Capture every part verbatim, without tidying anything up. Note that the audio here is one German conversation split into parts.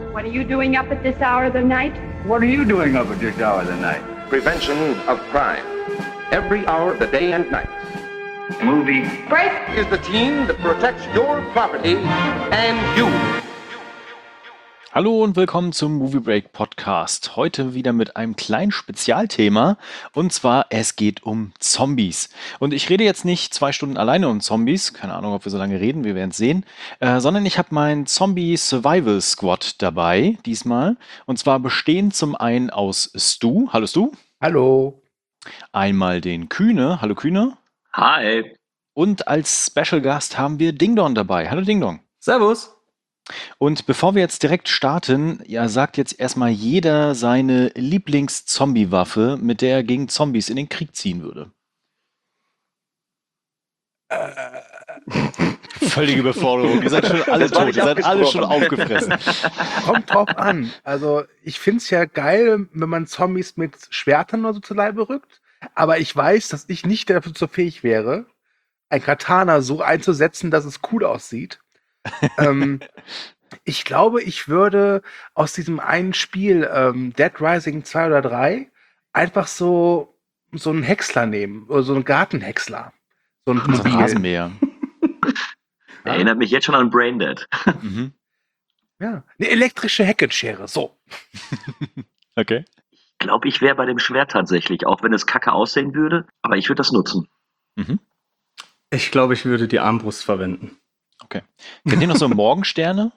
What are you doing up at this hour of the night? What are you doing up at this hour of the night? Prevention of crime. Every hour of the day and night. Movie Break! Is the team that protects your property and you. Hallo und willkommen zum Movie Break Podcast. Heute wieder mit einem kleinen Spezialthema, und zwar es geht um Zombies. Und ich rede jetzt nicht zwei Stunden alleine um Zombies, keine Ahnung, ob wir so lange reden, wir werden es sehen, äh, sondern ich habe meinen Zombie Survival Squad dabei diesmal. Und zwar bestehend zum einen aus Stu. Hallo Stu. Hallo. Einmal den Kühne. Hallo Kühne. Hi. Und als Special Gast haben wir Ding Dong dabei. Hallo Ding Dong. Servus. Und bevor wir jetzt direkt starten, ja, sagt jetzt erstmal jeder seine Lieblings-Zombie-Waffe, mit der er gegen Zombies in den Krieg ziehen würde. Äh. Völlige Überforderung. Ihr seid schon alle tot, ihr seid alle schon aufgefressen. Kommt drauf an. Also ich finde es ja geil, wenn man Zombies mit Schwertern oder so zu Leibe rückt. Aber ich weiß, dass ich nicht dafür so fähig wäre, ein Katana so einzusetzen, dass es cool aussieht. ähm, ich glaube, ich würde aus diesem einen Spiel ähm, Dead Rising zwei oder drei einfach so, so einen Häcksler nehmen. Oder so einen Gartenhäcksler. So ein So ein Mobil. Rasenmäher. Erinnert mich jetzt schon an Braindead. Mhm. Ja, eine elektrische Heckenschere. So. Okay. Ich glaube, ich wäre bei dem Schwert tatsächlich, auch wenn es kacke aussehen würde, aber ich würde das nutzen. Mhm. Ich glaube, ich würde die Armbrust verwenden. Okay. Kennt ihr noch so Morgensterne?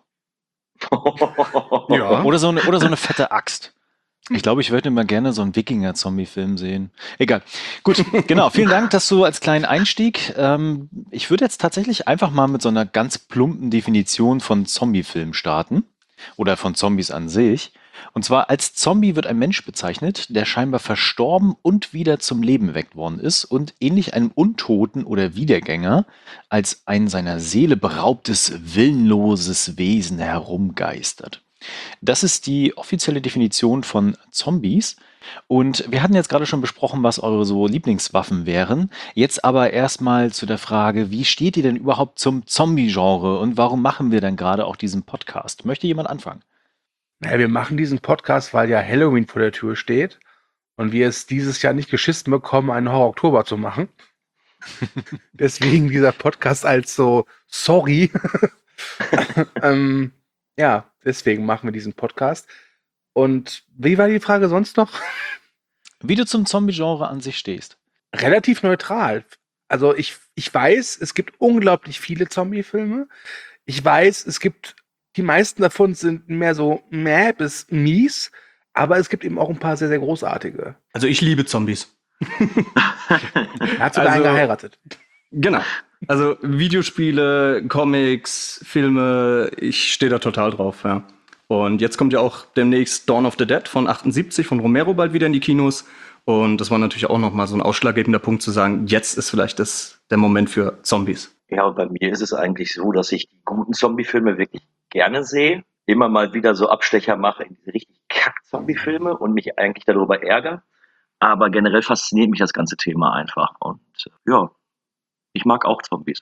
Ja. Oder so eine, oder so eine fette Axt. Ich glaube, ich würde immer gerne so einen Wikinger-Zombie-Film sehen. Egal. Gut, genau. Vielen Dank, dass du als kleinen Einstieg. Ähm, ich würde jetzt tatsächlich einfach mal mit so einer ganz plumpen Definition von Zombie-Film starten. Oder von Zombies an sich. Und zwar als Zombie wird ein Mensch bezeichnet, der scheinbar verstorben und wieder zum Leben erweckt worden ist und ähnlich einem Untoten oder Wiedergänger als ein seiner Seele beraubtes, willenloses Wesen herumgeistert. Das ist die offizielle Definition von Zombies. Und wir hatten jetzt gerade schon besprochen, was eure so Lieblingswaffen wären. Jetzt aber erstmal zu der Frage, wie steht ihr denn überhaupt zum Zombie-Genre und warum machen wir dann gerade auch diesen Podcast? Möchte jemand anfangen? Naja, wir machen diesen Podcast, weil ja Halloween vor der Tür steht und wir es dieses Jahr nicht geschissen bekommen, einen Horror-Oktober zu machen. Deswegen dieser Podcast als so sorry. ähm, ja, deswegen machen wir diesen Podcast. Und wie war die Frage sonst noch? Wie du zum Zombie-Genre an sich stehst. Relativ neutral. Also ich, ich weiß, es gibt unglaublich viele Zombie-Filme. Ich weiß, es gibt, die meisten davon sind mehr so mäh bis mies, aber es gibt eben auch ein paar sehr, sehr großartige. Also ich liebe Zombies. Er hat sogar Also- einen geheiratet. Genau. Also Videospiele, Comics, Filme, ich stehe da total drauf, ja. Und jetzt kommt ja auch demnächst Dawn of the Dead von achtundsiebzig von Romero bald wieder in die Kinos. Und das war natürlich auch nochmal so ein ausschlaggebender Punkt zu sagen, jetzt ist vielleicht das, der Moment für Zombies. Ja, und bei mir ist es eigentlich so, dass ich die guten Zombie-Filme wirklich gerne sehe, immer mal wieder so Abstecher mache in diese richtig Kack-Zombie-Filme und mich eigentlich darüber ärgere. Aber generell fasziniert mich das ganze Thema einfach. Und äh, ja, ich mag auch Zombies.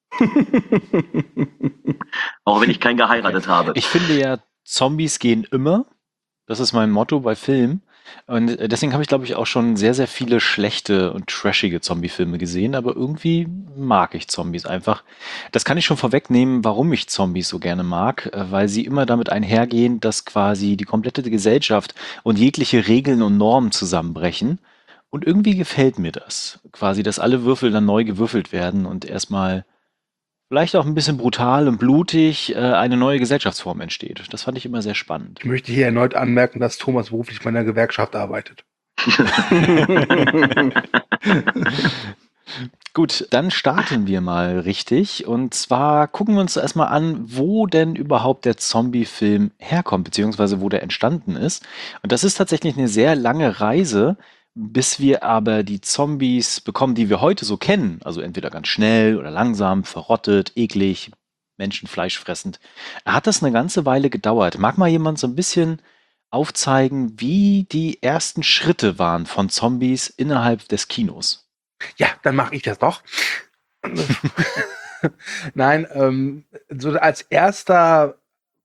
Auch wenn ich keinen geheiratet habe. Ich finde ja, Zombies gehen immer. Das ist mein Motto bei Filmen. Und äh, deswegen habe ich, glaube ich, auch schon sehr, sehr viele schlechte und trashige Zombie-Filme gesehen. Aber irgendwie mag ich Zombies einfach. Das kann ich schon vorwegnehmen, warum ich Zombies so gerne mag. äh, Weil sie immer damit einhergehen, dass quasi die komplette Gesellschaft und jegliche Regeln und Normen zusammenbrechen. Und irgendwie gefällt mir das. Quasi, dass alle Würfel dann neu gewürfelt werden und erstmal vielleicht auch ein bisschen brutal und blutig äh, eine neue Gesellschaftsform entsteht. Das fand ich immer sehr spannend. Ich möchte hier erneut anmerken, dass Thomas beruflich bei einer Gewerkschaft arbeitet. Gut, dann starten wir mal richtig. Und zwar gucken wir uns erstmal an, wo denn überhaupt der Zombie-Film herkommt, beziehungsweise wo der entstanden ist. Und das ist tatsächlich eine sehr lange Reise, bis wir aber die Zombies bekommen, die wir heute so kennen. Also entweder ganz schnell oder langsam, verrottet, eklig, Menschenfleisch fressend. Hat das eine ganze Weile gedauert. Mag mal jemand so ein bisschen aufzeigen, wie die ersten Schritte waren von Zombies innerhalb des Kinos? Ja, dann mache ich das doch. Nein, ähm, so als erster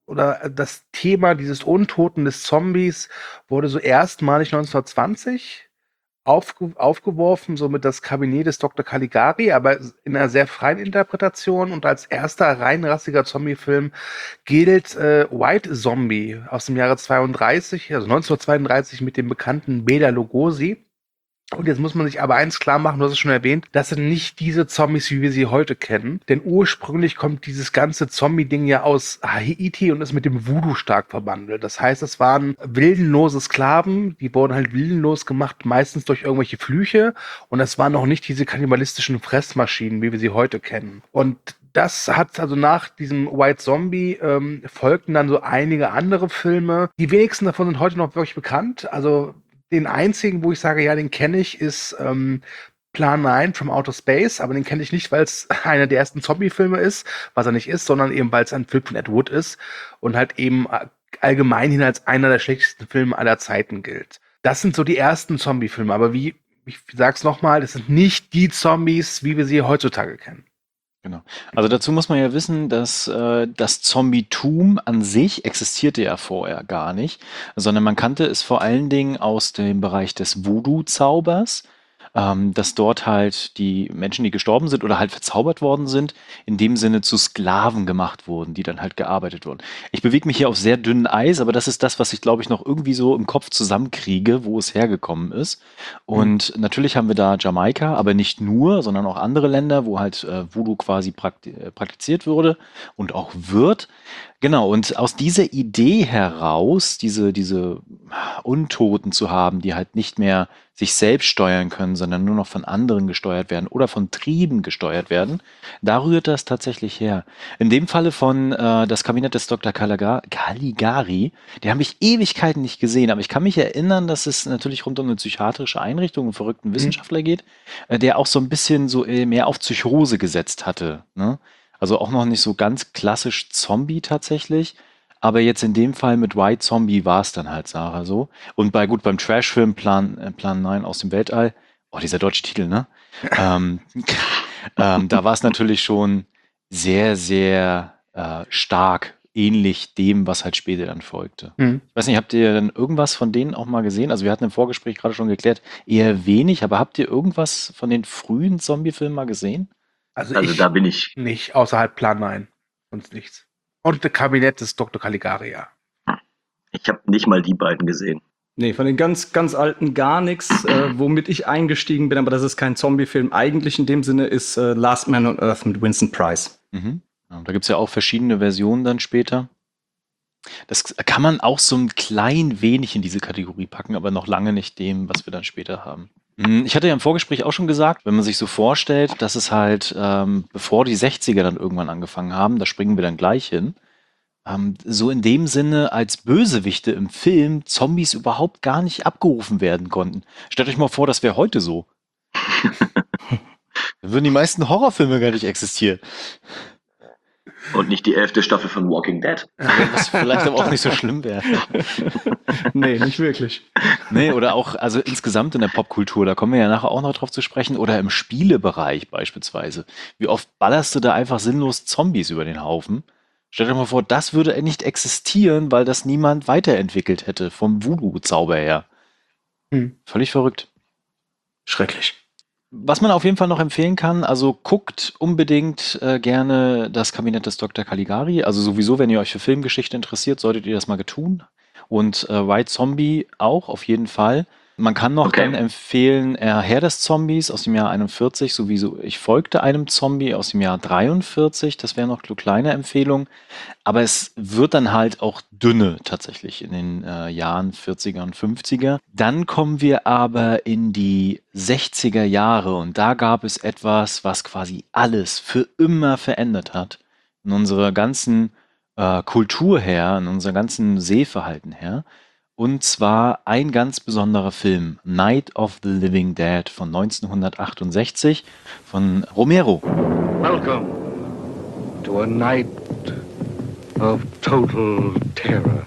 oder das Thema dieses Untoten des Zombies wurde so erstmalig neunzehnhundertzwanzig aufge aufgeworfen, so mit das Kabinett des Doktor Caligari, aber in einer sehr freien Interpretation, und als erster reinrassiger Zombie-Film gilt äh, White Zombie aus dem Jahre zweiunddreißig, also neunzehnhundertzweiunddreißig, mit dem bekannten Bela Lugosi. Und jetzt muss man sich aber eins klar machen, du hast es schon erwähnt, das sind nicht diese Zombies, wie wir sie heute kennen. Denn ursprünglich kommt dieses ganze Zombie-Ding ja aus Haiti und ist mit dem Voodoo stark verbandelt. Das heißt, es waren willenlose Sklaven, die wurden halt willenlos gemacht, meistens durch irgendwelche Flüche. Und es waren noch nicht diese kannibalistischen Fressmaschinen, wie wir sie heute kennen. Und das hat also nach diesem White Zombie ähm, folgten dann so einige andere Filme. Die wenigsten davon sind heute noch wirklich bekannt. Also den einzigen, wo ich sage, ja, den kenne ich, ist ähm, Plan neun from Outer Space, aber den kenne ich nicht, weil es einer der ersten Zombie-Filme ist, was er nicht ist, sondern eben, weil es ein Film von Ed Wood ist und halt eben allgemein hin als einer der schlechtesten Filme aller Zeiten gilt. Das sind so die ersten Zombie-Filme, aber wie, ich sag's nochmal, das sind nicht die Zombies, wie wir sie heutzutage kennen. Genau. Also dazu muss man ja wissen, dass äh, das Zombietum an sich existierte ja vorher gar nicht, sondern man kannte es vor allen Dingen aus dem Bereich des Voodoo-Zaubers, ähm, dass dort halt die Menschen, die gestorben sind oder halt verzaubert worden sind, in dem Sinne zu Sklaven gemacht wurden, die dann halt gearbeitet wurden. Ich bewege mich hier auf sehr dünnem Eis, aber das ist das, was ich, glaube ich, noch irgendwie so im Kopf zusammenkriege, wo es hergekommen ist. Und mhm. natürlich haben wir da Jamaika, aber nicht nur, sondern auch andere Länder, wo halt äh, Voodoo quasi prakti praktiziert wurde und auch wird. Genau, und aus dieser Idee heraus, diese, diese Untoten zu haben, die halt nicht mehr sich selbst steuern können, sondern nur noch von anderen gesteuert werden oder von Trieben gesteuert werden, da rührt das tatsächlich her. In dem Falle von äh, das Kabinett des Doktor Caligari, die habe ich Ewigkeiten nicht gesehen, aber ich kann mich erinnern, dass es natürlich rund um eine psychiatrische Einrichtung, einen verrückten Wissenschaftler geht, äh, der auch so ein bisschen so äh, mehr auf Psychose gesetzt hatte, ne? Also auch noch nicht so ganz klassisch Zombie tatsächlich, aber jetzt in dem Fall mit White Zombie war es dann halt, Sarah, so. Und bei gut beim Trashfilm Plan, äh, Plan neun aus dem Weltall, oh, dieser deutsche Titel, ne? ähm, ähm, da war es natürlich schon sehr, sehr äh, stark ähnlich dem, was halt später dann folgte. Mhm. Ich weiß nicht, habt ihr denn irgendwas von denen auch mal gesehen? Also wir hatten im Vorgespräch gerade schon geklärt, eher wenig, aber habt ihr irgendwas von den frühen Zombie-Filmen mal gesehen? Also, also ich da bin ich nicht, außerhalb Plan neun. Sonst nichts. Und das Kabinett des Doktor Caligari, ja. Ich habe nicht mal die beiden gesehen. Nee, von den ganz, ganz alten gar nichts. Äh, womit ich eingestiegen bin, aber das ist kein Zombie-Film eigentlich in dem Sinne, ist äh, Last Man on Earth mit Vincent Price. Mhm. Ja, da gibt es ja auch verschiedene Versionen dann später. Das kann man auch so ein klein wenig in diese Kategorie packen, aber noch lange nicht dem, was wir dann später haben. Ich hatte ja im Vorgespräch auch schon gesagt, wenn man sich so vorstellt, dass es halt, ähm, bevor die sechziger dann irgendwann angefangen haben, da springen wir dann gleich hin, ähm, so in dem Sinne als Bösewichte im Film Zombies überhaupt gar nicht abgerufen werden konnten. Stellt euch mal vor, das wäre heute so. Dann würden die meisten Horrorfilme gar nicht existieren. Und nicht die elfte Staffel von Walking Dead. Was vielleicht aber auch nicht so schlimm wäre. Nee, nicht wirklich. Nee, oder auch, also insgesamt in der Popkultur, da kommen wir ja nachher auch noch drauf zu sprechen, oder im Spielebereich beispielsweise. Wie oft ballerst du da einfach sinnlos Zombies über den Haufen? Stell dir mal vor, das würde nicht existieren, weil das niemand weiterentwickelt hätte, vom Voodoo-Zauber her. Hm. Völlig verrückt. Schrecklich. Was man auf jeden Fall noch empfehlen kann, also guckt unbedingt äh, gerne das Kabinett des Doktor Caligari. Also sowieso, wenn ihr euch für Filmgeschichte interessiert, solltet ihr das mal tun. Und äh, White Zombie auch, auf jeden Fall. Man kann noch okay. dann empfehlen, äh, Herr des Zombies aus dem Jahr einundvierzig, sowieso Ich folgte einem Zombie aus dem Jahr dreiundvierzig. Das wäre noch eine kleine Empfehlung. Aber es wird dann halt auch dünne tatsächlich in den äh, Jahren vierziger und fünfziger. Dann kommen wir aber in die sechziger Jahre und da gab es etwas, was quasi alles für immer verändert hat. In unserer ganzen äh, Kultur her, in unserem ganzen Sehverhalten her. Und zwar ein ganz besonderer Film, Night of the Living Dead von neunzehnhundertachtundsechzig von Romero. Welcome to a night of total terror.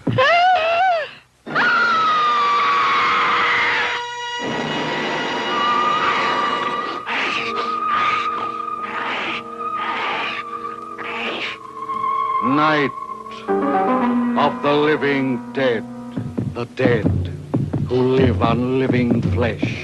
Night living dead, the dead who live on living flesh.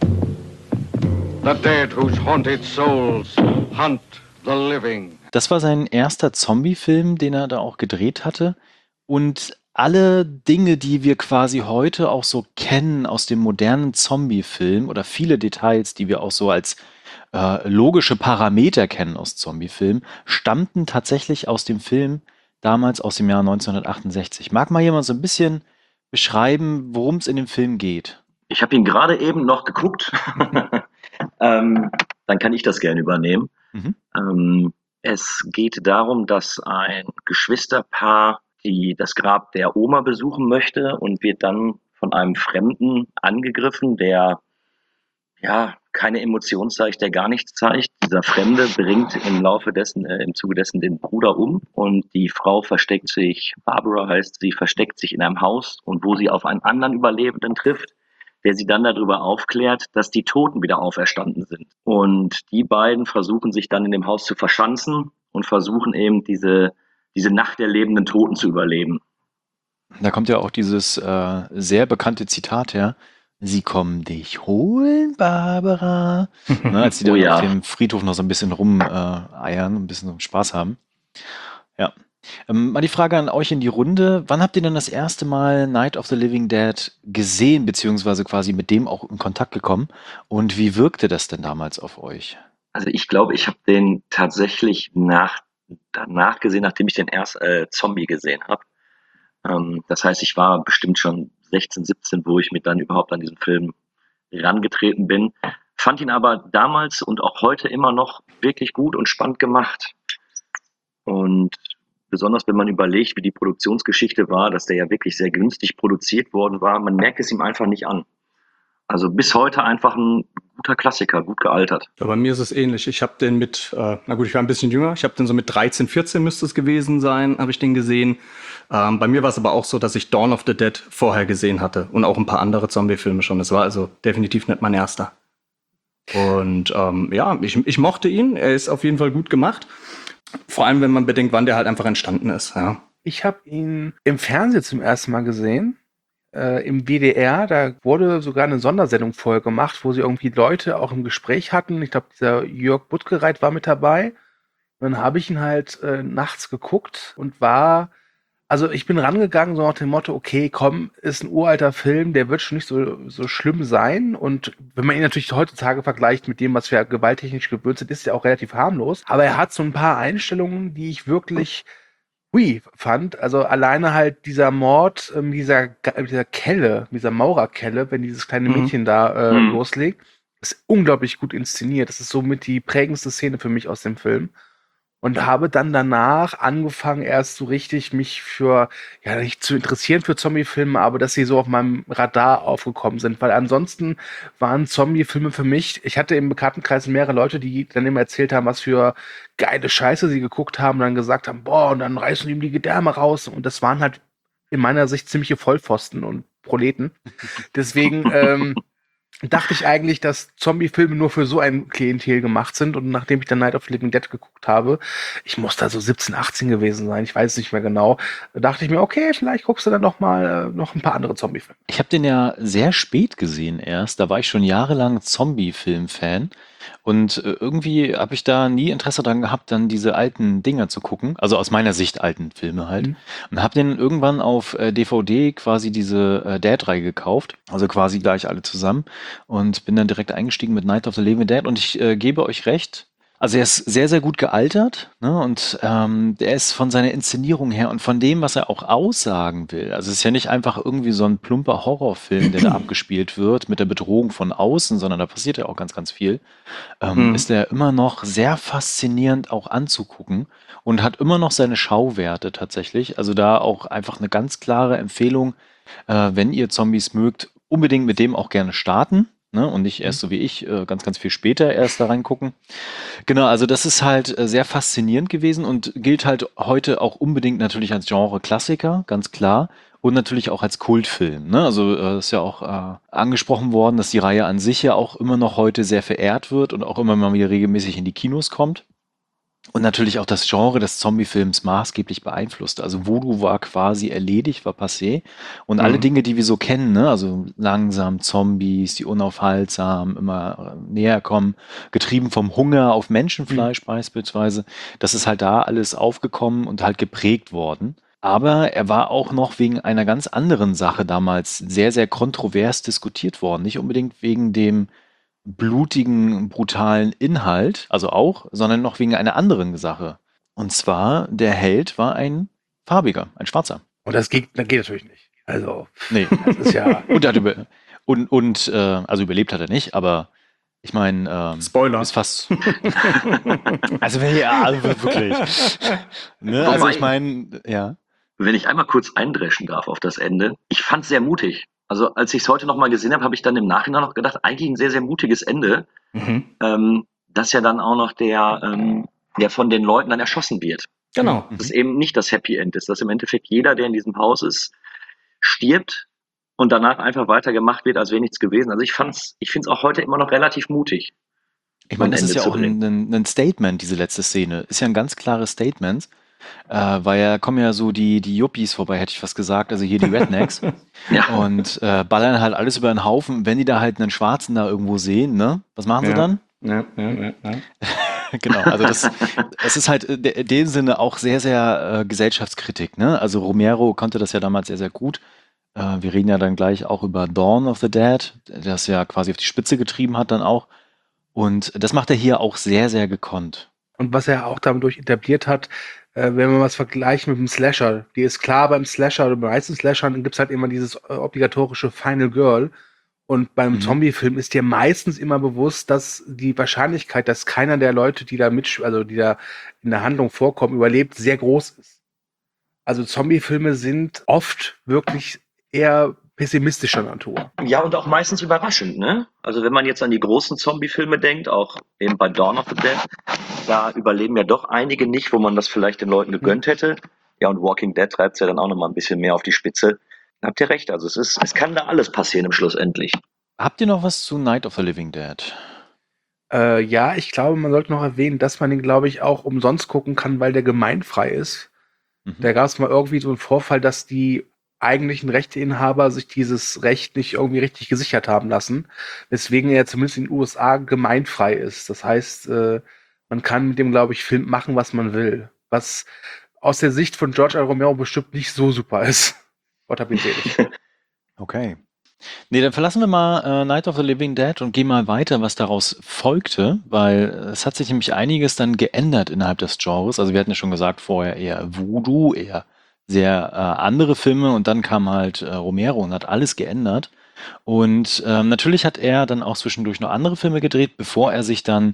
The dead whose haunted souls hunt the living. Das war sein erster Zombie-Film, den er da auch gedreht hatte. Und alle Dinge, die wir quasi heute auch so kennen aus dem modernen Zombie-Film oder viele Details, die wir auch so als äh, logische Parameter kennen aus Zombie-Filmen, stammten tatsächlich aus dem Film damals aus dem Jahr neunzehnhundertachtundsechzig. Mag mal jemand so ein bisschen beschreiben, worum es in dem Film geht? Ich habe ihn gerade eben noch geguckt. ähm, dann kann ich das gerne übernehmen. Mhm. Ähm, es geht darum, dass ein Geschwisterpaar die das Grab der Oma besuchen möchte und wird dann von einem Fremden angegriffen, der ja keine Emotion zeigt, der gar nichts zeigt. Dieser Fremde bringt im Laufe dessen, äh, im Zuge dessen den Bruder um und die Frau versteckt sich, Barbara heißt sie, versteckt sich in einem Haus und wo sie auf einen anderen Überlebenden trifft, der sie dann darüber aufklärt, dass die Toten wieder auferstanden sind. Und die beiden versuchen sich dann in dem Haus zu verschanzen und versuchen eben diese diese Nacht der lebenden Toten zu überleben. Da kommt ja auch dieses äh, sehr bekannte Zitat her. Sie kommen dich holen, Barbara. Ne, als die dann Oh ja. auf dem Friedhof noch so ein bisschen rumeiern, äh, eiern, ein bisschen Spaß haben. Ja. Ähm, mal die Frage an euch in die Runde. Wann habt ihr denn das erste Mal Night of the Living Dead gesehen, beziehungsweise quasi mit dem auch in Kontakt gekommen? Und wie wirkte das denn damals auf euch? Also ich glaube, ich habe den tatsächlich nach danach gesehen, nachdem ich den erst äh, Zombie gesehen habe. Ähm, das heißt, ich war bestimmt schon sechzehn, siebzehn, wo ich mit dann überhaupt an diesen Film rangetreten bin. Fand ihn aber damals und auch heute immer noch wirklich gut und spannend gemacht. Und besonders wenn man überlegt, wie die Produktionsgeschichte war, dass der ja wirklich sehr günstig produziert worden war, man merkt es ihm einfach nicht an. Also bis heute einfach ein guter Klassiker, gut gealtert. Ja, bei mir ist es ähnlich. Ich habe den mit, äh, na gut, ich war ein bisschen jünger. Ich habe den so mit dreizehn, vierzehn müsste es gewesen sein, habe ich den gesehen. Ähm, bei mir war es aber auch so, dass ich Dawn of the Dead vorher gesehen hatte und auch ein paar andere Zombie-Filme schon. Das war also definitiv nicht mein erster. Und ähm, ja, ich, ich mochte ihn. Er ist auf jeden Fall gut gemacht. Vor allem, wenn man bedenkt, wann der halt einfach entstanden ist. Ja. Ich habe ihn im Fernsehen zum ersten Mal gesehen. Äh, im W D R, da wurde sogar eine Sondersendung vorher gemacht, wo sie irgendwie Leute auch im Gespräch hatten. Ich glaube, dieser Jörg Buttgereit war mit dabei. Und dann habe ich ihn halt äh, nachts geguckt und war, also ich bin rangegangen so nach dem Motto, okay, komm, ist ein uralter Film, der wird schon nicht so, so schlimm sein. Und wenn man ihn natürlich heutzutage vergleicht mit dem, was wir gewalttechnisch gewöhnt sind, ist er auch relativ harmlos. Aber er hat so ein paar Einstellungen, die ich wirklich hui fand. Also alleine halt dieser Mord, ähm, dieser, dieser Kelle, dieser Maurerkelle, wenn dieses kleine Mhm. Mädchen da äh, Mhm. loslegt, ist unglaublich gut inszeniert. Das ist somit die prägendste Szene für mich aus dem Film. Und habe dann danach angefangen, erst so richtig mich für, ja, nicht zu interessieren für Zombie-Filme, aber dass sie so auf meinem Radar aufgekommen sind. Weil ansonsten waren Zombie-Filme für mich, ich hatte im Bekanntenkreis mehrere Leute, die dann immer erzählt haben, was für geile Scheiße sie geguckt haben und dann gesagt haben, boah, und dann reißen die ihm die Gedärme raus. Und das waren halt in meiner Sicht ziemliche Vollpfosten und Proleten. Deswegen, ähm, dachte ich eigentlich, dass Zombie-Filme nur für so ein Klientel gemacht sind. Und nachdem ich dann Night of the Living Dead geguckt habe, ich muss da so siebzehn, achtzehn gewesen sein, ich weiß es nicht mehr genau, da dachte ich mir, okay, vielleicht guckst du dann noch mal äh, noch ein paar andere Zombie-Filme. Ich habe den ja sehr spät gesehen erst. Da war ich schon jahrelang Zombie-Film-Fan. Und äh, irgendwie habe ich da nie Interesse daran gehabt, dann diese alten Dinger zu gucken. Also aus meiner Sicht alten Filme halt. Mhm. Und habe den irgendwann auf äh, D V D quasi diese äh, Dead-Reihe gekauft. Also quasi gleich alle zusammen. Und bin dann direkt eingestiegen mit Night of the Living Dead. Und ich äh, gebe euch recht. Also er ist sehr, sehr gut gealtert, ne? Und ähm, der ist von seiner Inszenierung her und von dem, was er auch aussagen will. Also es ist ja nicht einfach irgendwie so ein plumper Horrorfilm, der da abgespielt wird mit der Bedrohung von außen, sondern da passiert ja auch ganz, ganz viel. Ähm, Mhm. ist der immer noch sehr faszinierend auch anzugucken und hat immer noch seine Schauwerte tatsächlich. Also da auch einfach eine ganz klare Empfehlung, äh, wenn ihr Zombies mögt, unbedingt mit dem auch gerne starten. Ne? Und nicht erst so wie ich, äh, ganz, ganz viel später erst da reingucken. Genau, also das ist halt äh, sehr faszinierend gewesen und gilt halt heute auch unbedingt natürlich als Genre-Klassiker, ganz klar. Und natürlich auch als Kultfilm. Ne? Also äh, ist ja auch äh, angesprochen worden, dass die Reihe an sich ja auch immer noch heute sehr verehrt wird und auch immer mal wieder regelmäßig in die Kinos kommt. und natürlich auch das Genre des Zombie-Films maßgeblich beeinflusst. Also Voodoo war quasi erledigt, war passé. Und alle Mhm. Dinge, die wir so kennen, ne, also langsam Zombies, die unaufhaltsam immer äh, näher kommen, getrieben vom Hunger auf Menschenfleisch beispielsweise, das ist halt da alles aufgekommen und halt geprägt worden. Aber er war auch noch wegen einer ganz anderen Sache damals sehr, sehr kontrovers diskutiert worden. Nicht unbedingt wegen dem blutigen, brutalen Inhalt, also auch, sondern noch wegen einer anderen Sache. Und zwar, der Held war ein farbiger, ein Schwarzer. Und das geht, das geht natürlich nicht. Also, Nee. das ist ja. Und er hat über, und, und äh, also überlebt hat er nicht, aber ich meine, ähm, Spoiler. ist fast. Also wenn ja, also wirklich. Ne? Also Wobei- ich meine, ja. Wenn ich einmal kurz eindreschen darf auf das Ende, ich fand es sehr mutig. Also als ich es heute nochmal gesehen habe, habe ich dann im Nachhinein noch gedacht, eigentlich ein sehr, sehr mutiges Ende, Mhm. ähm, dass ja dann auch noch der, ähm, der von den Leuten dann erschossen wird. Genau. Dass es eben nicht das Happy End ist, dass im Endeffekt jeder, der in diesem Haus ist, stirbt und danach einfach weitergemacht wird, als wäre nichts gewesen. Also ich fand's, ich finde es auch heute immer noch relativ mutig. Ich meine, das Ende ist ja zu auch ein, ein, ein Statement, diese letzte Szene. Ist ja ein ganz klares Statement. Äh, weil ja kommen ja so die, die Yuppies vorbei, hätte ich fast gesagt, also hier die Rednecks. Ja. Und äh, ballern halt alles über den Haufen. Wenn die da halt einen Schwarzen da irgendwo sehen, ne? Was machen sie Ja. dann? Ja, ja, ja, ja. Genau, also das, das ist halt in de- in dem Sinne auch sehr, sehr äh, Gesellschaftskritik, ne? Also Romero konnte das ja damals sehr, sehr gut. Äh, wir reden ja dann gleich auch über Dawn of the Dead, der das ja quasi auf die Spitze getrieben hat dann auch. Und das macht er hier auch sehr, sehr gekonnt. Und was er auch dadurch etabliert hat, äh, wenn wir was vergleichen mit dem Slasher, die ist klar beim Slasher oder bei meisten Slashern gibt es halt immer dieses äh, obligatorische Final Girl. Und beim Mhm. Zombie-Film ist dir meistens immer bewusst, dass die Wahrscheinlichkeit, dass keiner der Leute, die da mit, also die da in der Handlung vorkommen, überlebt, sehr groß ist. Also Zombie-Filme sind oft wirklich eher pessimistischer Natur. Ja, und auch meistens überraschend, ne? Also wenn man jetzt an die großen Zombie-Filme denkt, auch eben bei Dawn of the Dead, da überleben ja doch einige nicht, wo man das vielleicht den Leuten gegönnt hätte. Ja, und Walking Dead treibt es ja dann auch nochmal ein bisschen mehr auf die Spitze. Da habt ihr recht, also es ist, es kann da alles passieren im Schluss endlich. Habt ihr noch was zu Night of the Living Dead? Äh, ja, ich glaube, man sollte noch erwähnen, dass man den, glaube ich, auch umsonst gucken kann, weil der gemeinfrei ist. Mhm. Da gab es mal irgendwie so einen Vorfall, dass die eigentlichen Rechteinhaber sich dieses Recht nicht irgendwie richtig gesichert haben lassen, weswegen er zumindest in den U S A gemeinfrei ist. Das heißt, äh, man kann mit dem, glaube ich, Film machen, was man will. Was aus der Sicht von George R. Romero bestimmt nicht so super ist. Gott hab ihn selig. Okay. Nee, dann verlassen wir mal äh, Night of the Living Dead und gehen mal weiter, was daraus folgte, weil es hat sich nämlich einiges dann geändert innerhalb des Genres. Also wir hatten ja schon gesagt, vorher eher Voodoo, eher sehr äh, andere Filme und dann kam halt äh, Romero und hat alles geändert. Und ähm, natürlich hat er dann auch zwischendurch noch andere Filme gedreht, bevor er sich dann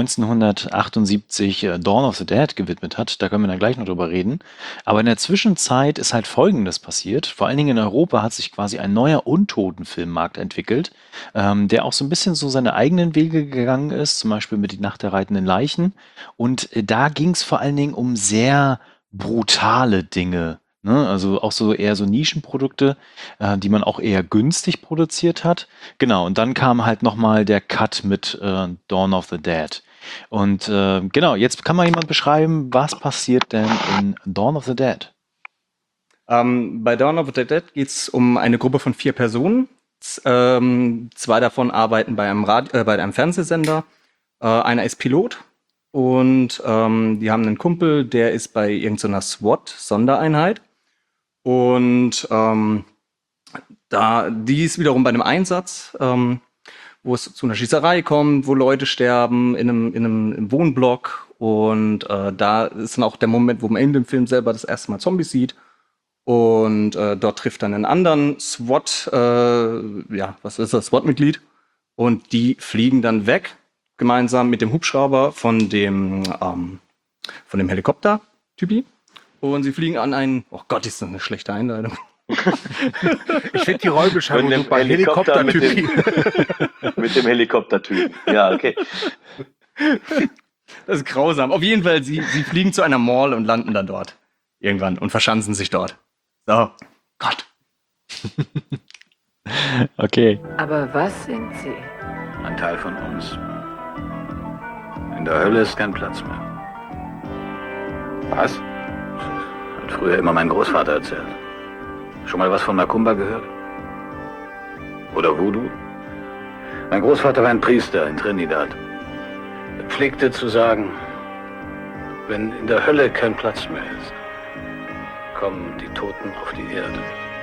neunzehnhundertachtundsiebzig äh, Dawn of the Dead gewidmet hat. Da können wir dann gleich noch drüber reden. Aber in der Zwischenzeit ist halt Folgendes passiert. Vor allen Dingen in Europa hat sich quasi ein neuer Untotenfilmmarkt entwickelt, ähm, der auch so ein bisschen so seine eigenen Wege gegangen ist, zum Beispiel mit Die Nacht der reitenden Leichen. Und äh, da ging es vor allen Dingen um sehr brutale Dinge. Ne? Also auch so eher so Nischenprodukte, äh, die man auch eher günstig produziert hat. Genau, und dann kam halt nochmal der Cut mit äh, Dawn of the Dead. Und äh, genau, jetzt kann mal jemand beschreiben, was passiert denn in Dawn of the Dead? Ähm, bei Dawn of the Dead geht es um eine Gruppe von vier Personen. Z ähm, zwei davon arbeiten bei einem, Radi äh, bei einem Fernsehsender. Äh, einer ist Pilot und ähm, die haben einen Kumpel, der ist bei irgendeiner SWAT-Sondereinheit. Und ähm, da, die ist wiederum bei einem Einsatz, ähm, wo es zu einer Schießerei kommt, wo Leute sterben in einem, in einem im Wohnblock. Und äh, da ist dann auch der Moment, wo man in dem Film selber das erste Mal Zombies sieht. Und äh, dort trifft dann einen anderen SWAT, äh, ja, was ist das, SWAT-Mitglied. Und die fliegen dann weg, gemeinsam mit dem Hubschrauber von dem, ähm, von dem Helikopter-Typi. Und sie fliegen an einen, oh Gott, ist das eine schlechte Einleitung. Ich finde die Rollbeschreibung Mit dem super. Helikopter mit Helikopter-Typ. Mit dem Helikoptertyp. Ja, okay. Das ist grausam. Auf jeden Fall, sie, sie fliegen zu einer Mall und landen dann dort. Irgendwann und verschanzen sich dort. So, Gott. Okay. Aber was sind Sie? Ein Teil von uns. In der Hölle ist kein Platz mehr. Was? Hat früher immer mein Großvater erzählt. Schon mal was von Macumba gehört? Oder Voodoo? Mein Großvater war ein Priester in Trinidad. Er pflegte zu sagen, wenn in der Hölle kein Platz mehr ist, kommen die Toten auf die Erde.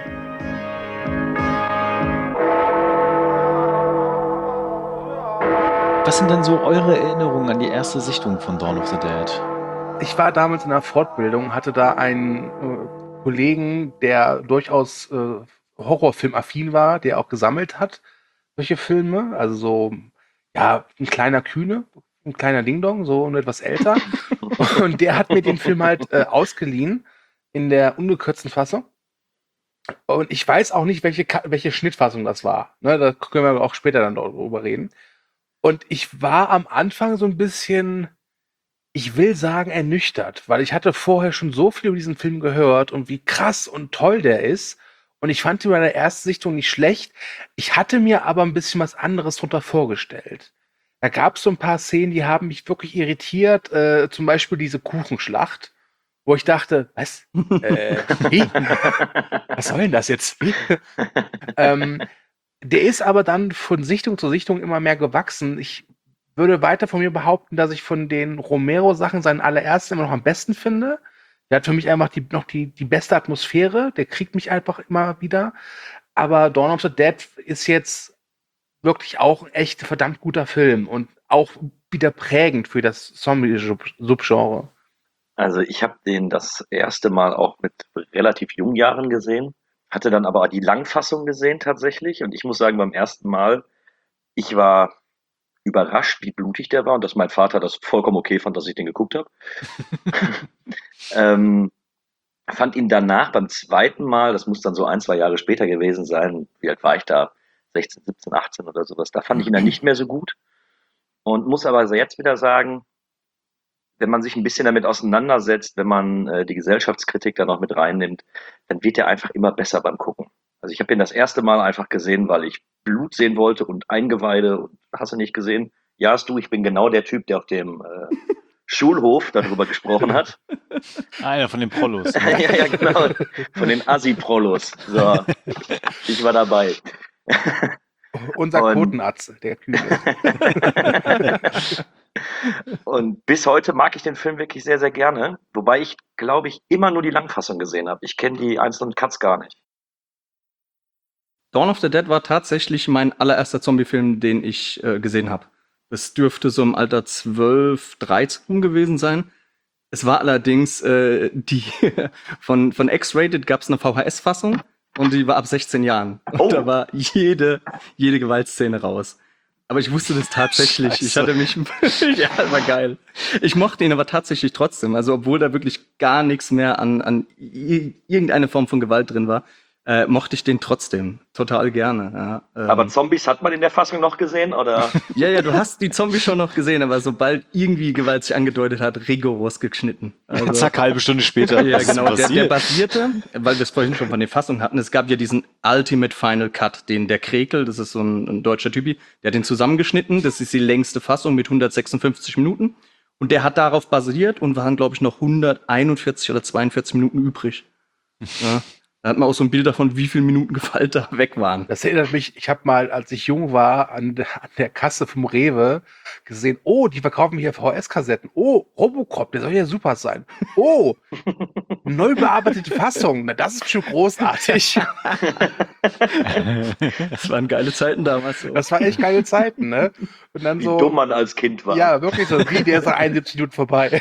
Was sind denn so eure Erinnerungen an die erste Sichtung von Dawn of the Dead? Ich war damals in einer Fortbildung, hatte da einen äh, Kollegen, der durchaus äh, Horrorfilm-affin war, der auch gesammelt hat, solche Filme. Also so, ja, ein kleiner Kühne, ein kleiner Ding-Dong, so und etwas älter. Und der hat mir den Film halt äh, ausgeliehen in der ungekürzten Fassung. Und ich weiß auch nicht, welche, Ka- welche Schnittfassung das war. Ne, da können wir auch später dann darüber reden. Und ich war am Anfang so ein bisschen, ich will sagen, ernüchtert, weil ich hatte vorher schon so viel über diesen Film gehört und wie krass und toll der ist. Und ich fand ihn bei der ersten Sichtung nicht schlecht. Ich hatte mir aber ein bisschen was anderes drunter vorgestellt. Da gab es so ein paar Szenen, die haben mich wirklich irritiert. Äh, zum Beispiel diese Kuchenschlacht, wo ich dachte, was? äh, wie? Was soll denn das jetzt? ähm, Der ist aber dann von Sichtung zu Sichtung immer mehr gewachsen. Ich würde weiter von mir behaupten, dass ich von den Romero-Sachen seinen allerersten immer noch am besten finde. Der hat für mich einfach die, noch die, die beste Atmosphäre. Der kriegt mich einfach immer wieder. Aber Dawn of the Dead ist jetzt wirklich auch ein echt verdammt guter Film und auch wieder prägend für das Zombie-Subgenre. Also ich habe den das erste Mal auch mit relativ jungen Jahren gesehen, hatte dann aber die Langfassung gesehen tatsächlich und ich muss sagen, beim ersten Mal, ich war überrascht, wie blutig der war und dass mein Vater das vollkommen okay fand, dass ich den geguckt habe. ähm, fand ihn danach beim zweiten Mal, das muss dann so ein, zwei Jahre später gewesen sein, wie alt war ich da? sechzehn, siebzehn, achtzehn oder sowas, da fand ich ihn dann nicht mehr so gut und muss aber jetzt wieder sagen, wenn man sich ein bisschen damit auseinandersetzt, wenn man äh, die Gesellschaftskritik da noch mit reinnimmt, dann wird er einfach immer besser beim Gucken. Also ich habe ihn das erste Mal einfach gesehen, weil ich Blut sehen wollte und Eingeweide und hast du nicht gesehen? Ja, hast du, ich bin genau der Typ, der auf dem äh, Schulhof darüber gesprochen hat. Einer von den Prollos. ja, ja, genau. Von den Assi-Prollos. So, ich war dabei. Unser Und- Quotenatze, der Kühne. Und bis heute mag ich den Film wirklich sehr, sehr gerne. Wobei ich, glaube ich, immer nur die Langfassung gesehen habe. Ich kenne die einzelnen Cuts gar nicht. Dawn of the Dead war tatsächlich mein allererster Zombie-Film, den ich äh, gesehen habe. Das dürfte so im Alter zwölf, dreizehn gewesen sein. Es war allerdings äh, die von, von X-Rated gab es eine V H S-Fassung und die war ab sechzehn Jahren. Und Oh. da war jede, jede Gewaltszene raus. Aber ich wusste das tatsächlich. Scheiße. Ich hatte mich. Ja, war geil. Ich mochte ihn aber tatsächlich trotzdem. Also, obwohl da wirklich gar nichts mehr an, an i- irgendeine Form von Gewalt drin war, äh, mochte ich den trotzdem total gerne. Ja, ähm, Aber Zombies hat man in der Fassung noch gesehen, oder? ja, ja, du hast die Zombies schon noch gesehen, aber sobald irgendwie Gewalt sich angedeutet hat, rigoros geschnitten. Also, Zack, halbe Stunde später. ja, was ist genau. Der, der passiert? basierte, weil wir es vorhin schon von den Fassungen hatten, es gab ja diesen Ultimate Final Cut, den der Krekel, das ist so ein, ein deutscher Typi, der hat den zusammengeschnitten. Das ist die längste Fassung mit hundertsechsundfünfzig Minuten. Und der hat darauf basiert und waren, glaube ich, noch hunderteinundvierzig oder zweiundvierzig Minuten übrig. Ja. Da hat man auch so ein Bild davon, wie viele Minuten Gewalt da weg waren. Das erinnert mich, ich habe mal, als ich jung war, an der, an der Kasse vom Rewe gesehen, oh, die verkaufen hier V H S-Kassetten. Oh, Robocop, der soll ja super sein. Oh, neu bearbeitete Fassung. Na, das ist bestimmt großartig. Das waren geile Zeiten damals. So. Das war echt geile Zeiten, ne? Und dann Wie so. dumm man als Kind war. Ja, wirklich so. Wie, der ist nach einundsiebzig Minuten vorbei.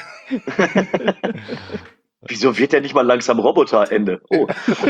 Wieso wird der nicht mal langsam Roboter? Ende. Oh.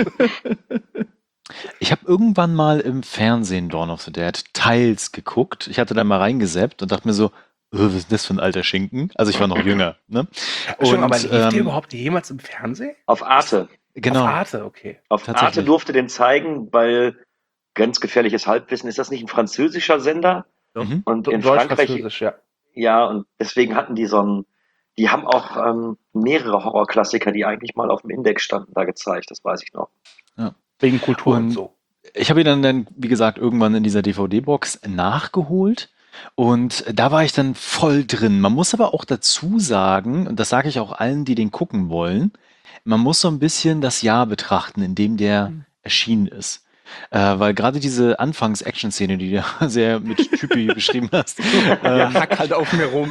Ich habe irgendwann mal im Fernsehen Dawn of the Dead teils geguckt. Ich hatte da mal reingesappt und dachte mir so, "Äh, was ist das für ein alter Schinken? Also ich war noch jünger. Ne? Schon, Und, aber lief ähm, der überhaupt jemals im Fernsehen? Auf Arte. Genau. Auf Arte, okay. Auf Tatsächlich. Arte durfte den zeigen, weil grenzgefährliches Halbwissen, ist das nicht ein französischer Sender? Mhm. Und in Deutsch, Frankreich, Französisch, ja. ja, und deswegen hatten die so ein, die haben auch ähm, mehrere Horrorklassiker, die eigentlich mal auf dem Index standen, da gezeigt, das weiß ich noch. Wegen Kultur und Und- so. Ich habe ihn dann, dann, wie gesagt, irgendwann in dieser D V D-Box nachgeholt. Und da war ich dann voll drin. Man muss aber auch dazu sagen, und das sage ich auch allen, die den gucken wollen, man muss so ein bisschen das Jahr betrachten, in dem der erschienen ist. Äh, weil gerade diese Anfangs-Action-Szene, die du sehr mit Typi beschrieben hast, Ja, ähm, hack halt auf mir rum.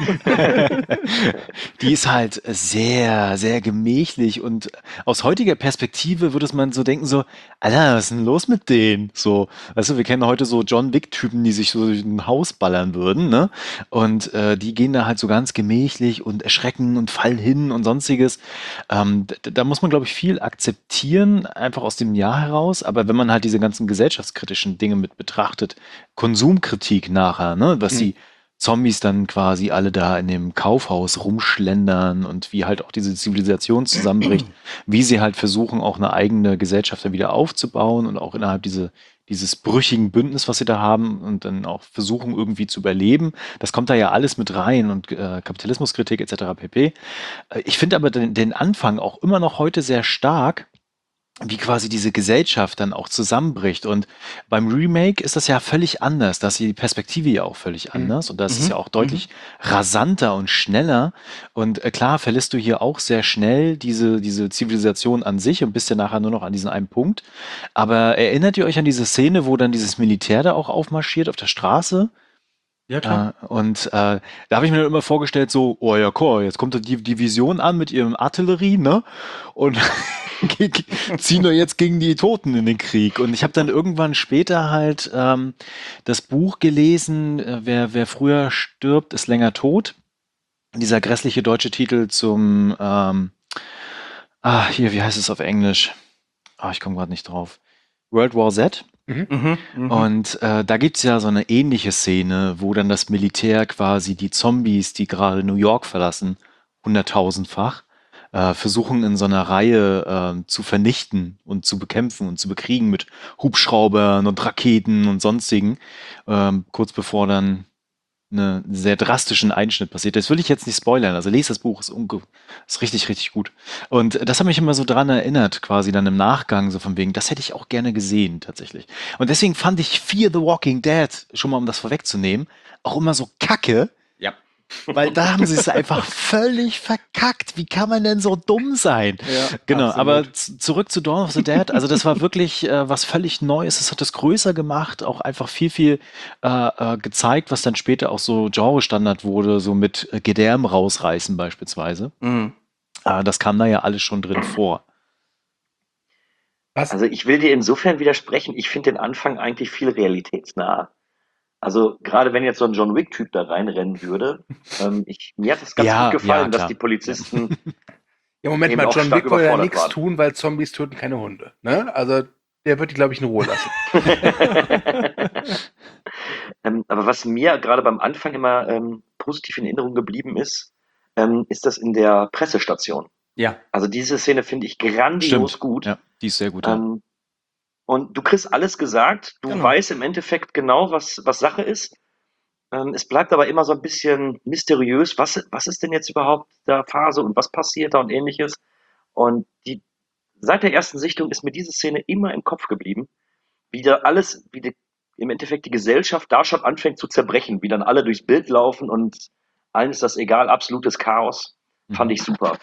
die ist halt sehr, sehr gemächlich und aus heutiger Perspektive würde man so denken, so, Alter, was ist denn los mit denen? So, weißt du, wir kennen heute so John Wick-Typen, die sich so durch ein Haus ballern würden, ne? Und äh, die gehen da halt so ganz gemächlich und erschrecken und fallen hin und sonstiges. Ähm, da, da muss man, glaube ich, viel akzeptieren, einfach aus dem Jahr heraus. Aber wenn man halt diese ganzen gesellschaftskritischen Dinge mit betrachtet, Konsumkritik nachher, ne, was die Zombies dann quasi alle da in dem Kaufhaus rumschlendern und wie halt auch diese Zivilisation zusammenbricht, wie sie halt versuchen, auch eine eigene Gesellschaft dann wieder aufzubauen und auch innerhalb diese, dieses brüchigen Bündnis, was sie da haben und dann auch versuchen, irgendwie zu überleben. Das kommt da ja alles mit rein und äh, Kapitalismuskritik et cetera pp. Äh, Ich finde aber den, den Anfang auch immer noch heute sehr stark, wie quasi diese Gesellschaft dann auch zusammenbricht. Und beim Remake ist das ja völlig anders. Da ist die Perspektive ja auch völlig anders. Und das ist ja auch deutlich rasanter und schneller. Und äh, klar verlässt du hier auch sehr schnell diese, diese Zivilisation an sich und bist ja nachher nur noch an diesen einen Punkt. Aber erinnert ihr euch an diese Szene, wo dann dieses Militär da auch aufmarschiert auf der Straße? Ja, klar. Äh, und äh, da habe ich mir dann immer vorgestellt, so, oh ja, cool, jetzt kommt die Division an mit ihrem Artillerie, ne? Und ziehen wir jetzt gegen die Toten in den Krieg. Und ich habe dann irgendwann später halt ähm, das Buch gelesen, äh, wer, wer früher stirbt, ist länger tot. Dieser grässliche deutsche Titel zum, ähm, ah, hier, wie heißt es auf Englisch? Ah, ich komme gerade nicht drauf. World War Z. Mhm, mhm. Und äh, da gibt's ja so eine ähnliche Szene, wo dann das Militär quasi die Zombies, die gerade New York verlassen, hunderttausendfach, äh, versuchen in so einer Reihe äh, zu vernichten und zu bekämpfen und zu bekriegen mit Hubschraubern und Raketen und sonstigen, ähm, kurz bevor dann einen sehr drastischen Einschnitt passiert. Das will ich jetzt nicht spoilern, also lest das Buch, ist, unge ist richtig, richtig gut. Und das hat mich immer so dran erinnert, quasi dann im Nachgang, so von wegen, das hätte ich auch gerne gesehen, tatsächlich. Und deswegen fand ich Fear the Walking Dead, schon mal um das vorwegzunehmen, auch immer so kacke, Ja. weil da haben sie es einfach völlig verkackt. Wie kann man denn so dumm sein? Ja, Genau, absolut. aber z- zurück zu Dawn of the Dead. Also das war wirklich äh, was völlig Neues. Es hat es größer gemacht, auch einfach viel, viel äh, äh, gezeigt, was dann später auch so Genre-Standard wurde, so mit äh, Gedärm rausreißen beispielsweise. Mhm. Äh, das kam da ja alles schon drin vor. Was? Also ich will dir insofern widersprechen, ich finde den Anfang eigentlich viel realitätsnah. Also gerade wenn jetzt so ein John Wick-Typ da reinrennen würde, ähm, ich, mir hat es ganz Ja, gut gefallen, ja, dass klar. die Polizisten Ja, Moment eben mal, auch John stark Wick würde ja überfordert nichts waren. tun, weil Zombies töten keine Hunde. Ne? Also der wird die, glaube ich, in Ruhe lassen. ähm, aber was mir gerade beim Anfang immer ähm, positiv in Erinnerung geblieben ist, ähm, ist das in der Pressestation. Ja. Also diese Szene finde ich grandios Stimmt. gut. Ja, die ist sehr gut. Ja. Ähm, und du kriegst alles gesagt, du Genau. weißt im Endeffekt genau, was, was Sache ist. Ähm, es bleibt aber immer so ein bisschen mysteriös, was, was ist denn jetzt überhaupt da Phase und was passiert da und ähnliches. Und die, seit der ersten Sichtung ist mir diese Szene immer im Kopf geblieben, wie da alles, wie die, im Endeffekt die Gesellschaft da schon anfängt zu zerbrechen, wie dann alle durchs Bild laufen und allen ist das egal, absolutes Chaos. Fand ich super.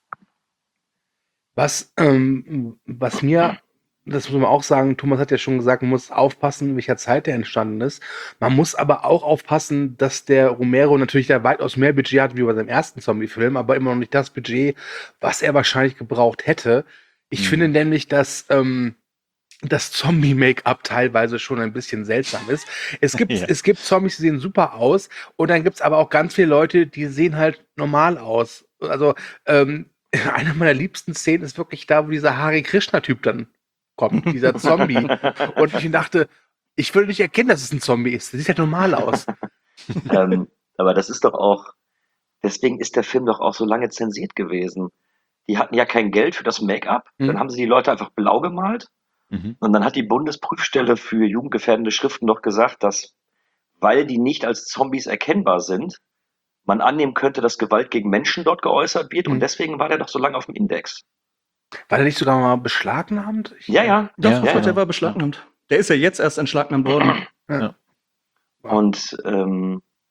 Was, ähm, was mir, das muss man auch sagen, Thomas hat ja schon gesagt, man muss aufpassen, in welcher Zeit der entstanden ist. Man muss aber auch aufpassen, dass der Romero natürlich da weitaus mehr Budget hat wie bei seinem ersten Zombie-Film, aber immer noch nicht das Budget, was er wahrscheinlich gebraucht hätte. Ich Mhm. finde nämlich, dass ähm, das Zombie-Make-up teilweise schon ein bisschen seltsam ist. Es gibt, Ja. es gibt Zombies, die sehen super aus und dann gibt es aber auch ganz viele Leute, die sehen halt normal aus. Also ähm, eine meiner liebsten Szenen ist wirklich da, wo dieser Hare Krishna-Typ dann kommt, dieser Zombie. Und ich dachte, ich würde nicht erkennen, dass es ein Zombie ist. Der sieht ja normal aus. ähm, aber das ist doch auch, deswegen ist der Film doch auch so lange zensiert gewesen. Die hatten ja kein Geld für das Make-up, Mhm. dann haben sie die Leute einfach blau gemalt Mhm. und dann hat die Bundesprüfstelle für jugendgefährdende Schriften doch gesagt, dass, weil die nicht als Zombies erkennbar sind, man annehmen könnte, dass Gewalt gegen Menschen dort geäußert wird Mhm. und deswegen war der doch so lange auf dem Index. War der nicht sogar mal beschlagnahmt? Ich, Ja, ja. Doch, Ja, doch, ja, der war beschlagnahmt. Der ist ja jetzt erst entschlagnahmt worden. Ja. Und ähm,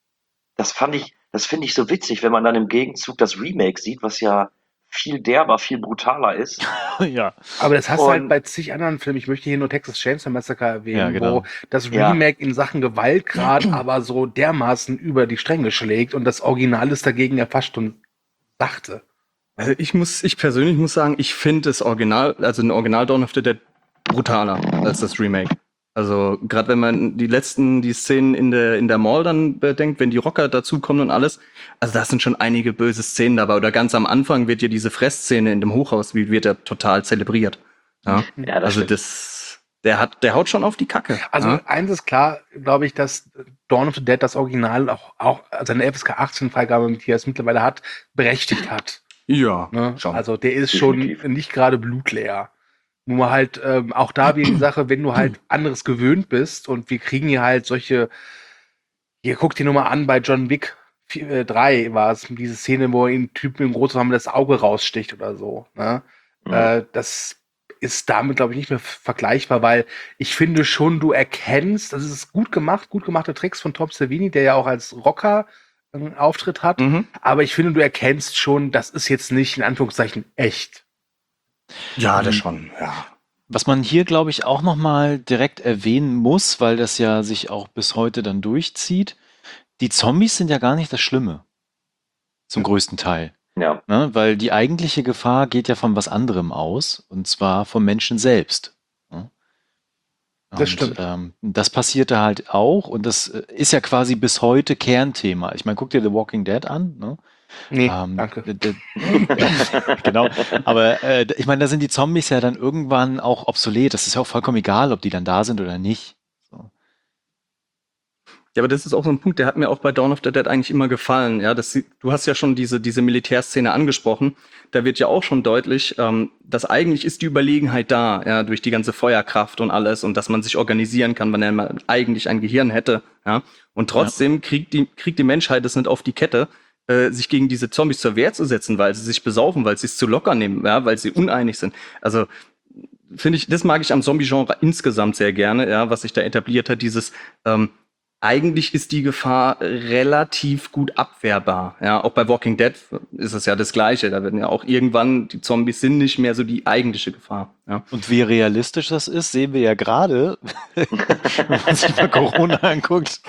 das fand ich, das finde ich so witzig, wenn man dann im Gegenzug das Remake sieht, was ja viel derber, viel brutaler ist. Ja. Aber das hast du halt Und- bei zig anderen Filmen. Ich möchte hier nur Texas Chainsaw Massacre erwähnen, Ja, genau. wo das Ja. Remake in Sachen Gewaltgrad aber so dermaßen über die Stränge schlägt und das Original ist dagegen ja fast schon sachte. Also ich muss, ich persönlich muss sagen, ich finde das Original, also ein Original Dawn of the Dead brutaler als das Remake. Also gerade wenn man die letzten, die Szenen in der in der Mall dann bedenkt, wenn die Rocker dazukommen und alles, also da sind schon einige böse Szenen dabei. Oder ganz am Anfang wird ja diese Fressszene in dem Hochhaus, wie wird ja total zelebriert. Ja, Ja, das also stimmt. das, der hat, der haut schon auf die Kacke. Also ja? eins ist klar, glaube ich, dass Dawn of the Dead das Original auch, auch seine F S K achtzehn Freigabe, die er es mittlerweile hat, berechtigt hat. Ja, Ne? schon. Also der ist schon Definitiv. nicht gerade blutleer. Nur halt ähm, auch da wieder die Sache, wenn du halt anderes gewöhnt bist und wir kriegen hier halt solche, hier guck dir nur mal an, bei John Wick drei war es diese Szene, wo ein Typ mit dem Großrahmen das Auge raussticht oder so. Ne? Mhm. Äh, das ist damit, glaube ich, nicht mehr vergleichbar, weil ich finde schon, du erkennst, das ist gut gemacht, gut gemachte Tricks von Tom Savini, der ja auch als Rocker einen Auftritt hat, Mhm. aber ich finde, du erkennst schon, das ist jetzt nicht in Anführungszeichen echt. Ja, Mhm. das schon, ja. Was man hier, glaube ich, auch nochmal direkt erwähnen muss, weil das ja sich auch bis heute dann durchzieht, die Zombies sind ja gar nicht das Schlimme. Zum größten Teil. Ja. Ne? Weil die eigentliche Gefahr geht ja von was anderem aus, und zwar vom Menschen selbst. Ne? Das Und, stimmt. Ähm, das passierte halt auch, und das äh, ist ja quasi bis heute Kernthema. Ich meine, guck dir The Walking Dead an, ne? Nee, Ähm, danke. d- d- genau, aber äh, ich meine, da sind die Zombies ja dann irgendwann auch obsolet. Das ist ja auch vollkommen egal, ob die dann da sind oder nicht. So. Ja, aber das ist auch so ein Punkt, der hat mir auch bei Dawn of the Dead eigentlich immer gefallen. Ja, das, du hast ja schon diese, diese Militärszene angesprochen. Da wird ja auch schon deutlich, ähm, dass eigentlich ist die Überlegenheit da, ja, durch die ganze Feuerkraft und alles und dass man sich organisieren kann, wenn man eigentlich ein Gehirn hätte. Ja, und trotzdem kriegt die, kriegt die Menschheit es nicht auf die Kette, äh, sich gegen diese Zombies zur Wehr zu setzen, weil sie sich besaufen, weil sie es zu locker nehmen, ja, weil sie uneinig sind. Also finde ich, das mag ich am Zombie-Genre insgesamt sehr gerne, ja, was sich da etabliert hat, dieses ähm, eigentlich ist die Gefahr relativ gut abwehrbar. Ja, auch bei Walking Dead ist es ja das Gleiche. Da werden ja auch irgendwann, die Zombies sind nicht mehr so die eigentliche Gefahr. Ja. Und wie realistisch das ist, sehen wir ja gerade, wenn man sich mal Corona anguckt.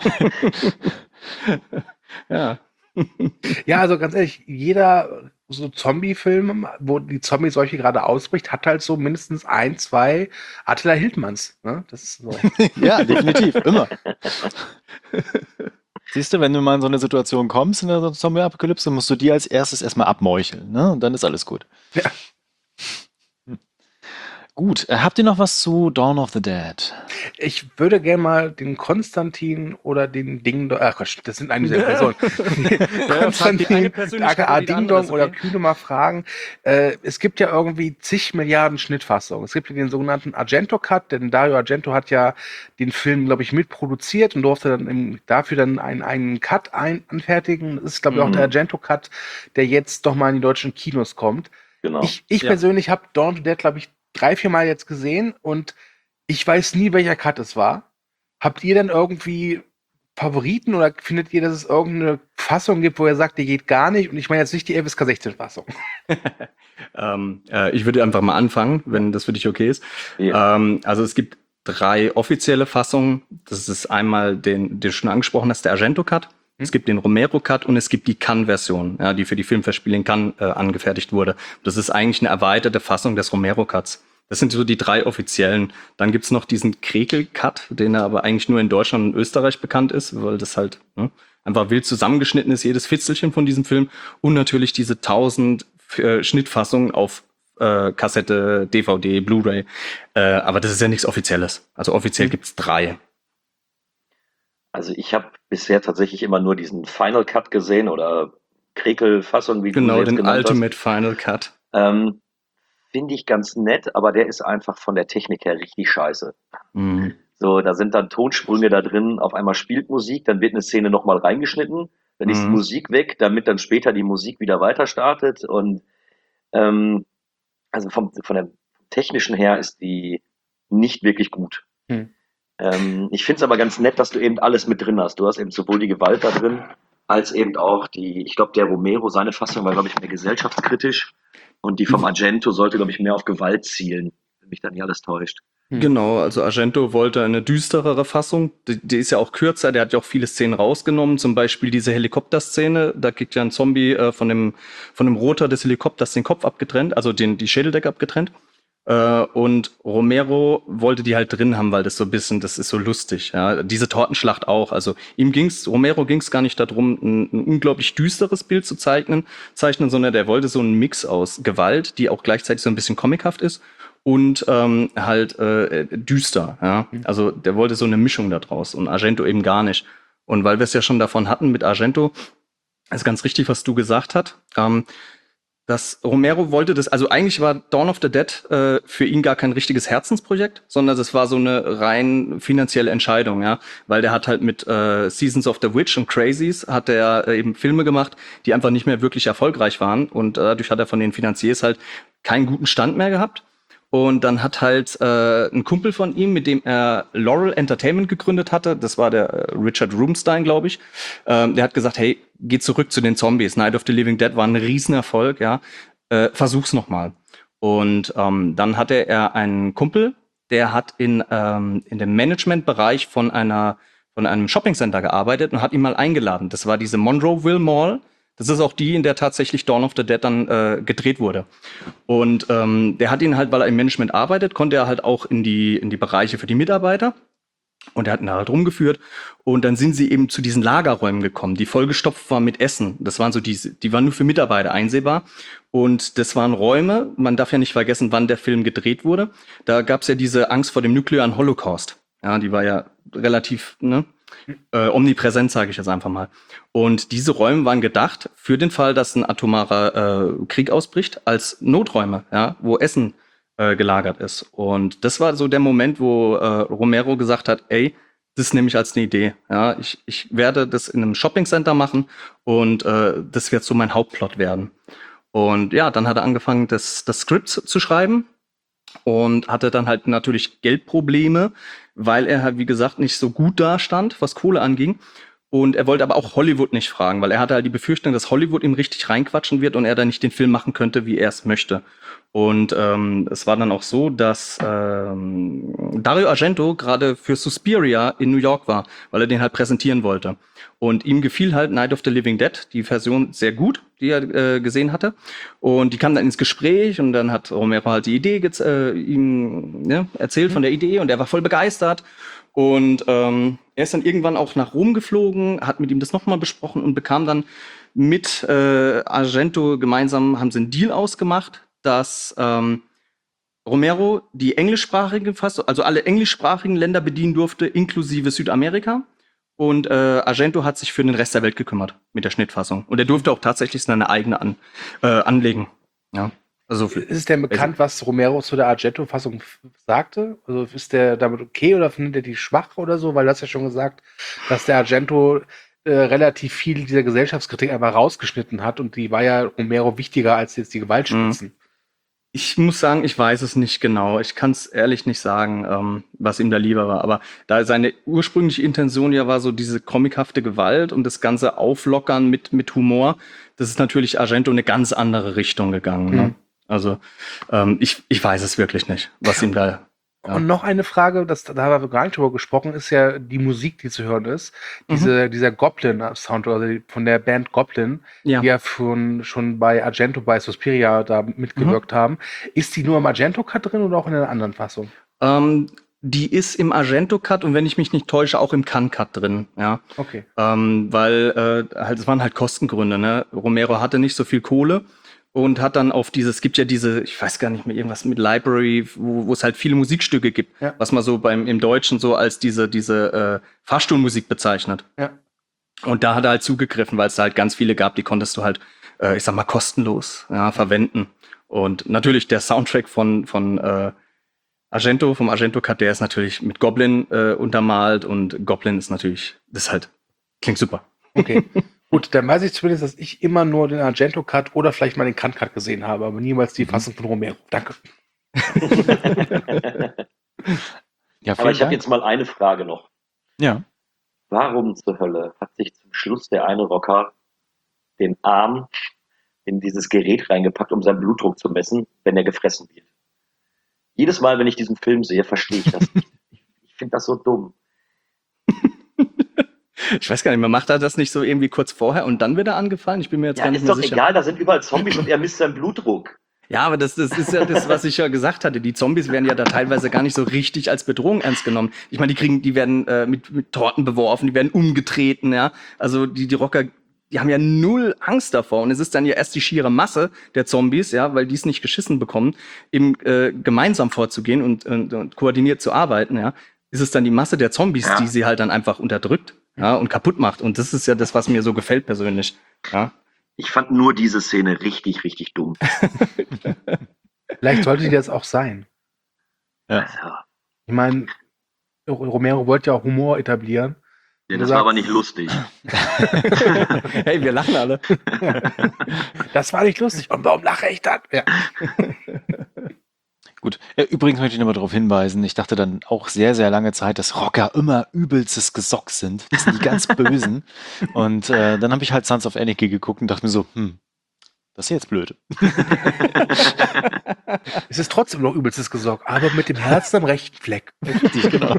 Ja. Ja, also ganz ehrlich, jeder so Zombie-Film, wo die Zombie-Seuche gerade ausbricht, hat halt so mindestens ein, zwei Attila Hildmanns. Ne? Das ist so. Ja, definitiv, immer. Siehst du, wenn du mal in so eine Situation kommst, in der Zombie-Apokalypse, musst du die als erstes erstmal abmeucheln, ne? Und dann ist alles gut. Ja. Hm. Gut, äh, habt ihr noch was zu Dawn of the Dead? Ich würde gerne mal den Konstantin oder den Ding Dong, ach Gott, das sind eigentlich dieselbe Person. Konstantin, aka Ding Dong oder Kühne mal fragen. Äh, es gibt ja irgendwie zig Milliarden Schnittfassungen. Es gibt ja den sogenannten Argento-Cut, denn Dario Argento hat ja den Film, glaube ich, mitproduziert und durfte dann im, dafür dann einen, einen Cut ein, anfertigen. Das ist, glaube ich, auch Mhm. der Argento-Cut, der jetzt doch mal in die deutschen Kinos kommt. Genau. Ich, ich Ja. persönlich habe Dawn of the Dead, glaube ich, drei, vier Mal jetzt gesehen und ich weiß nie, welcher Cut es war. Habt ihr denn irgendwie Favoriten oder findet ihr, dass es irgendeine Fassung gibt, wo ihr sagt, die geht gar nicht? Und ich meine jetzt nicht die F S K sechzehn Fassung. ähm, äh, ich würde einfach mal anfangen, wenn das für dich okay ist. Ja. Ähm, also es gibt drei offizielle Fassungen. Das ist einmal den, den du schon angesprochen hast, der Argento-Cut. Es gibt den Romero-Cut und es gibt die Cannes-Version, ja, die für die Filmfestspiele in Cannes äh, angefertigt wurde. Das ist eigentlich eine erweiterte Fassung des Romero-Cuts. Das sind so die drei offiziellen. Dann gibt's noch diesen Krekel-Cut, den aber eigentlich nur in Deutschland und Österreich bekannt ist, weil das halt ne, einfach wild zusammengeschnitten ist, jedes Fitzelchen von diesem Film. Und natürlich diese tausend äh, Schnittfassungen auf äh, Kassette, D V D, Blu-ray. Äh, aber das ist ja nichts Offizielles. Also offiziell gibt's drei. Also ich habe bisher tatsächlich immer nur diesen Final Cut gesehen oder Krekel-Fassung, wie du Genau, sie jetzt den genannt Ultimate Final Cut. hast. Ähm, Finde ich ganz nett, aber der ist einfach von der Technik her richtig scheiße. Mhm. So, da sind dann Tonsprünge da drin, auf einmal spielt Musik, dann wird eine Szene nochmal reingeschnitten, dann ist die Mhm. Musik weg, damit dann später die Musik wieder weiter startet und ähm, also vom, von der technischen her ist die nicht wirklich gut. Hm. Ähm, ich finde es aber ganz nett, dass du eben alles mit drin hast. Du hast eben sowohl die Gewalt da drin, als eben auch die, ich glaube, der Romero, seine Fassung war, glaube ich, mehr gesellschaftskritisch und die vom Argento sollte, glaube ich, mehr auf Gewalt zielen, wenn mich da nicht alles täuscht. Genau, also Argento wollte eine düsterere Fassung. Die, die ist ja auch kürzer, der hat ja auch viele Szenen rausgenommen, zum Beispiel diese Helikopterszene, da kriegt ja ein Zombie äh, von dem von dem Rotor des Helikopters den Kopf abgetrennt, also den die Schädeldecke abgetrennt. Äh, und Romero wollte die halt drin haben, weil das so ein bisschen, das ist so lustig. Ja, diese Tortenschlacht auch. Also ihm ging's, Romero ging's gar nicht darum, ein, ein unglaublich düsteres Bild zu zeichnen, zeichnen, sondern der wollte so einen Mix aus Gewalt, die auch gleichzeitig so ein bisschen comichaft ist. Und ähm, halt äh, düster, ja. Also der wollte so eine Mischung da draus und Argento eben gar nicht. Und weil wir es ja schon davon hatten mit Argento, ist ganz richtig, was du gesagt hast. Ähm, dass Romero wollte das, also eigentlich war Dawn of the Dead äh, für ihn gar kein richtiges Herzensprojekt, sondern das war so eine rein finanzielle Entscheidung, ja. Weil der hat halt mit äh, Seasons of the Witch und Crazies hat er äh, eben Filme gemacht, die einfach nicht mehr wirklich erfolgreich waren. Und äh, dadurch hat er von den Finanziers halt keinen guten Stand mehr gehabt. Und dann hat halt äh, ein Kumpel von ihm, mit dem er Laurel Entertainment gegründet hatte, das war der äh, Richard Rubinstein, glaube ich, ähm, der hat gesagt, hey, geh zurück zu den Zombies. Night of the Living Dead war ein Riesenerfolg, ja, äh, versuch's nochmal. Und ähm, dann hatte er einen Kumpel, der hat in, ähm, in dem Managementbereich von einer von einem Shoppingcenter gearbeitet und hat ihn mal eingeladen. Das war diese Monroeville Mall. Das ist auch die, in der tatsächlich Dawn of the Dead dann äh, gedreht wurde. Und ähm, der hat ihn halt, weil er im Management arbeitet, konnte er halt auch in die in die Bereiche für die Mitarbeiter. Und er hat ihn halt rumgeführt. Und dann sind sie eben zu diesen Lagerräumen gekommen, die vollgestopft waren mit Essen. Das waren so diese, die waren nur für Mitarbeiter einsehbar. Und das waren Räume, man darf ja nicht vergessen, wann der Film gedreht wurde. Da gab es ja diese Angst vor dem nuklearen Holocaust. Ja, die war ja relativ, ne? Äh, omnipräsent, sage ich jetzt einfach mal. Und diese Räume waren gedacht für den Fall, dass ein atomarer äh, Krieg ausbricht, als Noträume, ja, wo Essen äh, gelagert ist. Und das war so der Moment, wo äh, Romero gesagt hat, ey, das nehme ich als eine Idee. Ja, ich, ich werde das in einem Shoppingcenter machen und äh, das wird so mein Hauptplot werden. Und ja, dann hat er angefangen, das, das Skript zu schreiben und hatte dann halt natürlich Geldprobleme, weil er halt, wie gesagt, nicht so gut dastand, was Kohle anging. Und er wollte aber auch Hollywood nicht fragen, weil er hatte halt die Befürchtung, dass Hollywood ihm richtig reinquatschen wird und er dann nicht den Film machen könnte, wie er es möchte. Und ähm, es war dann auch so, dass ähm, Dario Argento gerade für Suspiria in New York war, weil er den halt präsentieren wollte. Und ihm gefiel halt Night of the Living Dead, die Version, sehr gut, die er äh, gesehen hatte. Und die kam dann ins Gespräch und dann hat Romero halt die Idee gez- äh, ihm ne, erzählt von der Idee und er war voll begeistert. Und ähm, er ist dann irgendwann auch nach Rom geflogen, hat mit ihm das nochmal besprochen und bekam dann mit äh, Argento gemeinsam, haben sie einen Deal ausgemacht, dass ähm, Romero die englischsprachige Fassung, also alle englischsprachigen Länder bedienen durfte, inklusive Südamerika. Und äh, Argento hat sich für den Rest der Welt gekümmert mit der Schnittfassung. Und er durfte auch tatsächlich seine eigene an, äh, anlegen. Ja. Also ist es denn bekannt, was Romero zu der Argento-Fassung f- sagte? Also ist der damit okay oder findet er die schwach oder so? Weil du hast ja schon gesagt, dass der Argento äh, relativ viel dieser Gesellschaftskritik einfach rausgeschnitten hat und die war ja Romero wichtiger als jetzt die Gewaltspitzen. Ich muss sagen, ich weiß es nicht genau. Ich kann es ehrlich nicht sagen, ähm, was ihm da lieber war. Aber da seine ursprüngliche Intention ja war so diese comichafte Gewalt und das ganze Auflockern mit, mit Humor, das ist natürlich Argento in eine ganz andere Richtung gegangen. Mhm. Ne? Also ähm, ich, ich weiß es wirklich nicht, was ihm da... Ja. Und noch eine Frage, das, da haben wir gar nicht drüber gesprochen, ist ja die Musik, die zu hören ist. Diese, mhm. Dieser Goblin-Sound, also die, von der Band Goblin, ja. die ja schon, schon bei Argento, bei Suspiria da mitgewirkt mhm. haben. Ist die nur im Argento-Cut drin oder auch in einer anderen Fassung? Ähm, die ist im Argento-Cut und wenn ich mich nicht täusche, auch im Cannes-Cut drin. Ja. Okay. Ähm, weil äh, halt, es waren halt Kostengründe. Ne? Romero hatte nicht so viel Kohle. Und hat dann auf dieses, es gibt ja diese, ich weiß gar nicht mehr, irgendwas mit Library, wo, wo es halt viele Musikstücke gibt, ja. was man so beim im Deutschen so als diese, diese äh, Fahrstuhlmusik bezeichnet. Ja. Und da hat er halt zugegriffen, weil es da halt ganz viele gab, die konntest du halt, äh, ich sag mal, kostenlos ja, verwenden. Und natürlich der Soundtrack von, von äh, Argento, vom Argento-Cut, der ist natürlich mit Goblin äh, untermalt und Goblin ist natürlich, das ist halt, klingt super. Okay. Gut, dann weiß ich zumindest, dass ich immer nur den Argento-Cut oder vielleicht mal den Cannes-Cut gesehen habe, aber niemals die Fassung von Romero. Danke. ja, aber ich habe jetzt mal eine Frage noch. Ja. warum zur Hölle hat sich zum Schluss der eine Rocker den Arm in dieses Gerät reingepackt, um seinen Blutdruck zu messen, wenn er gefressen wird? Jedes Mal, wenn ich diesen Film sehe, verstehe ich das nicht. Ich finde das so dumm. Ich weiß gar nicht, man macht da das nicht so irgendwie kurz vorher und dann wieder angefallen? Ich bin mir jetzt Ja, gar nicht ist mehr doch sicher. egal, da sind überall Zombies und er misst seinen Blutdruck. Ja, aber das, das ist ja das, was ich ja gesagt hatte. Die Zombies werden ja da teilweise gar nicht so richtig als Bedrohung ernst genommen. Ich meine, die kriegen, die werden äh, mit, mit Torten beworfen, die werden umgetreten, ja. Also die, die Rocker, die haben ja null Angst davor. Und es ist dann ja erst die schiere Masse der Zombies, ja, weil die es nicht geschissen bekommen, eben äh, gemeinsam vorzugehen und, und, und koordiniert zu arbeiten, ja. Ist es dann die Masse der Zombies, Ja. die sie halt dann einfach unterdrückt, ja, und kaputt macht. Und das ist ja das, was mir so gefällt persönlich, ja. Ich fand nur diese Szene richtig, richtig dumm. Vielleicht sollte die das auch sein. Also, Ich meine, Romero wollte ja auch Humor etablieren. ja, Du das sagst- war aber nicht lustig. Hey, wir lachen alle. Das war nicht lustig. Und warum lache ich dann? Ja. Gut. Ja, übrigens möchte ich nochmal darauf hinweisen, ich dachte dann auch sehr, sehr lange Zeit, dass Rocker immer übelstes Gesock sind. Das sind die ganz Bösen. Und äh, dann habe ich halt Sons of Anarchy geguckt und dachte mir so, hm, das ist jetzt blöd. Es ist trotzdem noch übelstes Gesorg, aber mit dem Herzen am rechten Fleck. Richtig, genau.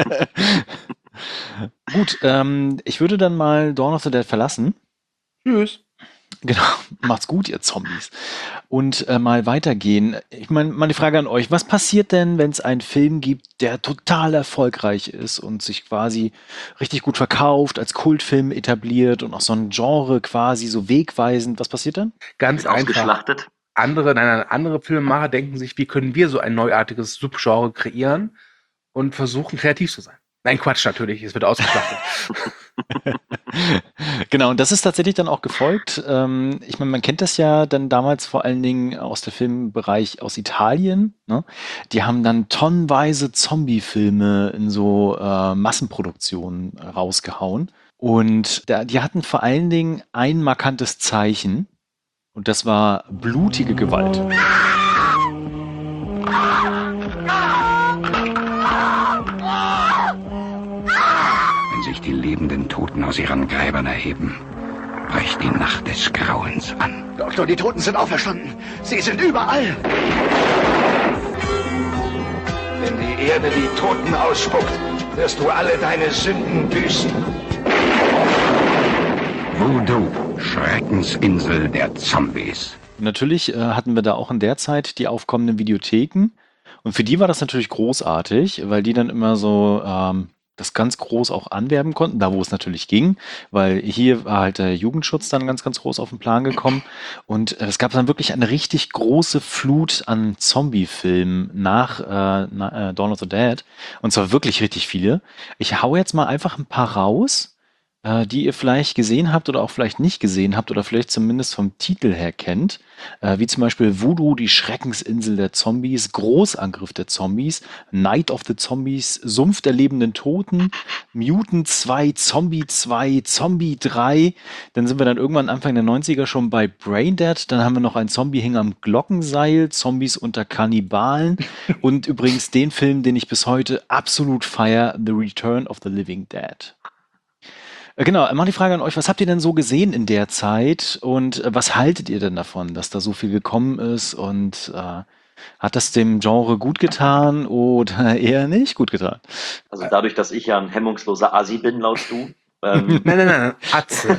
Gut, ähm, ich würde dann mal Dawn of the Dead verlassen. Tschüss. Genau, macht's gut, ihr Zombies. Und äh, mal weitergehen. Ich meine, mal die Frage an euch, was passiert denn, wenn es einen Film gibt, der total erfolgreich ist und sich quasi richtig gut verkauft, als Kultfilm etabliert und auch so ein Genre quasi so wegweisend, was passiert dann? Ganz Wird einfach. ausgeschlachtet. Andere, nein, nein, andere Filmemacher denken sich, wie können wir so ein neuartiges Subgenre kreieren und versuchen, kreativ zu sein. Nein, Quatsch, natürlich, es wird ausgeschlachtet. Genau, und das ist tatsächlich dann auch gefolgt. Ähm, ich meine, man kennt das ja dann damals vor allen Dingen aus der Filmbereich aus Italien. Ne? Die haben dann tonnenweise Zombie-Filme in so äh, Massenproduktionen äh, rausgehauen. Und da, die hatten vor allen Dingen ein markantes Zeichen. Und das war blutige Gewalt. Wenn sich die lebenden Toten aus ihren Gräbern erheben, bricht die Nacht des Grauens an. Doktor, die Toten sind auferstanden. Sie sind überall. Wenn die Erde die Toten ausspuckt, wirst du alle deine Sünden büßen. Voodoo, Schreckensinsel der Zombies. Natürlich äh, hatten wir da auch in der Zeit die aufkommenden Videotheken. Und für die war das natürlich großartig, weil die dann immer so ähm, das ganz groß auch anwerben konnten, da wo es natürlich ging, weil hier war halt der Jugendschutz dann ganz, ganz groß auf den Plan gekommen. Und äh, es gab dann wirklich eine richtig große Flut an Zombie-Filmen nach äh, na, äh, Dawn of the Dead. Und zwar wirklich richtig viele. Ich hau jetzt mal einfach ein paar raus, äh, die ihr vielleicht gesehen habt oder auch vielleicht nicht gesehen habt oder vielleicht zumindest vom Titel her kennt, äh, wie zum Beispiel Voodoo, die Schreckensinsel der Zombies, Großangriff der Zombies, Night of the Zombies, Sumpf der lebenden Toten, Mutant zwei, Zombie zwei, Zombie drei, dann sind wir dann irgendwann Anfang der neunziger schon bei Braindead, dann haben wir noch einen Zombie hing am Glockenseil, Zombies unter Kannibalen und übrigens den Film, den ich bis heute absolut feier, The Return of the Living Dead. Genau, mal die Frage an euch, was habt ihr denn so gesehen in der Zeit und äh, was haltet ihr denn davon, dass da so viel gekommen ist und äh, hat das dem Genre gut getan oder eher nicht gut getan? Also dadurch, dass ich ja ein hemmungsloser Assi bin, laut du. Ähm, Nein, nein, nein, Atze.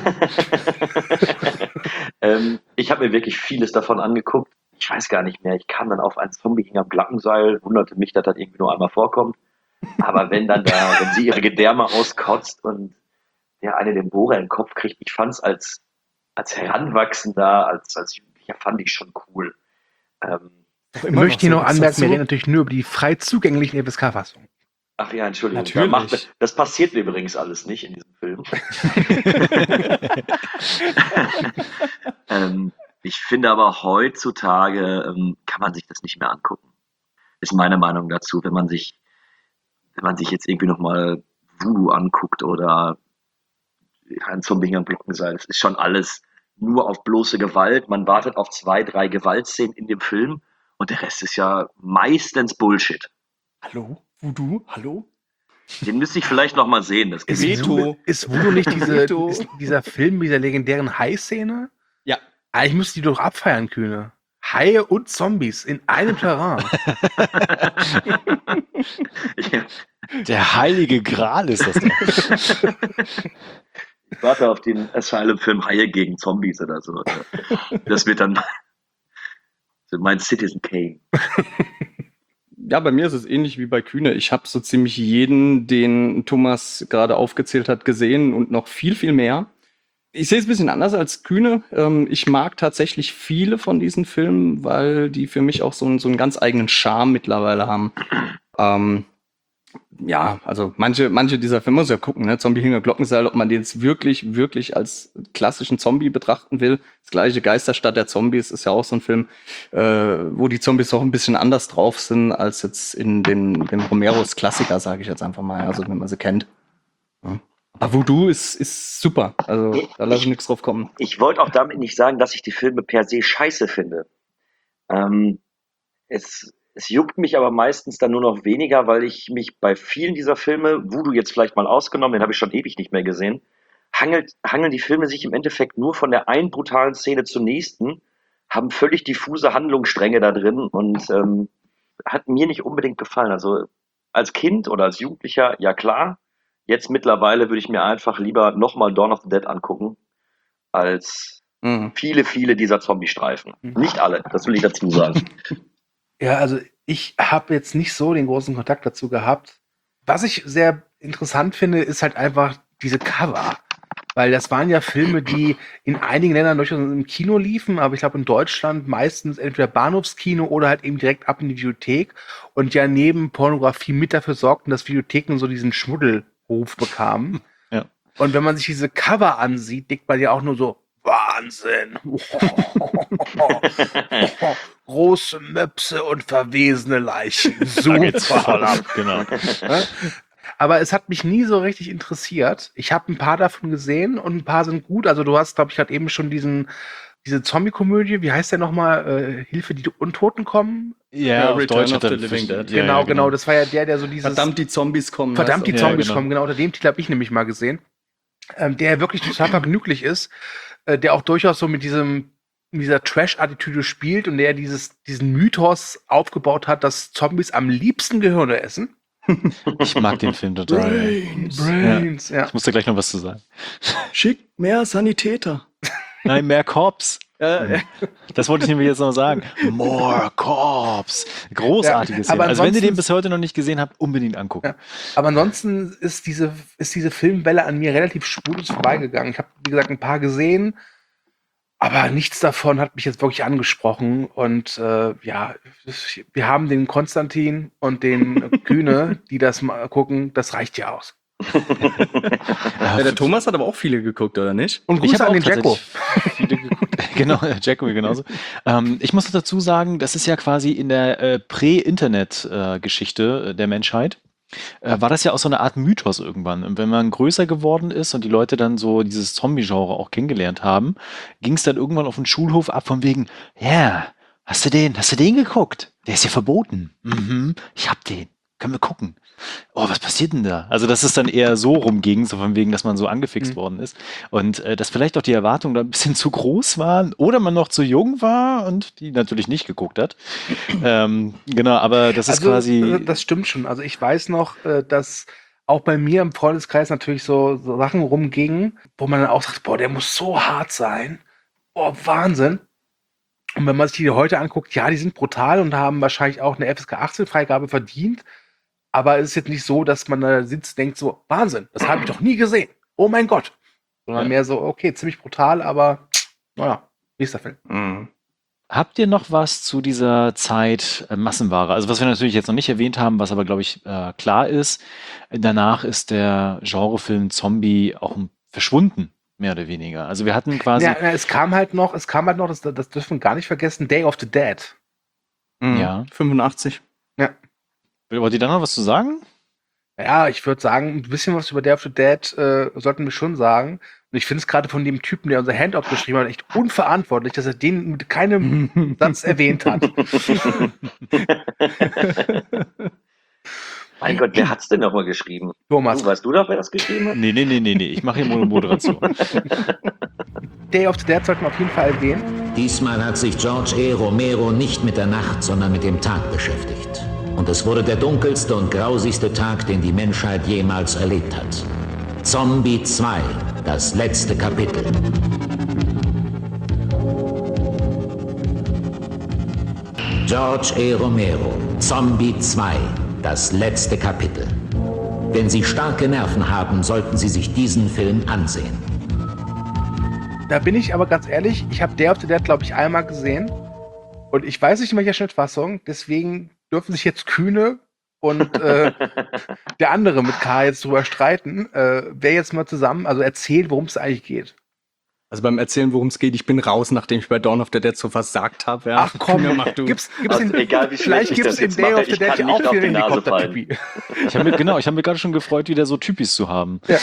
ähm, ich habe mir wirklich vieles davon angeguckt. Ich weiß gar nicht mehr. Ich kam dann auf einen Zombie hing am Glockenseil, wunderte mich, dass das irgendwie nur einmal vorkommt. Aber wenn dann da, wenn sie ihre Gedärme auskotzt und der eine den Bohrer in den Kopf kriegt, ich fand es als, als Heranwachsender, als, als Jugendlicher fand ich schon cool. Ähm, Ich möchte hier noch anmerken, wir reden natürlich nur über die frei zugänglichen F S K-Fassungen. ach ja, Entschuldigung. Natürlich. Da macht, das passiert übrigens alles nicht in diesem Film. ähm, ich finde aber heutzutage ähm, kann man sich das nicht mehr angucken. Ist meine Meinung dazu, wenn man sich, wenn man sich jetzt irgendwie nochmal Voodoo anguckt oder ein Zombie am Glockenseil. Das ist schon alles nur auf bloße Gewalt. Man wartet auf zwei, drei Gewaltszenen in dem Film und der Rest ist ja meistens Bullshit. Hallo? Voodoo? Hallo? Den müsste ich vielleicht noch mal sehen. Das Ist Gebiet. Voodoo, ist Voodoo nicht diese, Veto. ist dieser Film mit dieser legendären Hai-Szene? Ja. Eigentlich müsste die doch abfeiern, Kühne. Haie und Zombies in einem Terrain. Der heilige Gral ist das doch. Ich warte auf den Asylum-Film Haie gegen Zombies oder so. Das wird dann so mein Citizen Kane. Ja, bei mir ist es ähnlich wie bei Kühne. Ich habe so ziemlich jeden, den Thomas gerade aufgezählt hat, gesehen und noch viel, viel mehr. Ich sehe es ein bisschen anders als Kühne. Ähm, ich mag tatsächlich viele von diesen Filmen, weil die für mich auch so, einen- so einen ganz eigenen Charme mittlerweile haben. Ähm, ja, also manche, manche dieser Filme, muss ja gucken, ne? Zombie hinter Glockenseil, ob man den jetzt wirklich, wirklich als klassischen Zombie betrachten will. Das gleiche Geisterstadt der Zombies ist ja auch so ein Film, äh, wo die Zombies auch ein bisschen anders drauf sind, als jetzt in den, den Romeros Klassiker, sage ich jetzt einfach mal, also wenn man sie kennt. Ja. Aber Voodoo ist, ist super, also da lasse ich nichts drauf kommen. Ich wollte auch damit nicht sagen, dass ich die Filme per se scheiße finde. Ähm, es, es juckt mich aber meistens dann nur noch weniger, weil ich mich bei vielen dieser Filme, Voodoo jetzt vielleicht mal ausgenommen, den habe ich schon ewig nicht mehr gesehen, hangelt, hangeln die Filme sich im Endeffekt nur von der einen brutalen Szene zur nächsten, haben völlig diffuse Handlungsstränge da drin und ähm, hat mir nicht unbedingt gefallen. Also als Kind oder als Jugendlicher, ja klar. Jetzt mittlerweile würde ich mir einfach lieber nochmal Dawn of the Dead angucken, als Mhm. viele, viele dieser Zombie-Streifen. Nicht alle, das will ich dazu sagen. Ja, also ich habe jetzt nicht so den großen Kontakt dazu gehabt. Was ich sehr interessant finde, ist halt einfach diese Cover. Weil das waren ja Filme, die in einigen Ländern durchaus im Kino liefen, aber ich glaube in Deutschland meistens entweder Bahnhofskino oder halt eben direkt ab in die Videothek und ja neben Pornografie mit dafür sorgten, dass Videotheken so diesen Schmuddelruf bekamen. Ja. Und wenn man sich diese Cover ansieht, denkt man ja auch nur so, Wahnsinn. Große Möpse und verwesene Leichen. Da geht's voll Super. ab, genau. Aber es hat mich nie so richtig interessiert. Ich habe ein paar davon gesehen und ein paar sind gut. Also du hast, glaube ich, gerade eben schon diesen, diese Zombie-Komödie, wie heißt der nochmal? Äh, Hilfe, die Untoten kommen? Ja, auf Return Deutsch of hat the er Living Dead. Ja, genau, ja, genau. Das war ja der, der so dieses... Verdammt, die Zombies kommen. Verdammt, die heißt Ja, Zombies genau. kommen. Genau, unter dem Titel habe ich nämlich mal gesehen. Ähm, der wirklich total vergnüglich ist. Äh, der auch durchaus so mit diesem mit dieser Trash-Attitüde spielt und der dieses, diesen Mythos aufgebaut hat, dass Zombies am liebsten Gehirne essen. Ich mag den Film total. Brains. Brains, ja. Ich muss da gleich noch was zu sagen. Schickt mehr Sanitäter. Nein, mehr Cops. Äh, Das wollte ich nämlich jetzt noch sagen. More Cops. Großartiges Ja, Film. aber Also wenn ihr den ansonsten- bis heute noch nicht gesehen habt, unbedingt angucken. Ja. Aber ansonsten ist diese, ist diese Filmwelle an mir relativ spurlos vorbeigegangen. Ich habe, wie gesagt, ein paar gesehen, aber nichts davon hat mich jetzt wirklich angesprochen. Und äh, ja, wir haben den Konstantin und den Kühne, die das mal gucken. Das reicht ja aus. ja, der Thomas hat aber auch viele geguckt, oder nicht? Und Ich Grüße habe an auch den Jacko. tatsächlich viele geguckt. Genau, Jacko genauso. Ähm, ich muss noch dazu sagen, das ist ja quasi in der äh, Prä-Internet-Geschichte äh, der Menschheit. Äh, war das ja auch so eine Art Mythos irgendwann. Und wenn man größer geworden ist und die Leute dann so dieses Zombie-Genre auch kennengelernt haben, ging es dann irgendwann auf den Schulhof ab von wegen, ja, yeah, hast du den, hast du den geguckt? Der ist ja verboten. Mhm, ich hab den. Können wir gucken. Oh, was passiert denn da? Also, dass es dann eher so rumging, so von wegen, dass man so angefixt Mhm. worden ist. Und äh, dass vielleicht auch die Erwartungen da ein bisschen zu groß waren oder man noch zu jung war und die natürlich nicht geguckt hat. ähm, genau, aber das ist Also, quasi. äh, das stimmt schon. Also ich weiß noch, äh, dass auch bei mir im Freundeskreis natürlich so, so Sachen rumgingen, wo man dann auch sagt, boah, der muss so hart sein. Boah, Wahnsinn. Und wenn man sich die heute anguckt, ja, die sind brutal und haben wahrscheinlich auch eine F S K achtzehn Freigabe verdient. Aber es ist jetzt nicht so, dass man da sitzt und denkt so, Wahnsinn, das habe ich doch nie gesehen. Oh mein Gott. Sondern Ja. mehr so, okay, ziemlich brutal, aber naja, nächster Film. Mhm. Habt ihr noch was zu dieser Zeit äh, Massenware? Also was wir natürlich jetzt noch nicht erwähnt haben, was aber, glaube ich, äh, klar ist, danach ist der Genrefilm Zombie auch verschwunden, mehr oder weniger. Also wir hatten quasi, Ja, ja, es kam halt noch, es kam halt noch, das, das dürfen wir gar nicht vergessen, Day of the Dead. Mhm. Ja. fünfundachtzig. wollt ihr da noch was zu sagen? Ja, ich würde sagen, ein bisschen was über Day of the Dead äh, sollten wir schon sagen. Und ich finde es gerade von dem Typen, der unser Handout geschrieben hat, echt unverantwortlich, dass er den mit keinem Satz erwähnt hat. Mein Gott, wer hat's denn nochmal geschrieben? Thomas. Du, weißt du doch, wer das geschrieben hat? Nee, nee, nee, nee, nee. Ich mache hier Mo- Moderation. Day of the Dead sollten wir auf jeden Fall erwähnen. Diesmal hat sich George E. Romero nicht mit der Nacht, sondern mit dem Tag beschäftigt. Und es wurde der dunkelste und grausigste Tag, den die Menschheit jemals erlebt hat. Zombie zwei, das letzte Kapitel. George E. Romero, Zombie zwei, das letzte Kapitel. Wenn Sie starke Nerven haben, sollten Sie sich diesen Film ansehen. Da bin ich aber ganz ehrlich, ich habe Day of the Dead, glaube ich, einmal gesehen. Und ich weiß nicht in welcher Schnittfassung, deswegen dürfen sich jetzt Kühne und äh, der andere mit K jetzt drüber streiten, äh, wer jetzt mal zusammen, also erzählt, worum es eigentlich geht. Also beim Erzählen, worum es geht, ich bin raus, nachdem ich bei Dawn of the Dead so versagt habe. Ja. Ach komm, Ja, mach du. gibt's, gibt's Also in, egal, wie vielleicht schlecht ich gibt's das in jetzt Day mache, of the ich Dead kann ja nicht auch auf wieder die Nase Helikopter-Typi. Ich habe mich, genau, ich habe mich gerade schon gefreut, wieder so Typis zu haben. Ja.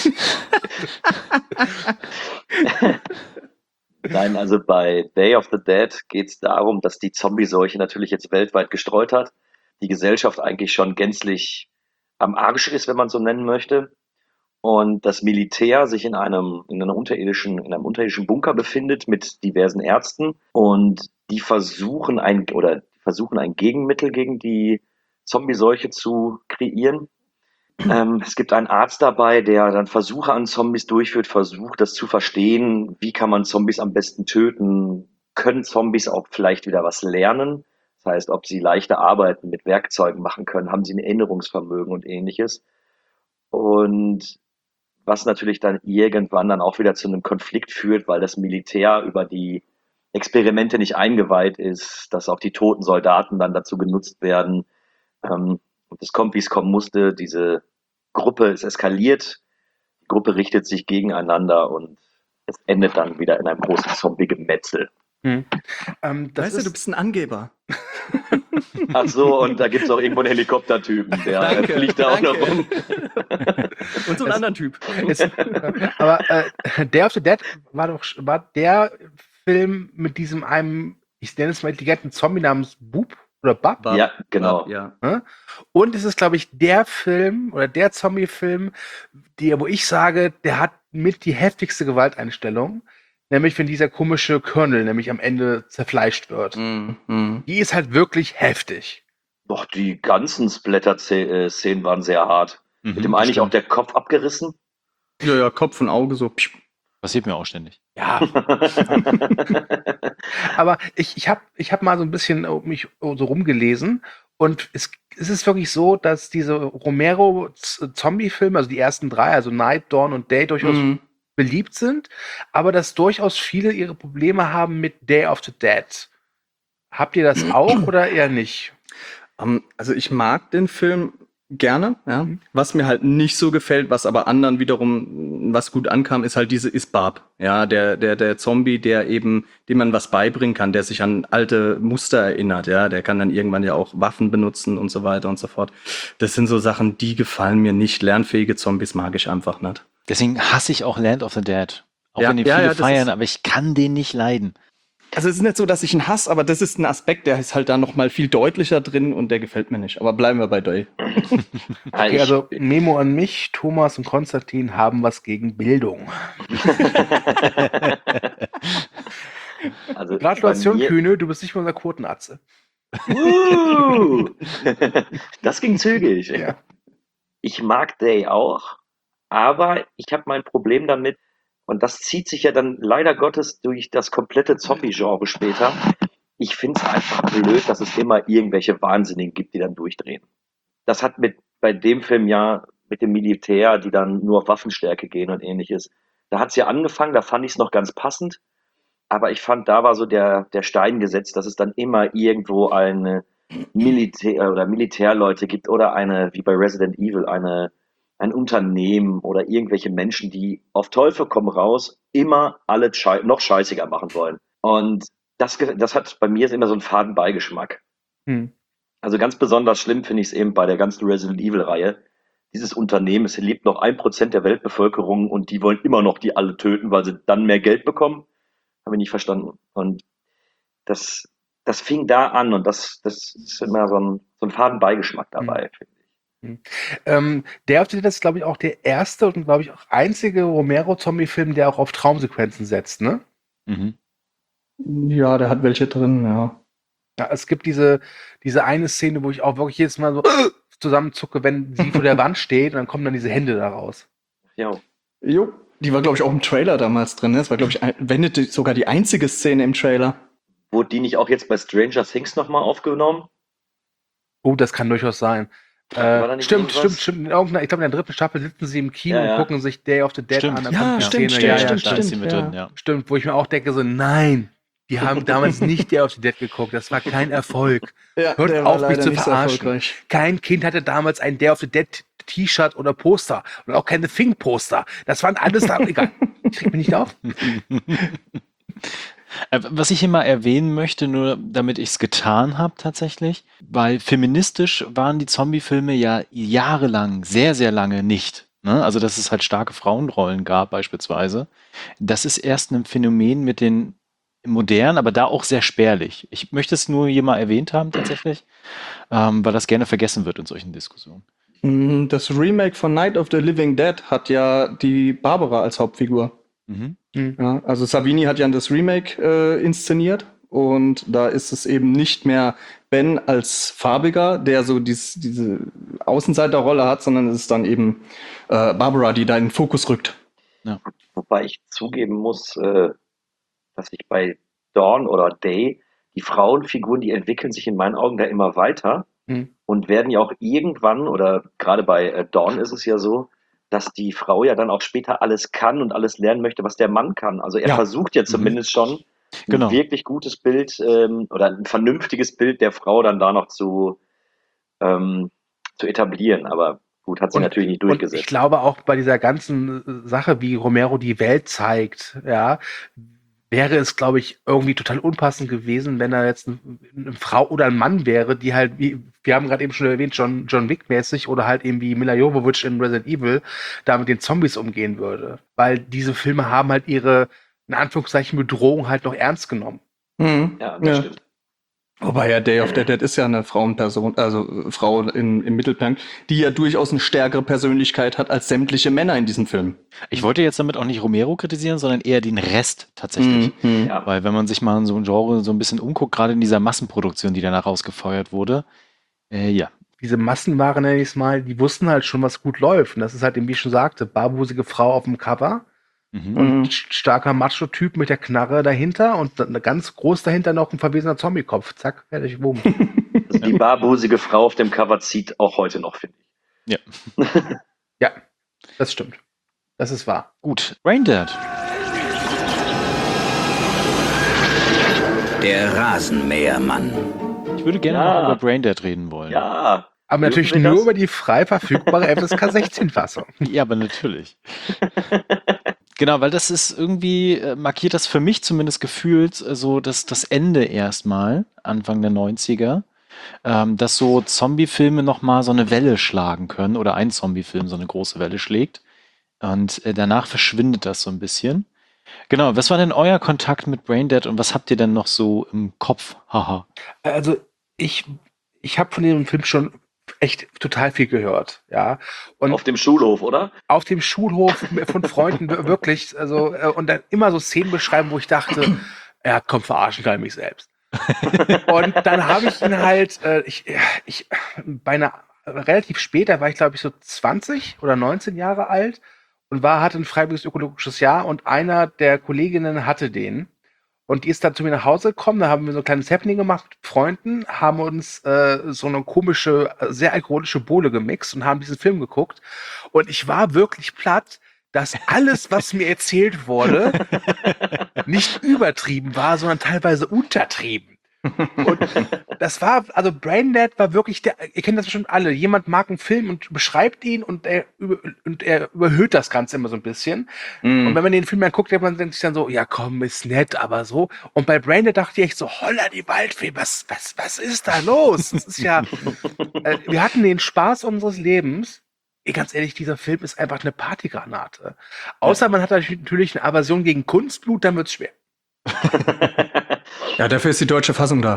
Nein, also bei Day of the Dead geht es darum, dass die Zombie-Seuche natürlich jetzt weltweit gestreut hat. Die Gesellschaft eigentlich schon gänzlich am Arsch ist, wenn man so nennen möchte. Und das Militär sich in einem, in einer unterirdischen, in einem unterirdischen Bunker befindet mit diversen Ärzten. Und die versuchen ein, oder versuchen ein Gegenmittel gegen die Zombie-Seuche zu kreieren. Ähm, es gibt einen Arzt dabei, der dann Versuche an Zombies durchführt, versucht das zu verstehen, wie kann man Zombies am besten töten, können Zombies auch vielleicht wieder was lernen, das heißt, ob sie leichter Arbeiten mit Werkzeugen machen können, haben sie ein Erinnerungsvermögen und ähnliches. Und was natürlich dann irgendwann dann auch wieder zu einem Konflikt führt, weil das Militär über die Experimente nicht eingeweiht ist, dass auch die toten Soldaten dann dazu genutzt werden. Ähm, und es kommt, wie es kommen musste, diese Gruppe ist eskaliert, die Gruppe richtet sich gegeneinander und es endet dann wieder in einem großen Zombie-Gemetzel. Hm. Ähm, das Weißt du, ist, du bist ein Angeber. Ach so, und da gibt es auch irgendwo einen Helikoptertypen, der Danke, fliegt da auch noch danke. rum. Und so einen anderen Typ. ist, aber äh, Day of the Dead war doch war der Film mit diesem einem, ich nenne es mal intelligenten Zombie namens Boop oder Bub. Bub. Ja, genau. Ja. Und es ist, glaube ich, der Film oder der Zombie-Film, der, wo ich sage, der hat mit die heftigste Gewalteinstellung. Nämlich, wenn dieser komische Colonel nämlich am Ende zerfleischt wird. Mm, mm. Die ist halt wirklich heftig. Doch, die ganzen Splatter-Szenen waren sehr hart. Mhm, Mit dem eigentlich stimmt. auch der Kopf abgerissen. Ja, ja, Kopf und Auge so. Psch. Passiert mir auch ständig. Ja. Aber ich, ich habe ich hab mal so ein bisschen um mich so rumgelesen und es, es ist wirklich so, dass diese Romero-Zombie-Filme, also die ersten drei, also Night, Dawn und Day, durchaus Mhm. beliebt sind, aber dass durchaus viele ihre Probleme haben mit Day of the Dead. Habt ihr das auch oder eher nicht? Um, also ich mag den Film gerne, ja. Was mir halt nicht so gefällt, was aber anderen wiederum was gut ankam, ist halt diese Isbab, ja, der der der Zombie, der eben, dem man was beibringen kann, der sich an alte Muster erinnert, ja, der kann dann irgendwann ja auch Waffen benutzen und so weiter und so fort. Das sind so Sachen, die gefallen mir nicht. Lernfähige Zombies mag ich einfach nicht. Deswegen hasse ich auch Land of the Dead. Auch Ja, wenn den ja, viele ja, das feiern, ist- aber ich kann den nicht leiden. Also es ist nicht so, dass ich ihn hasse, aber das ist ein Aspekt, der ist halt da noch mal viel deutlicher drin und der gefällt mir nicht. Aber bleiben wir bei Day. Okay, Ich- also Memo an mich, Thomas und Konstantin haben was gegen Bildung. also Gratulation, bei mir- Kühne, du bist nicht mehr unser Quotenatze. Uh, das ging zügig. Ja. Ich mag Day auch, aber ich habe mein Problem damit, und das zieht sich ja dann leider Gottes durch das komplette Zombie-Genre später. Ich finde es einfach blöd, dass es immer irgendwelche Wahnsinnigen gibt, die dann durchdrehen. Das hat mit bei dem Film ja mit dem Militär, die dann nur auf Waffenstärke gehen und ähnliches. Da hat es ja angefangen, da fand ich es noch ganz passend. Aber ich fand, da war so der, der Stein gesetzt, dass es dann immer irgendwo eine Militär oder Militärleute gibt oder eine, wie bei Resident Evil, eine, ein Unternehmen oder irgendwelche Menschen, die auf Teufel komm raus immer alle schei noch scheißiger machen wollen. Und das, ge- das hat bei mir immer so einen faden Beigeschmack. Hm. Also ganz besonders schlimm finde ich es eben bei der ganzen Resident Evil-Reihe. Dieses Unternehmen, es lebt noch ein Prozent der Weltbevölkerung und die wollen immer noch die alle töten, weil sie dann mehr Geld bekommen. Habe ich nicht verstanden. Und das, das fing da an und das, das ist immer so ein, so ein faden Beigeschmack dabei, finde ich. Ähm, der auf der das ist, glaube ich, auch der erste und, glaube ich, auch einzige Romero-Zombie-Film, der auch auf Traumsequenzen setzt, ne? Mhm. Ja, der hat welche drin, ja. Ja, es gibt diese, diese eine Szene, wo ich auch wirklich jedes Mal so zusammenzucke, wenn sie vor der Wand steht und dann kommen dann diese Hände da raus. Ja. Jo, die war, glaube ich, auch im Trailer damals drin. Ne? Das war, glaube ich, ein, wenn nicht sogar die einzige Szene im Trailer. Wurde die nicht auch jetzt bei Stranger Things nochmal aufgenommen? Oh, das kann durchaus sein. War da Äh, nicht stimmt, stimmt, irgendwas? stimmt. In irgendeiner- Ich glaube, in der dritten Staffel sitzen sie im Kino Ja, ja. und gucken sich Day of the Dead Stimmt. an. dann Ja, kommt die stimmt, Szene. stimmt, ja, stimmt, ja, da ist sie stimmt, mit ja. drin, ja. Stimmt, wo ich mir auch denke, so, nein, die haben damals nicht Day of the Dead geguckt. Das war kein Erfolg. Ja, Hört der war auf, mich leider zu nicht so verarschen. erfolgreich. Kein Kind hatte damals ein Day of the Dead T-Shirt oder Poster und auch keine Think-Poster. Das waren alles da. Egal. Ich krieg mich nicht auf. Äh, Was ich hier mal erwähnen möchte, nur damit ich es getan habe tatsächlich, weil feministisch waren die Zombie-Filme ja jahrelang, sehr, sehr lange nicht. Ne? Also, dass es halt starke Frauenrollen gab beispielsweise. Das ist erst ein Phänomen mit den modernen, aber da auch sehr spärlich. Ich möchte es nur hier mal erwähnt haben tatsächlich, ähm, weil das gerne vergessen wird in solchen Diskussionen. Mm, Das Remake von Night of the Living Dead hat ja die Barbara als Hauptfigur. Mhm. Ja, also Savini hat ja das Remake äh, inszeniert und da ist es eben nicht mehr Ben als Farbiger, der so dies, diese Außenseiterrolle hat, sondern es ist dann eben äh, Barbara, die da in den Fokus rückt. Wobei ich zugeben muss, äh, dass ich bei Dawn oder Day, die Frauenfiguren, die entwickeln sich in meinen Augen da immer weiter Hm. und werden ja auch irgendwann, oder gerade bei äh, Dawn ist es ja so, dass die Frau ja dann auch später alles kann und alles lernen möchte, was der Mann kann. Also er Ja. versucht ja zumindest schon, ein Genau. wirklich gutes Bild ähm, oder ein vernünftiges Bild der Frau dann da noch zu, ähm, zu etablieren. Aber gut, hat sie Und- natürlich nicht Und ich durchgesetzt. glaube auch bei dieser ganzen äh, Sache, wie Romero die Welt zeigt, ja, wäre es, glaube ich, irgendwie total unpassend gewesen, wenn er jetzt ein- eine Frau oder ein Mann wäre, die halt, wie, wir haben gerade eben schon erwähnt, John, John Wick-mäßig oder halt eben wie Mila Jovovich in Resident Evil da mit den Zombies umgehen würde. Weil diese Filme haben halt ihre, in Anführungszeichen, Bedrohung halt noch ernst genommen. Mhm. Ja, das Ja. stimmt. Wobei ja Day of the Dead ist ja eine Frauenperson, also äh, Frau in, im Mittelpunkt, die ja durchaus eine stärkere Persönlichkeit hat als sämtliche Männer in diesem Film. Ich wollte jetzt damit auch nicht Romero kritisieren, sondern eher den Rest tatsächlich. Mhm. Ja. Weil wenn man sich mal in so ein Genre so ein bisschen umguckt, gerade in dieser Massenproduktion, die danach rausgefeuert wurde, äh, ja. Diese Massenware, nenne ich es mal, die wussten halt schon, was gut läuft. Und das ist halt eben, wie ich schon sagte, barbusige Frau auf dem Cover Mhm. und Mhm. st- starker Macho-Typ mit der Knarre dahinter und dann ganz groß dahinter noch ein verwesener Zombie-Kopf. Zack, fertig, bumm. Also die barbusige Frau auf dem Cover zieht auch heute noch, finde ich. Ja, das stimmt. Das ist wahr. Gut. Braindead. Der Rasenmähermann. Ich würde gerne Ja. noch über Braindead reden wollen. Ja, Aber Dürfen natürlich wir nur das? über die frei verfügbare F S K sechzehn-Fassung. Ja, aber natürlich. Genau, weil das ist irgendwie, äh, markiert das für mich zumindest gefühlt äh, so das, das Ende erstmal, Anfang der neunziger, ähm, dass so Zombie-Filme nochmal so eine Welle schlagen können oder ein Zombie-Film so eine große Welle schlägt. Und äh, danach verschwindet das so ein bisschen. Genau, was war denn euer Kontakt mit Braindead und was habt ihr denn noch so im Kopf? Haha. Also ich, ich habe von dem Film schon echt total viel gehört, ja. Und auf dem Schulhof, oder? auf dem Schulhof von Freunden wir- wirklich, also äh, und dann immer so Szenen beschreiben, wo ich dachte, ja, komm, verarschen kann ich mich selbst. Und dann habe ich ihn halt, äh, ich, ich, bei einer, relativ später war ich glaube ich so zwanzig oder neunzehn Jahre alt und war, hatte ein freiwilliges ökologisches Jahr und einer der Kolleginnen hatte den. Und die ist dann zu mir nach Hause gekommen, da haben wir so ein kleines Happening gemacht mit Freunden, haben uns äh, so eine komische, äh, sehr alkoholische Bowle gemixt und haben diesen Film geguckt. Und ich war wirklich platt, dass alles, was mir erzählt wurde, nicht übertrieben war, sondern teilweise untertrieben. Und das war, also Braindead war wirklich der, ihr kennt das bestimmt alle, jemand mag einen Film und beschreibt ihn und er, über, und er überhöht das Ganze immer so ein bisschen. Mhm. Und wenn man den Film dann guckt, man denkt sich dann so, ja komm, ist nett, aber so. Und bei Braindead dachte ich echt so, holla die Waldfee, was, was, was ist da los? Das ist ja, äh, wir hatten den Spaß unseres Lebens. Ey, ganz ehrlich, dieser Film ist einfach eine Partygranate. Außer man hat natürlich eine Aversion gegen Kunstblut, dann wird's schwer. Ja, dafür ist die deutsche Fassung da.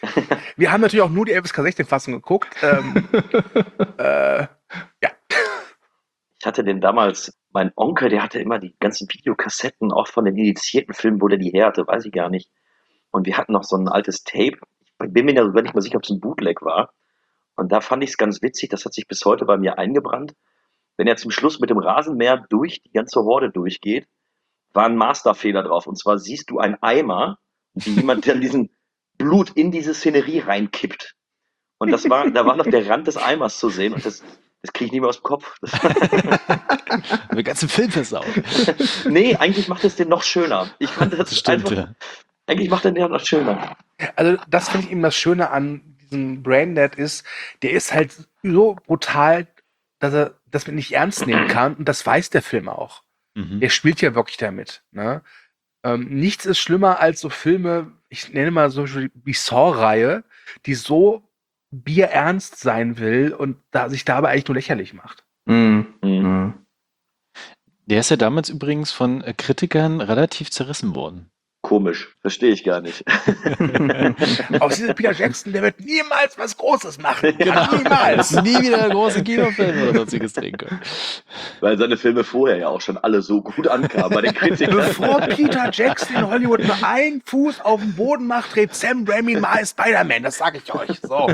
Wir haben natürlich auch nur die F S K sechzehn-Fassung geguckt. Ähm, äh, ja. Ich hatte den damals, mein Onkel, der hatte immer die ganzen Videokassetten, auch von den indizierten Filmen, wo der die her hatte, weiß ich gar nicht. Und wir hatten noch so ein altes Tape. Ich bin mir da sogar nicht mal sicher, ob es ein Bootleg war. Und da fand ich es ganz witzig, das hat sich bis heute bei mir eingebrannt. Wenn er zum Schluss mit dem Rasenmäher durch die ganze Horde durchgeht, war ein Masterfehler drauf. Und zwar siehst du einen Eimer, wie jemand dann diesen Blut in diese Szenerie reinkippt. Und das war, da war noch der Rand des Eimers zu sehen. Und das, das kriege ich nicht mehr aus dem Kopf. Das Den ganzen Film versaut. nee, eigentlich macht es den noch schöner. Ich fand das, Das stimmt, einfach, ja. eigentlich macht er den noch schöner. Also das finde ich eben das Schöne an diesem Braindead ist, der ist halt so brutal, dass er das nicht ernst nehmen kann. Und das weiß der Film auch. Mhm. Der spielt ja wirklich damit. Ne? Ähm, nichts ist schlimmer als so Filme, ich nenne mal so die Saw-Reihe, die so bierernst sein will und da sich dabei eigentlich nur lächerlich macht. Mhm. Mhm. Der ist ja damals übrigens von äh, Kritikern relativ zerrissen worden. Komisch, verstehe ich gar nicht. Aus diesem Peter Jackson, der wird niemals was Großes machen. Genau. Niemals. Nie wieder große Kinofilme oder sonstiges drehen können. Weil seine Filme vorher ja auch schon alle so gut ankamen bei den Kritikern. Bevor Peter Jackson in Hollywood nur einen Fuß auf den Boden macht, dreht Sam Raimi mal Spider-Man. Das sage ich euch. So.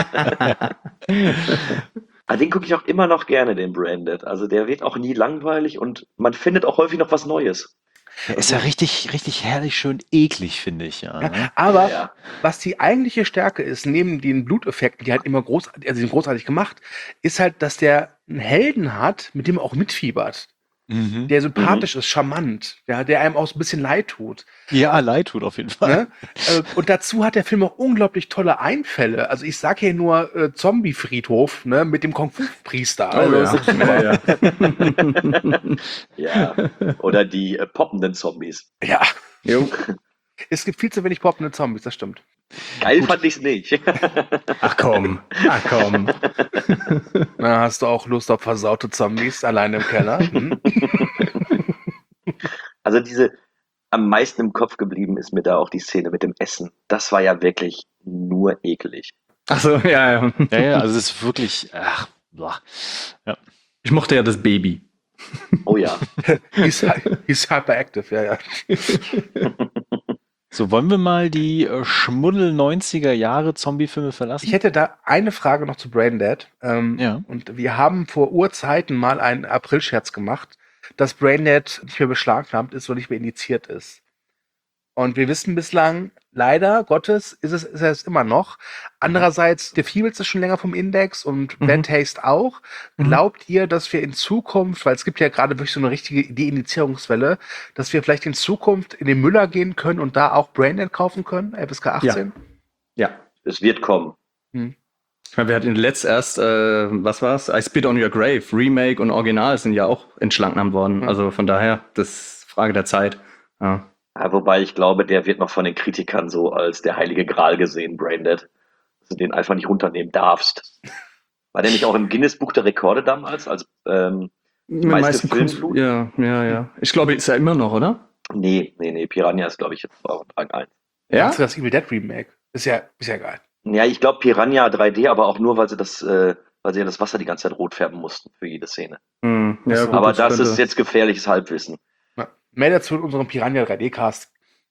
Ah, den gucke ich auch immer noch gerne, den Braindead. Also der wird auch nie langweilig und man findet auch häufig noch was Neues. Der ist ja richtig, richtig herrlich schön eklig, finde ich. Ja, ne? Aber Ja. was die eigentliche Stärke ist, neben den Bluteffekten, die halt immer großartig, also die sind großartig gemacht, ist halt, dass der einen Helden hat, mit dem er auch mitfiebert. Mhm. Der sympathisch ist, charmant, ja, der einem auch so ein bisschen leid tut. Ja, leid tut auf jeden Fall. Ne? Äh, Und dazu hat der Film auch unglaublich tolle Einfälle. Also ich sage hier nur äh, Zombie-Friedhof, ne, mit dem Kung-Fu-Priester. Oh, Also, ja. das ist super. Ja, ja. Ja. Oder die äh, poppenden Zombies. Ja, Jo. es gibt viel zu wenig poppende Zombies, das stimmt. Geil fand ich's nicht. Ach komm. Ach komm. Na, hast du auch Lust auf versaute Zombies alleine im Keller? Hm? Also diese am meisten im Kopf geblieben ist mir da auch die Szene mit dem Essen. Das war ja wirklich nur ekelig. Ach so, ja, ja. Ja, ja, also es ist wirklich, ach, blah. Ja. Ich mochte ja das Baby. Oh ja. He's, hy- he's hyperactive, ja, ja. So, wollen wir mal die äh, Schmuddel-neunziger Jahre Zombie-Filme verlassen? Ich hätte da eine Frage noch zu Braindead. Ähm, Ja. Und wir haben vor Urzeiten mal einen Aprilscherz gemacht, dass Braindead nicht mehr beschlagnahmt ist und nicht mehr indiziert ist. Und wir wissen bislang, leider Gottes, ist es, ist es immer noch. Andererseits, der Feebles ist schon länger vom Index und Mhm. Bad Taste auch. Mhm. Glaubt ihr, dass wir in Zukunft, weil es gibt ja gerade wirklich so eine richtige Deindizierungswelle, dass wir vielleicht in Zukunft in den Müller gehen können und da auch Braindead kaufen können, F S K achtzehn? Ja. Es wird kommen. Hm. Ich meine, wir hatten letzt erst, äh, was war's? I Spit on Your Grave. Remake und Original sind ja auch entschlagnahmt worden. Mhm. Also von daher, das ist Frage der Zeit. Ja. Ja, wobei ich glaube, der wird noch von den Kritikern so als der heilige Gral gesehen, Braindead. Dass du den einfach nicht runternehmen darfst. War der nicht auch im Guinness-Buch der Rekorde damals als ähm, Mit meiste meisten Kunst, Filmblut? ja, ja, ja. Ich glaube, ist er immer noch, oder? Nee, nee, nee. Piranha ist, glaube ich, jetzt auf Rang eins. Ja? Hast du das Evil Dead Remake? Ist ja, ist ja geil. Ja, ich glaube Piranha drei D, aber auch nur, weil sie das, äh, weil sie ja das Wasser die ganze Zeit rot färben mussten für jede Szene. Hm, ja, gut, aber das könnte- ist jetzt gefährliches Halbwissen. Ja. Mehr dazu in unserem Piranha drei D-Cast.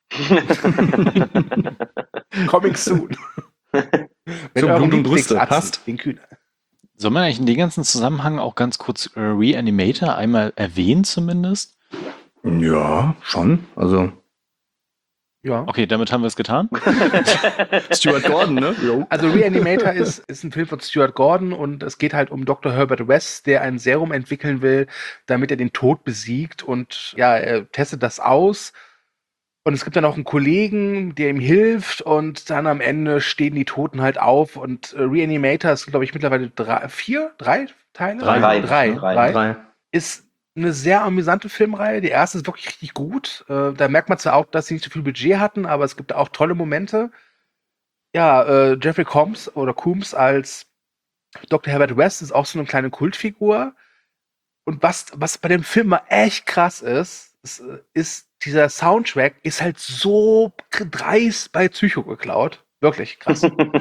Coming soon. Mit Zum eurem Blut und Brüste. Lieblingsatzen, Passt. Den Kühner. Soll man eigentlich in dem ganzen Zusammenhang auch ganz kurz äh, Reanimator einmal erwähnen zumindest? Ja, schon. Also, Ja. Okay, damit haben wir es getan. Stuart Gordon, ne? Jo. Also Reanimator ist, ist ein Film von Stuart Gordon und es geht halt um Doktor Herbert West, der ein Serum entwickeln will, damit er den Tod besiegt und ja, er testet das aus. Und es gibt dann auch einen Kollegen, der ihm hilft und dann am Ende stehen die Toten halt auf und äh, Reanimator ist, glaube ich, mittlerweile drei, vier, drei Teile? Drei. drei, Drei. drei. Drei. Ist eine sehr amüsante Filmreihe. Die erste ist wirklich richtig gut. Äh, da merkt man zwar auch, dass sie nicht so viel Budget hatten, aber es gibt auch tolle Momente. Ja, äh, Jeffrey Combs oder Coombs als Doktor Herbert West ist auch so eine kleine Kultfigur. Und was, was bei dem Film mal echt krass ist, ist, ist dieser Soundtrack ist halt so dreist bei Psycho geklaut. Wirklich krass.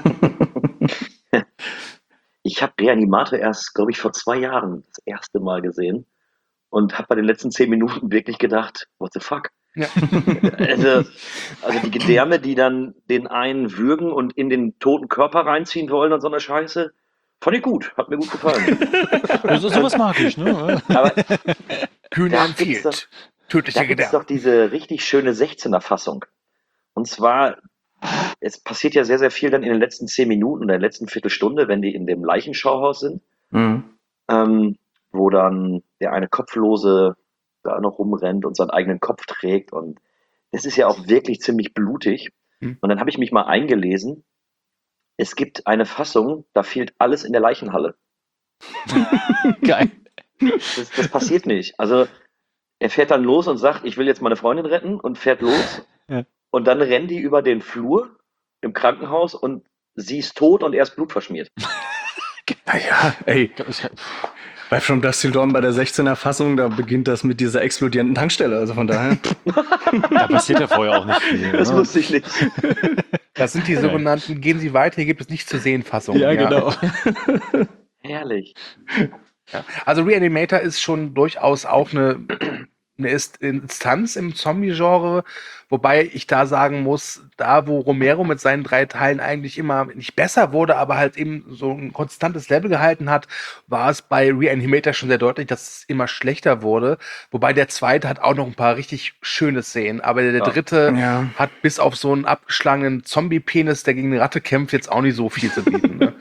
Ich habe Reanimator erst, glaube ich, vor zwei Jahren das erste Mal gesehen und habe bei den letzten zehn Minuten wirklich gedacht, what the fuck? Ja. Also, also die Gedärme, die dann den einen würgen und in den toten Körper reinziehen wollen und so eine Scheiße, fand ich gut, hat mir gut gefallen. Also, sowas mag ich, ne? Aber Kühn da empfiehlt. gibt's doch, Tödliche da gibt's Gedärme. doch diese richtig schöne sechzehner-Fassung. Und zwar, es passiert ja sehr, sehr viel dann in den letzten zehn Minuten oder in der letzten Viertelstunde, wenn die in dem Leichenschauhaus sind, Mhm. ähm, wo dann der eine Kopflose da noch rumrennt und seinen eigenen Kopf trägt. Und das ist ja auch wirklich ziemlich blutig. Mhm. Und dann habe ich mich mal eingelesen. Es gibt eine Fassung, da fehlt alles in der Leichenhalle. Geil. Das, das passiert nicht. Also er fährt dann los und sagt, ich will jetzt meine Freundin retten und fährt los. Ja. Und dann rennen die über den Flur im Krankenhaus und sie ist tot und er ist blutverschmiert. Naja, ey. Bei From Dusk Till Dawn bei der sechzehner-Fassung, da beginnt das mit dieser explodierenden Tankstelle. Also von daher. Da passiert ja vorher auch nicht viel. Das ne? wusste ich nicht. Das sind die sogenannten, gehen Sie weiter, hier gibt es nicht zu sehen Fassungen. Ja, genau. Herrlich. Ja. Also Reanimator ist schon durchaus auch eine, eine Ist- Instanz im Zombie-Genre, wobei ich da sagen muss, da wo Romero mit seinen drei Teilen eigentlich immer nicht besser wurde, aber halt eben so ein konstantes Level gehalten hat, war es bei Reanimator schon sehr deutlich, dass es immer schlechter wurde. Wobei der zweite hat auch noch ein paar richtig schöne Szenen, aber der, der Ja. dritte Ja. hat bis auf so einen abgeschlagenen Zombie-Penis, der gegen eine Ratte kämpft, jetzt auch nicht so viel zu bieten. Ne?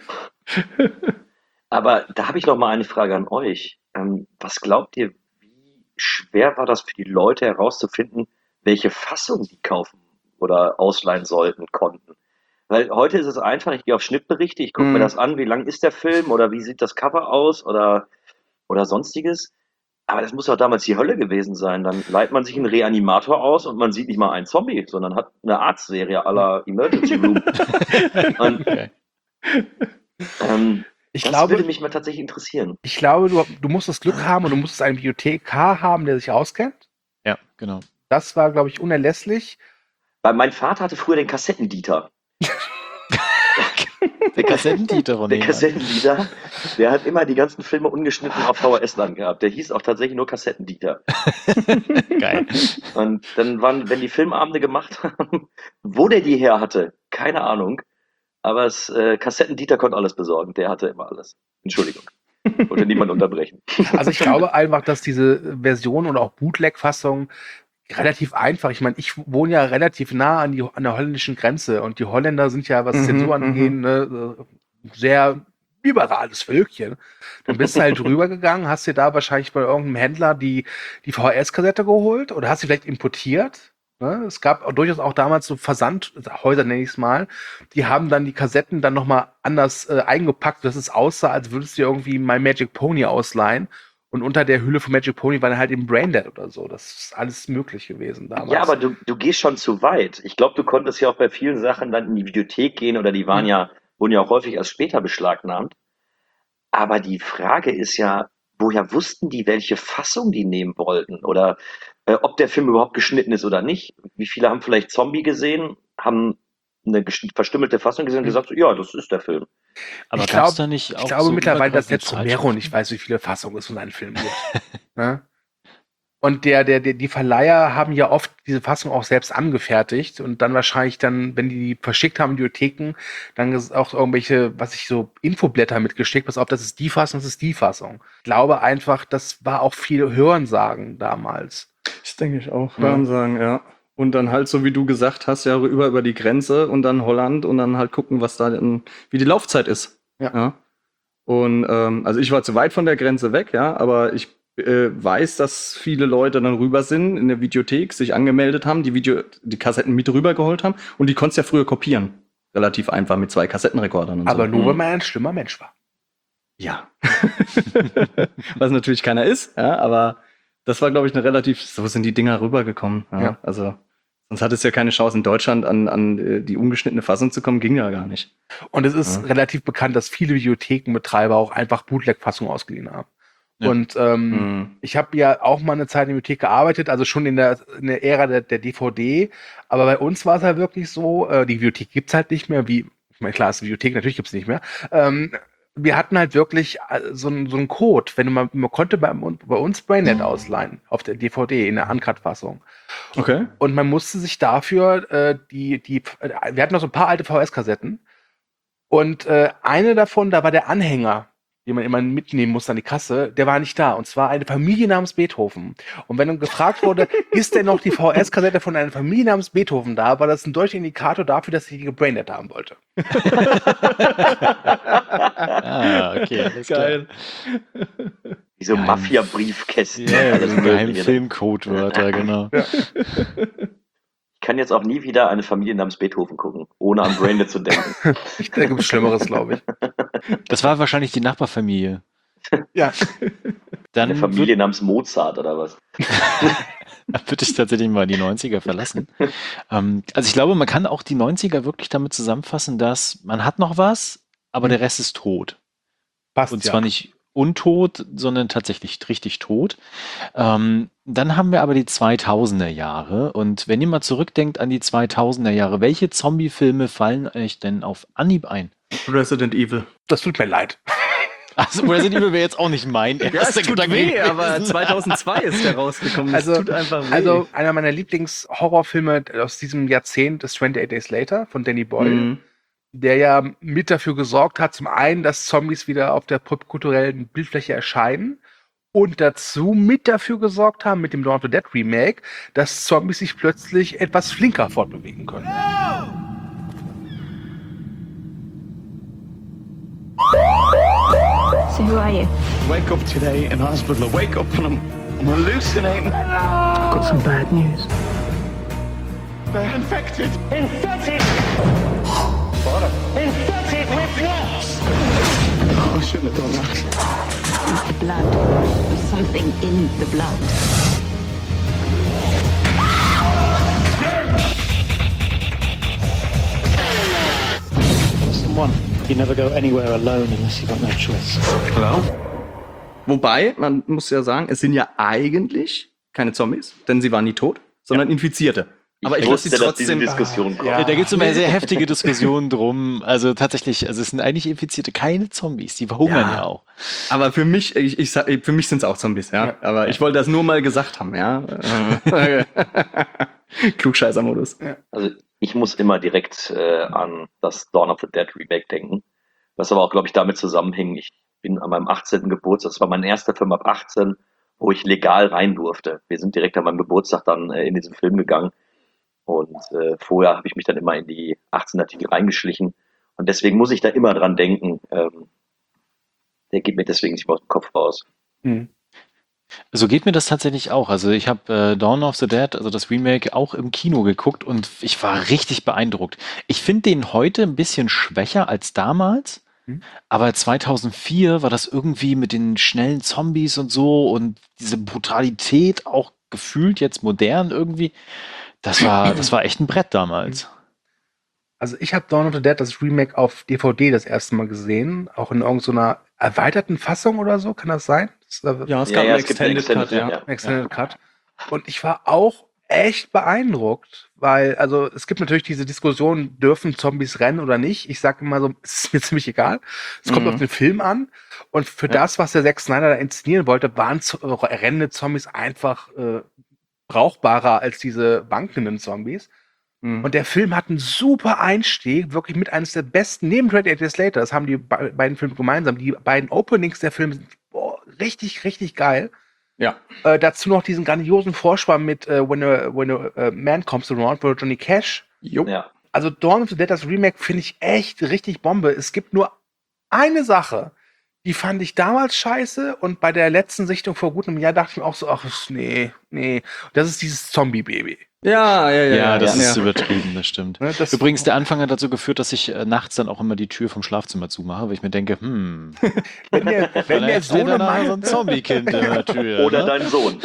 Aber da habe ich noch mal eine Frage an euch. Ähm, was glaubt ihr, wie schwer war das für die Leute herauszufinden, welche Fassung die kaufen oder ausleihen sollten, konnten? Weil heute ist es einfach, ich gehe auf Schnittberichte, ich gucke Mhm. mir das an, wie lang ist der Film oder wie sieht das Cover aus oder, oder sonstiges. Aber das muss doch damals die Hölle gewesen sein. Dann leiht man sich einen Reanimator aus und man sieht nicht mal einen Zombie, sondern hat eine Arztserie à la Emergency Room. Und, Okay. ähm, Ich das glaube, würde mich mal tatsächlich interessieren. Ich glaube, du, du musst das Glück haben und du musst einen Bibliothekar haben, der sich auskennt. Ja, genau. Das war, glaube ich, unerlässlich. Weil mein Vater hatte früher den Kassettendieter. Der Kassettendieter von Der nebenan. Kassettendieter, der hat immer die ganzen Filme ungeschnitten auf V H S dann gehabt. Der hieß auch tatsächlich nur Kassettendieter. Geil. Und dann waren, wenn die Filmabende gemacht haben, wo der die her hatte, keine Ahnung. Aber das äh, Kassettendieter konnte alles besorgen. Der hatte immer alles. Entschuldigung. Wollte niemand unterbrechen. Also ich glaube einfach, dass diese Version und auch Bootleg-Fassung relativ einfach. Ich meine, ich wohne ja relativ nah an, die, an der holländischen Grenze und die Holländer sind ja, was Mhm, Zensur angeht, ne, sehr liberales Völkchen. Dann bist du halt rübergegangen, hast dir da wahrscheinlich bei irgendeinem Händler die, die V H S-Kassette geholt oder hast sie vielleicht importiert. Ne? Es gab auch durchaus auch damals so Versandhäuser, nenne ich es mal, die haben dann die Kassetten dann nochmal anders äh, eingepackt, dass es aussah, als würdest du dir irgendwie My Magic Pony ausleihen. Und unter der Hülle von Magic Pony war dann halt eben Braindead oder so. Das ist alles möglich gewesen damals. Ja, aber du, du gehst schon zu weit. Ich glaube, du konntest ja auch bei vielen Sachen dann in die Videothek gehen oder die waren ja, wurden ja auch häufig erst später beschlagnahmt. Aber die Frage ist ja, woher wussten die, welche Fassung die nehmen wollten? Oder äh, ob der Film überhaupt geschnitten ist oder nicht? Wie viele haben vielleicht Zombie gesehen, haben eine gesch- verstümmelte Fassung gesehen und gesagt, so, ja, das ist der Film. Aber ich gab's glaube da nicht auch ich glaube so mittlerweile, dass übergreifende selbst Romero Zeitschriften? nicht weiß, wie viele Fassungen es von seinen Filmen gibt. Ne? Und der, der, der, die Verleiher haben ja oft diese Fassung auch selbst angefertigt und dann wahrscheinlich dann, wenn die die verschickt haben in die Bibliotheken, dann ist auch irgendwelche, was ich so, Infoblätter mitgeschickt, pass auf, das ist die Fassung, das ist die Fassung. Ich glaube einfach, das war auch viel Hörensagen damals. Das denke ich auch. Ja. Hören sagen, ja. Und dann halt, so wie du gesagt hast, ja, über, über die Grenze und dann Holland und dann halt gucken, was da denn, wie die Laufzeit ist. Ja. Und ähm, also ich war zu weit von der Grenze weg, ja, aber ich äh, weiß, dass viele Leute dann rüber sind in der Videothek, sich angemeldet haben, die Video, die Kassetten mit rübergeholt haben und die konntest ja früher kopieren. Relativ einfach mit zwei Kassettenrekordern und Aber so. nur, wenn man ein schlimmer Mensch war. Ja. Was natürlich keiner ist, ja, aber das war, glaube ich, eine relativ, so sind die Dinger rübergekommen. Ja. Ja. Also, sonst hat es ja keine Chance, in Deutschland an, an äh, die ungeschnittene Fassung zu kommen, ging ja gar nicht. Und es ist Ja. relativ bekannt, dass viele Videothekenbetreiber auch einfach Bootleg-Fassungen ausgeliehen haben. Ja. Und ähm, Mhm. ich habe ja auch mal eine Zeit in der Bibliothek gearbeitet, also schon in der, in der Ära der, der D V D. Aber bei uns war es halt wirklich so, äh, die Bibliothek gibt's halt nicht mehr, wie, ich meine, klar, ist die Bibliothek, natürlich gibt's nicht mehr. Ähm, wir hatten halt wirklich äh, so, ein- so einen Code, wenn du mal, man konnte bei, bei uns Brainnet ausleihen, auf der D V D, in der Uncut-Fassung. Okay. Und man musste sich dafür äh, die, die, äh, wir hatten noch so ein paar alte V S-Kassetten. Und äh, eine davon, da war der Anhänger, den man immer mitnehmen musste an die Kasse, der war nicht da. Und zwar eine Familie namens Beethoven. Und wenn dann gefragt wurde, ist denn noch die V S-Kassette von einer Familie namens Beethoven da, war das ein deutscher Indikator dafür, dass ich die Brainnet haben wollte. Ah, okay, alles klar. Geil. Wie so Geheim- Mafia-Briefkästen. Ja, ja, alles so geheime Mögliche. Filmcodewörter, genau. Ich kann jetzt auch nie wieder eine Familie namens Beethoven gucken, ohne an Brainnet zu denken. Ich, da gibt es Schlimmeres, glaube ich. Das war wahrscheinlich die Nachbarfamilie. Ja. Dann Eine Familie namens Mozart oder was? Dann würde ich tatsächlich mal die neunziger verlassen. ähm, also ich glaube, man kann auch die neunziger wirklich damit zusammenfassen, dass man hat noch was, aber der Rest ist tot. Passt, Und ja. zwar nicht untot, sondern tatsächlich richtig tot. Ähm, dann haben wir aber die zweitausender Jahre. Und wenn ihr mal zurückdenkt an die zweitausender Jahre, welche Zombie-Filme fallen euch denn auf Anhieb ein? Resident Evil. Das tut mir leid. Also Resident Evil wäre jetzt auch nicht mein Ja, es erster tut Gedanke weh, gewesen. aber zweitausendzwei ist der rausgekommen. Das Also, tut einfach weh. also einer meiner Lieblings-Horrorfilme aus diesem Jahrzehnt ist twenty-eight Days Later von Danny Boyle, Mhm. der ja mit dafür gesorgt hat, zum einen, dass Zombies wieder auf der popkulturellen Bildfläche erscheinen und dazu mit dafür gesorgt haben, mit dem Dawn of the Dead Remake, dass Zombies sich plötzlich etwas flinker fortbewegen können. So who are you? Wake up today in hospital. I wake up and I'm, I'm hallucinating. I've got some bad news. They're infected. Infected? What? Infected with what? Oh, I shouldn't have done that. The blood. There's something in the blood. Someone. You never go anywhere alone unless you've got no choice. Hello? Wobei, man muss ja sagen, es sind ja eigentlich keine Zombies, denn sie waren nie tot, sondern Infizierte. Aber ich lasse wusste, sie dass diese trotzdem. Diskussion kommt. Ja, da gibt es immer sehr heftige Diskussionen drum. Also tatsächlich, also es sind eigentlich Infizierte, keine Zombies. Die verhungern ja, Ja. auch. Aber für mich, ich, ich, sag- für mich sind es auch Zombies, ja. Ja. Aber ich wollte das nur mal gesagt haben, ja. Klugscheißer-Modus. Also ich muss immer direkt äh, an das Dawn of the Dead Remake denken. Was aber auch, glaube ich, damit zusammenhing. Ich bin an meinem achtzehnten Geburtstag, das war mein erster Film ab achtzehn, wo ich legal rein durfte. Wir sind direkt an meinem Geburtstag dann äh, in diesen Film gegangen. Und äh, vorher habe ich mich dann immer in die achtzehner-Titel reingeschlichen. Und deswegen muss ich da immer dran denken. Ähm, der geht mir deswegen nicht mehr aus dem Kopf raus. Hm. So geht mir das tatsächlich auch. Also ich habe äh, Dawn of the Dead, also das Remake, auch im Kino geguckt und ich war richtig beeindruckt. Ich finde den heute ein bisschen schwächer als damals, Mhm. aber zweitausendvier war das irgendwie mit den schnellen Zombies und so und diese Brutalität auch gefühlt jetzt modern irgendwie. Das war, das war echt ein Brett damals. Also ich habe Dawn of the Dead, das Remake auf D V D das erste Mal gesehen, auch in irgendeiner erweiterten Fassung oder so, kann das sein? Das, äh, Ja, es Ja, gab ja, einen es gibt einen Extended Cut, Extended, ja. ja. Extended Cut. Und ich war auch echt beeindruckt, weil, also es gibt natürlich diese Diskussion, dürfen Zombies rennen oder nicht? Ich sage immer so, es ist mir ziemlich egal. Es kommt Mhm. auf den Film an. Und für das, was der Zack Snyder da inszenieren wollte, waren Z- äh, rennende Zombies einfach äh, brauchbarer als diese wankenden Zombies. Mhm. Und der Film hat einen super Einstieg, wirklich mit eines der besten, neben twenty-eight Days Later, das haben die be beiden Filme gemeinsam, die beiden Openings der Filme sind boah, richtig, richtig geil. Ja. Äh, dazu noch diesen grandiosen Vorspann mit äh, When, a, When a, uh, Man Comes Around, wo Johnny Cash. Jo. Ja. Also Dawn of the Dead, das Remake, finde ich echt richtig Bombe. Es gibt nur eine Sache, die fand ich damals scheiße und bei der letzten Sichtung vor gut einem Jahr dachte ich mir auch so, ach, nee, nee. Das ist dieses Zombie-Baby. Ja, ja, ja. Ja, das ja. ist übertrieben, das stimmt. Ne, das- Übrigens, der Anfang hat dazu geführt, dass ich äh, nachts dann auch immer die Tür vom Schlafzimmer zumache, weil ich mir denke, hm, Wenn der, wenn der vielleicht so steht eine da nachher so Meinung ein Zombie-Kind in der Tür. Oder ne? dein Sohn.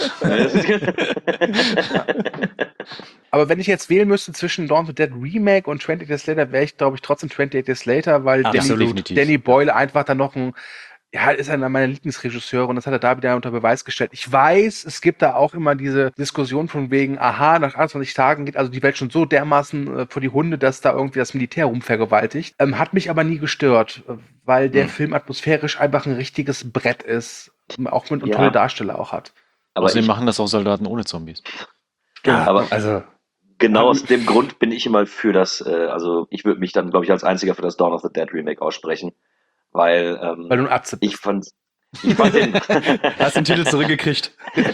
Aber wenn ich jetzt wählen müsste zwischen Dawn of the Dead Remake und twenty-eight Days Later, wäre ich, glaube ich, trotzdem twenty-eight Days Later, weil Absolut. Danny, Definitiv. Danny Boyle einfach dann noch ein ja, ist einer meiner Lieblingsregisseure und das hat er da wieder unter Beweis gestellt. Ich weiß, es gibt da auch immer diese Diskussion von wegen, aha, nach achtundzwanzig Tagen geht also die Welt schon so dermaßen äh, vor die Hunde, dass da irgendwie das Militär rumvergewaltigt. Ähm, hat mich aber nie gestört, weil der Hm. Film atmosphärisch einfach ein richtiges Brett ist. Auch mit und Ja. tolle Darsteller auch hat. Aber Außerdem ich, machen das auch Soldaten ohne Zombies. ja, aber Also, genau aus dem Grund bin ich immer für das, äh, also ich würde mich dann, glaube ich, als einziger für das Dawn of the Dead Remake aussprechen, weil, ähm, Weil du ein Atze bist. ich fand, ich fand den, hast den Titel zurückgekriegt.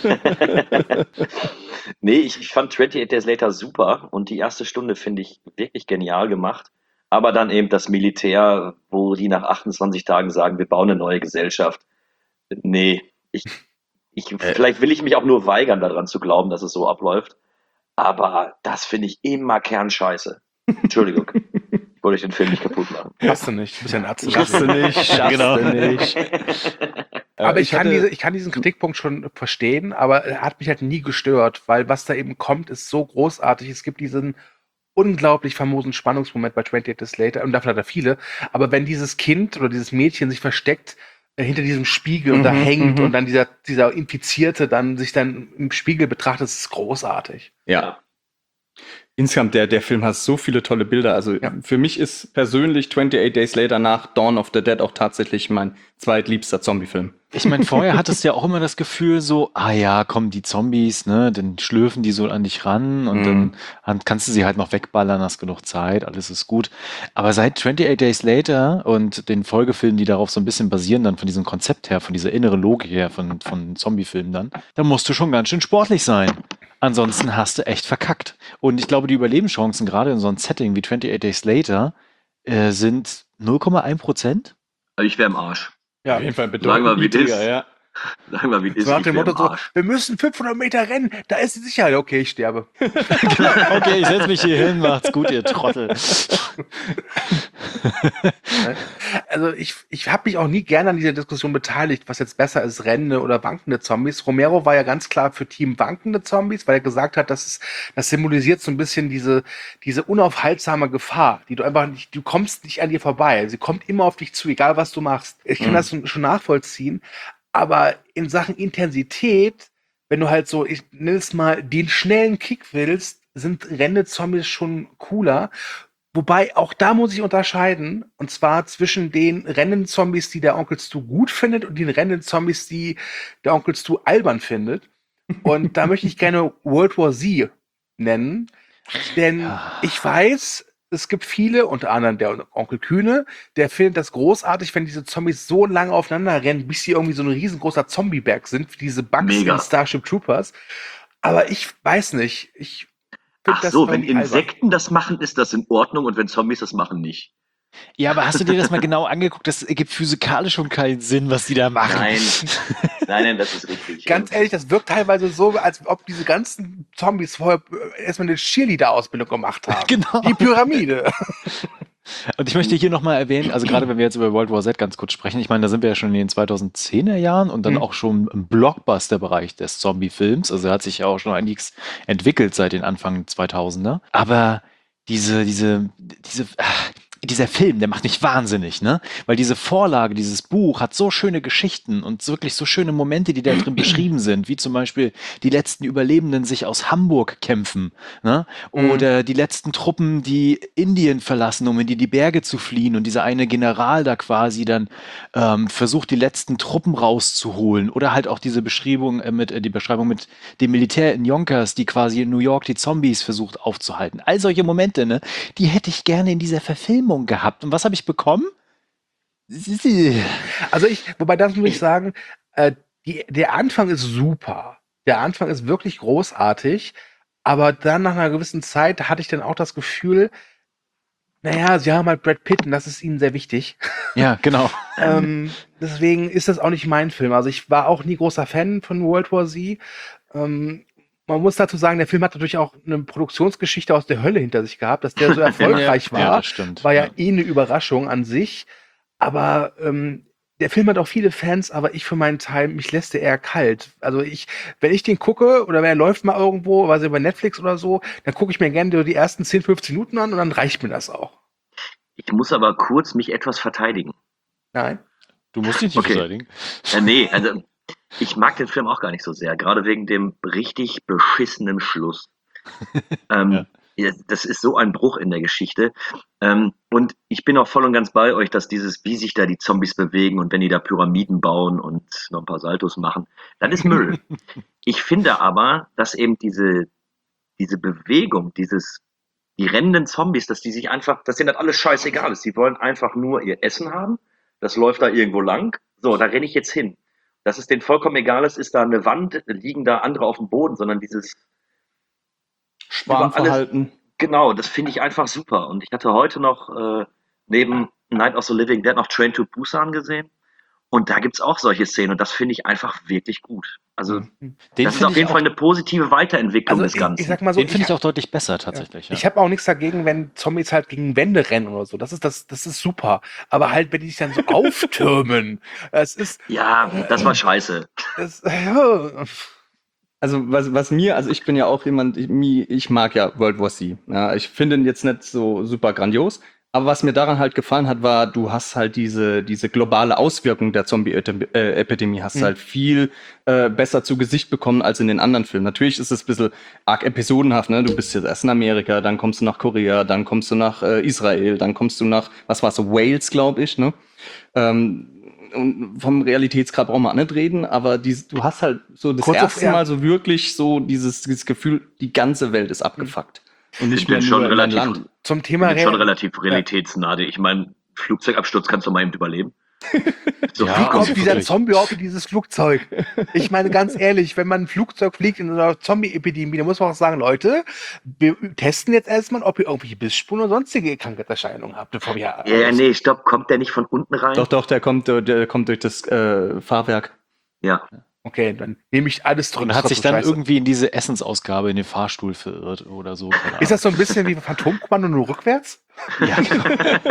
nee, ich, ich fand twenty-eight Days Later super und die erste Stunde finde ich wirklich genial gemacht, aber dann eben das Militär, wo die nach achtundzwanzig Tagen sagen, wir bauen eine neue Gesellschaft. Nee, ich, ich, vielleicht will ich mich auch nur weigern, daran zu glauben, dass es so abläuft. Aber das finde ich immer Kernscheiße. Entschuldigung. Ich wollte euch den Film nicht kaputt machen. Hast du nicht. Du bist ja ein Atze. Schaffst du nicht, schaffst Genau. du nicht. Aber Äh, ich, kann hatte- diese, ich kann diesen Kritikpunkt schon verstehen, aber er hat mich halt nie gestört, weil was da eben kommt, ist so großartig. Es gibt diesen unglaublich famosen Spannungsmoment bei twenty-eight Days Later, und davon hat er viele, aber wenn dieses Kind oder dieses Mädchen sich versteckt äh, hinter diesem Spiegel und da Mhm, hängt mhm. und dann dieser, dieser Infizierte dann sich dann im Spiegel betrachtet, das ist großartig. Ja. Insgesamt, der, der Film hat so viele tolle Bilder. Also Ja. für mich ist persönlich twenty-eight Days Later nach Dawn of the Dead auch tatsächlich mein zweitliebster Zombie-Film. Ich meine, vorher hattest du ja auch immer das Gefühl so, ah ja, kommen die Zombies, ne, dann schlürfen die so an dich ran und Mhm. dann han- kannst du sie halt noch wegballern, hast genug Zeit, alles ist gut. Aber seit twenty-eight Days Later und den Folgefilmen, die darauf so ein bisschen basieren, dann von diesem Konzept her, von dieser inneren Logik her, von, von Zombie-Filmen dann, da musst du schon ganz schön sportlich sein. Ansonsten hast du echt verkackt. Und ich glaube, die Überlebenschancen gerade in so einem Setting wie twenty-eight Days Later äh, sind null Komma eins Prozent. Also ich wäre im Arsch. Ja, Auf jeden Fall Sagen wir, wie es niedriger, ist. ja. Sagen wir, wie es ist. so nach ich dem wär Motto im so, Arsch. wir müssen fünfhundert Meter rennen, da ist die Sicherheit. Okay, ich sterbe. Okay, ich setze mich hier hin, macht's gut, ihr Trottel. Also ich, ich habe mich auch nie gerne an dieser Diskussion beteiligt, was jetzt besser ist, rennende oder wankende Zombies. Romero war ja ganz klar für Team wankende Zombies, weil er gesagt hat, das, ist, das symbolisiert so ein bisschen diese, diese unaufhaltsame Gefahr, die du einfach nicht, du kommst nicht an dir vorbei. Sie kommt immer auf dich zu, egal was du machst. Ich kann Mhm. das schon nachvollziehen, aber in Sachen Intensität, wenn du halt so, ich nenne es mal, den schnellen Kick willst, sind rennende Zombies schon cooler. Wobei, auch da muss ich unterscheiden, und zwar zwischen den rennenden Zombies, die der Onkel Stu gut findet, und den rennenden Zombies, die der Onkel Stu albern findet. Und da möchte ich gerne World War Z nennen, denn ich weiß, es gibt viele, unter anderem der Onkel Kühne, der findet das großartig, wenn diese Zombies so lange aufeinander rennen, bis sie irgendwie so ein riesengroßer Zombieberg sind, wie diese Bugs Mega. in Starship Troopers. Aber ich weiß nicht, ich find Ach das so, wenn irgendwie albern. Insekten das machen, ist das in Ordnung und wenn Zombies das machen, nicht. Ja, aber hast du dir das mal genau angeguckt? Das ergibt physikalisch schon keinen Sinn, was die da machen. Nein, nein, nein, das ist richtig. Ganz ehrlich, das wirkt teilweise so, als ob diese ganzen Zombies vorher äh, erstmal eine Cheerleader-Ausbildung gemacht haben. Genau. Die Pyramide. Und ich möchte hier nochmal erwähnen, also gerade wenn wir jetzt über World War Z ganz kurz sprechen, ich meine, da sind wir ja schon in den zweitausendzehner Jahren und dann Mhm. auch schon im Blockbuster-Bereich des Zombie-Films. Also hat sich ja auch schon einiges entwickelt seit den Anfang zweitausender. Aber diese, diese, diese, ach, dieser Film, der macht mich wahnsinnig, ne? Weil diese Vorlage, dieses Buch hat so schöne Geschichten und wirklich so schöne Momente, die da drin beschrieben sind, wie zum Beispiel die letzten Überlebenden sich aus Hamburg kämpfen, ne? Oder die letzten Truppen, die Indien verlassen, um in die, die Berge zu fliehen und dieser eine General da quasi dann ähm, versucht, die letzten Truppen rauszuholen. Oder halt auch diese Beschreibung äh, mit, äh, die Beschreibung mit dem Militär in Yonkers, die quasi in New York die Zombies versucht aufzuhalten. All solche Momente, ne? Die hätte ich gerne in dieser Verfilmung gehabt. Und was habe ich bekommen? Also ich, wobei das muss ich sagen, äh, die, der Anfang ist super. Der Anfang ist wirklich großartig, aber dann nach einer gewissen Zeit hatte ich dann auch das Gefühl, naja, sie haben halt Brad Pitt und das ist ihnen sehr wichtig. Ja, genau. ähm, deswegen ist das auch nicht mein Film. Also ich war auch nie großer Fan von World War Z. Ähm, man muss dazu sagen, der Film hat natürlich auch eine Produktionsgeschichte aus der Hölle hinter sich gehabt, dass der so erfolgreich war. Ja, das stimmt. War ja, eh eine Überraschung an sich. Aber ähm, der Film hat auch viele Fans, aber ich für meinen Teil, mich lässt der eher kalt. Also ich, wenn ich den gucke oder wenn er läuft mal irgendwo, weiß ich, bei Netflix oder so, dann gucke ich mir gerne die ersten zehn, fünfzehn Minuten an und dann reicht mir das auch. Ich muss aber kurz mich etwas verteidigen. Nein? Du musst dich nicht Okay. verteidigen. Äh, nee, also ich mag den Film auch gar nicht so sehr, gerade wegen dem richtig beschissenen Schluss. ähm, ja. Das ist so ein Bruch in der Geschichte. Ähm, und ich bin auch voll und ganz bei euch, dass dieses, wie sich da die Zombies bewegen und wenn die da Pyramiden bauen und noch ein paar Saltos machen, das ist Müll. Ich finde aber, dass eben diese, diese Bewegung, dieses, die rennenden Zombies, dass die sich einfach, dass denen das alles scheißegal ist. Die wollen einfach nur ihr Essen haben. Das läuft da irgendwo lang. So, da renne ich jetzt hin. Dass es denen vollkommen egal ist, ist da eine Wand, liegen da andere auf dem Boden, sondern dieses Schwarmverhalten. Genau, das finde ich einfach super. Und ich hatte heute noch äh, neben Night of the Living Dead noch Train to Busan gesehen. Und da gibt es auch solche Szenen und das finde ich einfach wirklich gut. Also Den das ist find auf jeden ich Fall auch- eine positive Weiterentwicklung Also des ich, Ganzen. ich sag mal so, Den finde ich ich, auch deutlich besser tatsächlich. Ja. ich habe auch nichts dagegen, wenn Zombies halt gegen Wände rennen oder so. Das ist das, das ist super. Aber halt, wenn die sich dann so auftürmen, das ist, Ja, das war scheiße. das, ja. Also was, was mir, also ich bin ja auch jemand, ich, mi- ich mag ja World War Z. Ja, ich finde ihn jetzt nicht so super grandios, aber was mir daran halt gefallen hat, war, du hast halt diese, diese globale Auswirkung der Zombie-Epidemie, hast Mhm. halt viel äh, besser zu Gesicht bekommen als in den anderen Filmen. Natürlich ist es ein bisschen arg episodenhaft, ne? Du bist jetzt erst in Amerika, dann kommst du nach Korea, dann kommst du nach äh, Israel, dann kommst du nach, was war's, so Wales, glaube ich, ne? Ähm, und vom Realitätsgrad brauchen wir nicht reden, aber dies, du hast halt so das Kurz auf- erste ja. Mal so wirklich so dieses, dieses Gefühl, die ganze Welt ist abgefuckt. Und nicht Ich bin mehr schon nur in dein relativ, Land. Zum ich Thema bin schon Real- relativ realitätsnah. Ich meine, Flugzeugabsturz kannst du mal eben überleben. So, Ja, Wie wie kommt also dieser wirklich. Zombie überhaupt in dieses Flugzeug? Ich meine, ganz ehrlich, wenn man ein Flugzeug fliegt in einer Zombie-Epidemie, dann muss man auch sagen, Leute, wir testen jetzt erstmal, ob ihr irgendwelche Bissspuren oder sonstige Krankheitserscheinungen habt, bevor wir Ja, ja, nee, stopp, kommt der nicht von unten rein? Doch, doch, der kommt, äh, der kommt durch das äh, Fahrwerk. Ja. Okay, dann nehme ich alles zurück. Und hat Das sich ist so dann scheiße. irgendwie in diese Essensausgabe in den Fahrstuhl verirrt oder so. keine Ist das so ein bisschen wie Phantomkommando nur rückwärts? Ahnung. Ja, genau.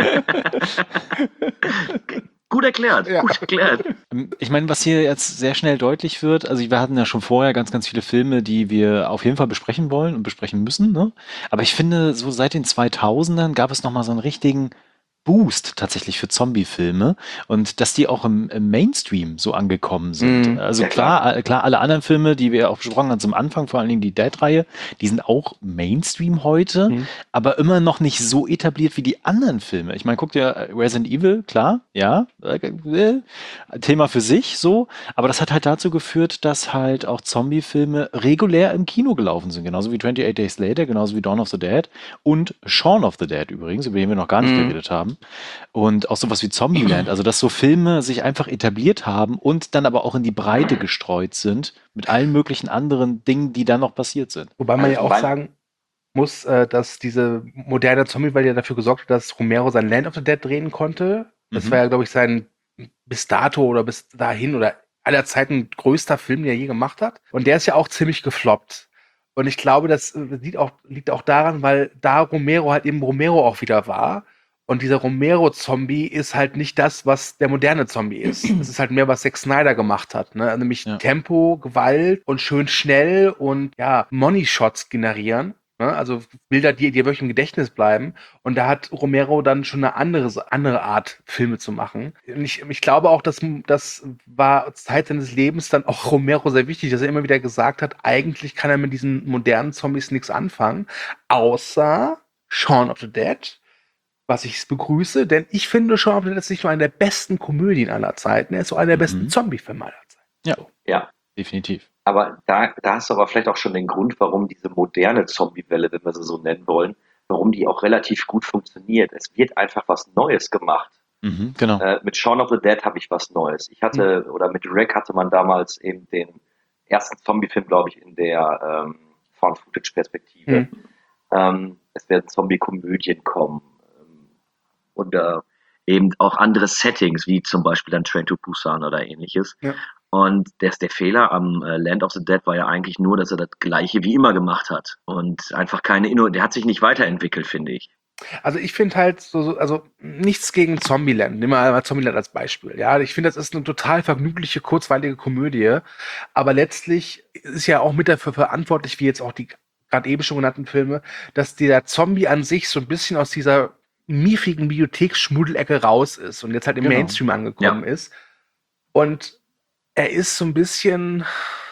Gut erklärt, Ja. gut erklärt. Ähm, Ich meine, was hier jetzt sehr schnell deutlich wird, also wir hatten ja schon vorher ganz, ganz viele Filme, die wir auf jeden Fall besprechen wollen und besprechen müssen, ne? Aber ich finde, so seit den zweitausendern gab es nochmal so einen richtigen Boost tatsächlich für Zombie-Filme und dass die auch im, im Mainstream so angekommen sind. Mhm. Also Ja, klar, äh, klar, alle anderen Filme, die wir auch besprochen haben zum Anfang, vor allen Dingen die Dead-Reihe, die sind auch Mainstream heute, Mhm. aber immer noch nicht so etabliert wie die anderen Filme. Ich meine, guck dir Resident Evil, klar, ja, äh, äh, Thema für sich so, aber das hat halt dazu geführt, dass halt auch Zombie-Filme regulär im Kino gelaufen sind, genauso wie twenty-eight Days Later, genauso wie Dawn of the Dead und Shaun of the Dead übrigens, über den wir noch gar nicht Mhm. geredet haben. Und auch sowas wie Zombieland, also dass so Filme sich einfach etabliert haben und dann aber auch in die Breite gestreut sind mit allen möglichen anderen Dingen, die dann noch passiert sind. Wobei man ja Also auch mein- sagen muss, äh, dass diese moderne Zombie-Welt ja dafür gesorgt hat, dass Romero sein Land of the Dead drehen konnte. Das Mhm. war ja, glaube ich, sein bis dato oder bis dahin oder aller Zeiten größter Film, den er je gemacht hat. Und der ist ja auch ziemlich gefloppt. Und ich glaube, das äh, liegt auch, liegt auch daran, weil da Romero halt eben Romero auch wieder war. Und dieser Romero-Zombie ist halt nicht das, was der moderne Zombie ist. Es ist halt mehr, was Zack Snyder gemacht hat. Ne? Nämlich Ja. Tempo, Gewalt und schön schnell und ja, Money-Shots generieren. Ne? Also Bilder, die dir wirklich im Gedächtnis bleiben. Und da hat Romero dann schon eine andere, andere Art, Filme zu machen. Und ich, ich glaube auch, dass das war Zeit seines Lebens dann auch Romero sehr wichtig, dass er immer wieder gesagt hat, eigentlich kann er mit diesen modernen Zombies nichts anfangen, außer Shaun of the Dead, was ich begrüße, denn ich finde Shaun of the Dead ist nicht nur eine der besten Komödien aller Zeiten, er ist auch einer der besten Mhm. Zombie-Filme aller Zeiten. Ja, Ja. definitiv. Aber da, da hast du aber vielleicht auch schon den Grund, warum diese moderne Zombie-Welle, wenn wir sie so nennen wollen, warum die auch relativ gut funktioniert. Es wird einfach was Neues gemacht. Mhm, genau. Äh, mit Shaun of the Dead habe ich was Neues. Ich hatte, oder mit Rec hatte man damals eben den ersten Zombie-Film, glaube ich, in der ähm, Found-Footage-Perspektive. Mhm. Ähm, es werden Zombie-Komödien kommen. Ähm, und äh, eben auch andere Settings, wie zum Beispiel dann Train to Busan oder ähnliches. Ja. Und das, der Fehler am äh, Land of the Dead war ja eigentlich nur, dass er das Gleiche wie immer gemacht hat. Und einfach keine Inno, der hat sich nicht weiterentwickelt, finde ich. Also ich finde halt so, so, also nichts gegen Zombieland. Nehmen wir mal Zombieland als Beispiel. Ja, ich finde, das ist eine total vergnügliche, kurzweilige Komödie. Aber letztlich ist ja auch mit dafür verantwortlich, wie jetzt auch die gerade eben schon genannten Filme, dass der Zombie an sich so ein bisschen aus dieser miefigen Bibliotheksschmuddelecke raus ist und jetzt halt im Genau. Mainstream angekommen Ja. ist. Und er ist so ein bisschen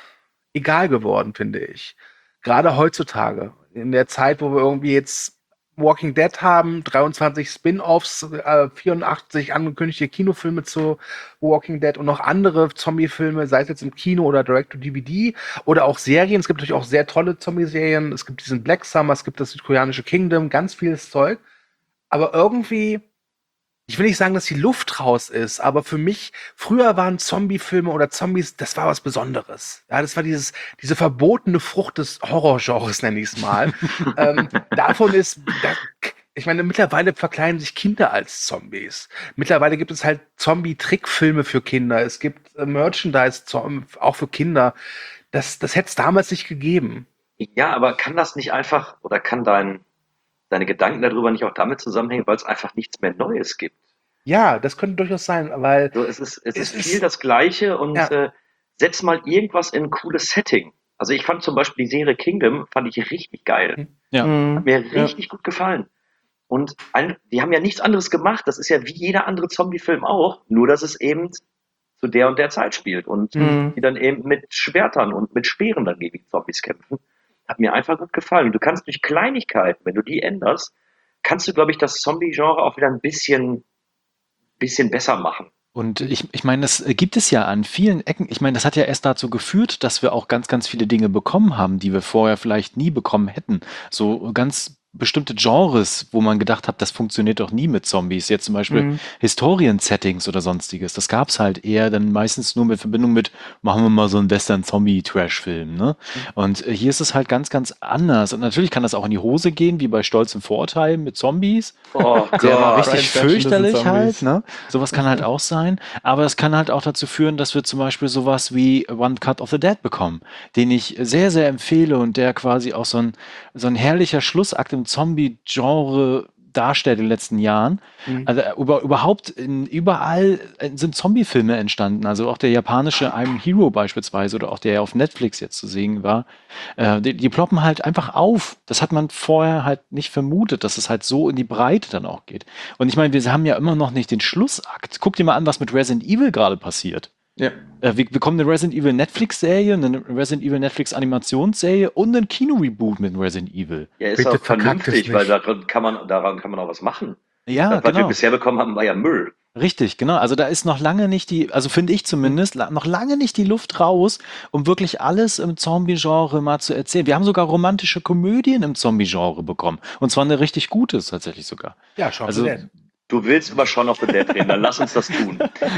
egal geworden, finde ich. Gerade heutzutage. In der Zeit, wo wir irgendwie jetzt Walking Dead haben, dreiundzwanzig Spin-Offs, äh, vierundachtzig angekündigte Kinofilme zu Walking Dead und noch andere Zombie-Filme, sei es jetzt im Kino oder Direct-to-D V D oder auch Serien. Es gibt natürlich auch sehr tolle Zombie-Serien. Es gibt diesen Black Summer, es gibt das südkoreanische Kingdom, ganz vieles Zeug. Aber irgendwie, ich will nicht sagen, dass die Luft raus ist, aber für mich, früher waren Zombie-Filme oder Zombies, das war was Besonderes. Ja, das war dieses, diese verbotene Frucht des Horrorgenres, nenne ich es mal. ähm, davon ist, da, ich meine, mittlerweile verkleiden sich Kinder als Zombies. Mittlerweile gibt es halt Zombie-Trickfilme für Kinder. Es gibt äh, Merchandise auch für Kinder. Das, das hätte es damals nicht gegeben. Ja, aber kann das nicht einfach, oder kann dein, deine Gedanken darüber nicht auch damit zusammenhängen, weil es einfach nichts mehr Neues gibt? Ja, das könnte durchaus sein, weil So, es ist, es es ist viel ist, das Gleiche und ja, äh, setz mal irgendwas in ein cooles Setting. Also ich fand zum Beispiel die Serie Kingdom, fand ich richtig geil. Ja. Hat mhm, mir ja, richtig gut gefallen. Und ein, die haben ja nichts anderes gemacht. Das ist ja wie jeder andere Zombie-Film auch, nur dass es eben zu der und der Zeit spielt und mhm. die dann eben mit Schwertern und mit Speeren dann gegen die Zombies kämpfen. Hat mir einfach gut gefallen. Und du kannst durch Kleinigkeiten, wenn du die änderst, kannst du, glaube ich, das Zombie-Genre auch wieder ein bisschen, bisschen besser machen. Und ich, ich meine, das äh, gibt es ja an vielen Ecken. Ich meine, das hat ja erst dazu geführt, dass wir auch ganz, ganz viele Dinge bekommen haben, die wir vorher vielleicht nie bekommen hätten. So ganz bestimmte Genres, wo man gedacht hat, das funktioniert doch nie mit Zombies. Jetzt zum Beispiel Mhm. Historien-Settings oder sonstiges. Das gab es halt eher dann meistens nur mit Verbindung mit, machen wir mal so einen Western-Zombie-Trash-Film, ne? Und äh, hier ist es halt ganz, ganz anders. Und natürlich kann das auch in die Hose gehen, wie bei Stolz und Vorurteil mit Zombies. Oh Der war Gott. richtig Brian Setchen, das sind fürchterlich halt, Zombies. ne? Sowas kann halt auch sein. Aber es kann halt auch dazu führen, dass wir zum Beispiel sowas wie One Cut of the Dead bekommen, den ich sehr, sehr empfehle und der quasi auch so ein, so ein herrlicher Schlussakt im Zombie-Genre darstellt in den letzten Jahren. Mhm. Also äh, über, überhaupt in, überall äh, sind Zombie-Filme entstanden. Also auch der japanische I'm Hero beispielsweise oder auch der auf Netflix jetzt zu sehen war. Äh, die, die ploppen halt einfach auf. Das hat man vorher halt nicht vermutet, dass es halt so in die Breite dann auch geht. Und ich meine, wir haben ja immer noch nicht den Schlussakt. Guck dir mal an, was mit Resident Evil gerade passiert. Ja. Äh, wir bekommen eine Resident Evil Netflix-Serie, eine Resident Evil Netflix-Animationsserie und einen Kino-Reboot mit Resident Evil. Ja, ist Bitte auch verkackt es vernünftig, weil nicht. daran kann man, daran kann man auch was machen. Ja, Das, was wir genau. bisher bekommen haben, war ja Müll. Richtig, genau. Also da ist noch lange nicht die, also finde ich zumindest, la- noch lange nicht die Luft raus, um wirklich alles im Zombie-Genre mal zu erzählen. Wir haben sogar romantische Komödien im Zombie-Genre bekommen. Und zwar eine richtig gute tatsächlich sogar. Ja, Shaun of Also the Dead. Du willst über Shaun of the Dead reden, dann lass uns das tun.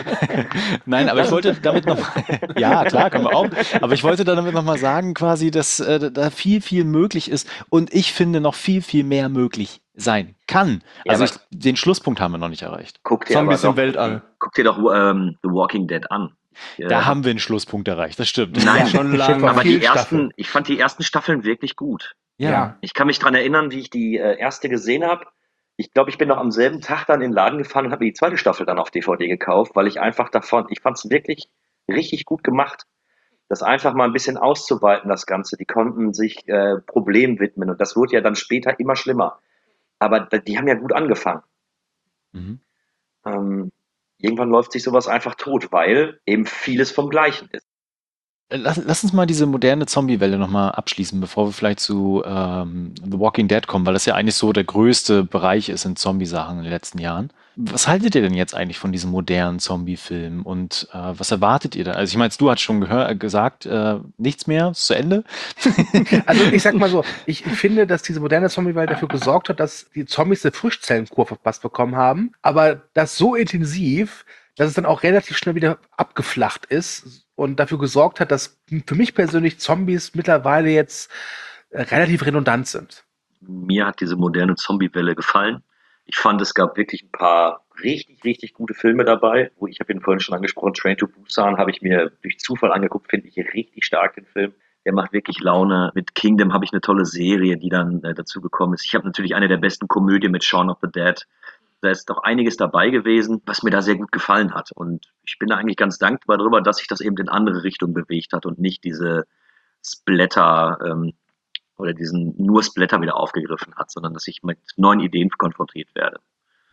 Nein, aber ich wollte damit noch ja, klar, können wir auch. Aber ich wollte damit noch mal sagen, quasi, dass äh, da viel, viel möglich ist und ich finde noch viel, viel mehr möglich sein kann. Ja, Also aber ich, den Schlusspunkt haben wir noch nicht erreicht. guck dir Zombies aber im doch, Weltall. guck dir doch ähm, The Walking Dead an. Da Ja. haben wir einen Schlusspunkt erreicht, das stimmt. Nein, Ja, schon steht lange. vor aber die vielen ersten, Staffeln. ich fand die ersten Staffeln wirklich gut. Ja. Ja. Ich kann mich dran erinnern, wie ich die äh, erste gesehen habe. Ich glaube, ich bin noch am selben Tag dann in den Laden gefahren und habe mir die zweite Staffel dann auf D V D gekauft, weil ich einfach davon, ich fand es wirklich richtig gut gemacht, das einfach mal ein bisschen auszuweiten, das Ganze. Die konnten sich äh, Problemen widmen und das wurde ja dann später immer schlimmer. Aber da- die haben ja gut angefangen. Mhm. Ähm, irgendwann läuft sich sowas einfach tot, weil eben vieles vom Gleichen ist. Äh, Lass, lass uns mal diese moderne Zombie-Welle nochmal abschließen, bevor wir vielleicht zu ähm, The Walking Dead kommen, weil das ja eigentlich so der größte Bereich ist in Zombie-Sachen in den letzten Jahren. Was haltet ihr denn jetzt eigentlich von diesem modernen Zombie-Film und äh, was erwartet ihr da? Also ich meine, du hast schon gehör, äh, gesagt, äh, nichts mehr, ist zu Ende. Also ich sag mal so, ich finde, dass diese moderne Zombie-Welt dafür gesorgt hat, dass die Zombies eine Frischzellenkur verpasst bekommen haben, aber das so intensiv, dass es dann auch relativ schnell wieder abgeflacht ist und dafür gesorgt hat, dass für mich persönlich Zombies mittlerweile jetzt äh, relativ redundant sind. Mir hat diese moderne Zombie-Welle gefallen. Ich fand, es gab wirklich ein paar richtig, richtig gute Filme dabei, wo ich habe ihn vorhin schon angesprochen, Train to Busan habe ich mir durch Zufall angeguckt, finde ich richtig stark, den Film. Der macht wirklich Laune. Mit Kingdom habe ich eine tolle Serie, die dann äh, dazu gekommen ist. Ich habe natürlich eine der besten Komödien mit Shaun of the Dead. Da ist doch einiges dabei gewesen, was mir da sehr gut gefallen hat. Und ich bin da eigentlich ganz dankbar darüber, dass sich das eben in andere Richtungen bewegt hat und nicht diese Splatter ähm, oder diesen nur Splatter wieder aufgegriffen hat, sondern dass ich mit neuen Ideen konfrontiert werde.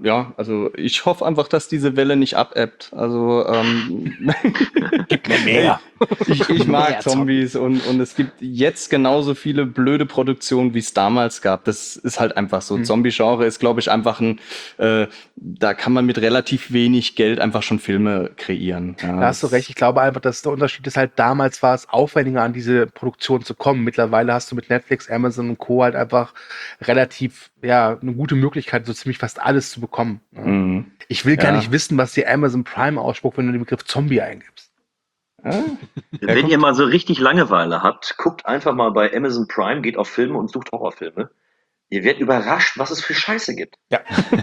Ja, also ich hoffe einfach, dass diese Welle nicht abebbt. Also ähm, Gib mir mehr. ich, ich mag Mehr Zombies und, und es gibt jetzt genauso viele blöde Produktionen, wie es damals gab. Das ist halt einfach so. Mhm. Zombie-Genre ist, glaube ich, einfach ein, äh, da kann man mit relativ wenig Geld einfach schon Filme kreieren. Ja, Da hast du das- recht. Ich glaube einfach, dass der Unterschied ist halt, damals war es aufwendiger, an diese Produktion zu kommen. Mittlerweile hast du mit Netflix, Amazon und Co. halt einfach relativ, ja, eine gute Möglichkeit, so ziemlich fast alles zu bekommen. Ja. Mhm. Ich will gar Ja. nicht wissen, was die Amazon Prime ausspuckt, wenn du den Begriff Zombie eingibst. Ja. Wenn ihr mal so richtig Langeweile habt, guckt einfach mal bei Amazon Prime, geht auf Filme und sucht Horrorfilme. Ihr werdet überrascht, was es für Scheiße gibt. Ja.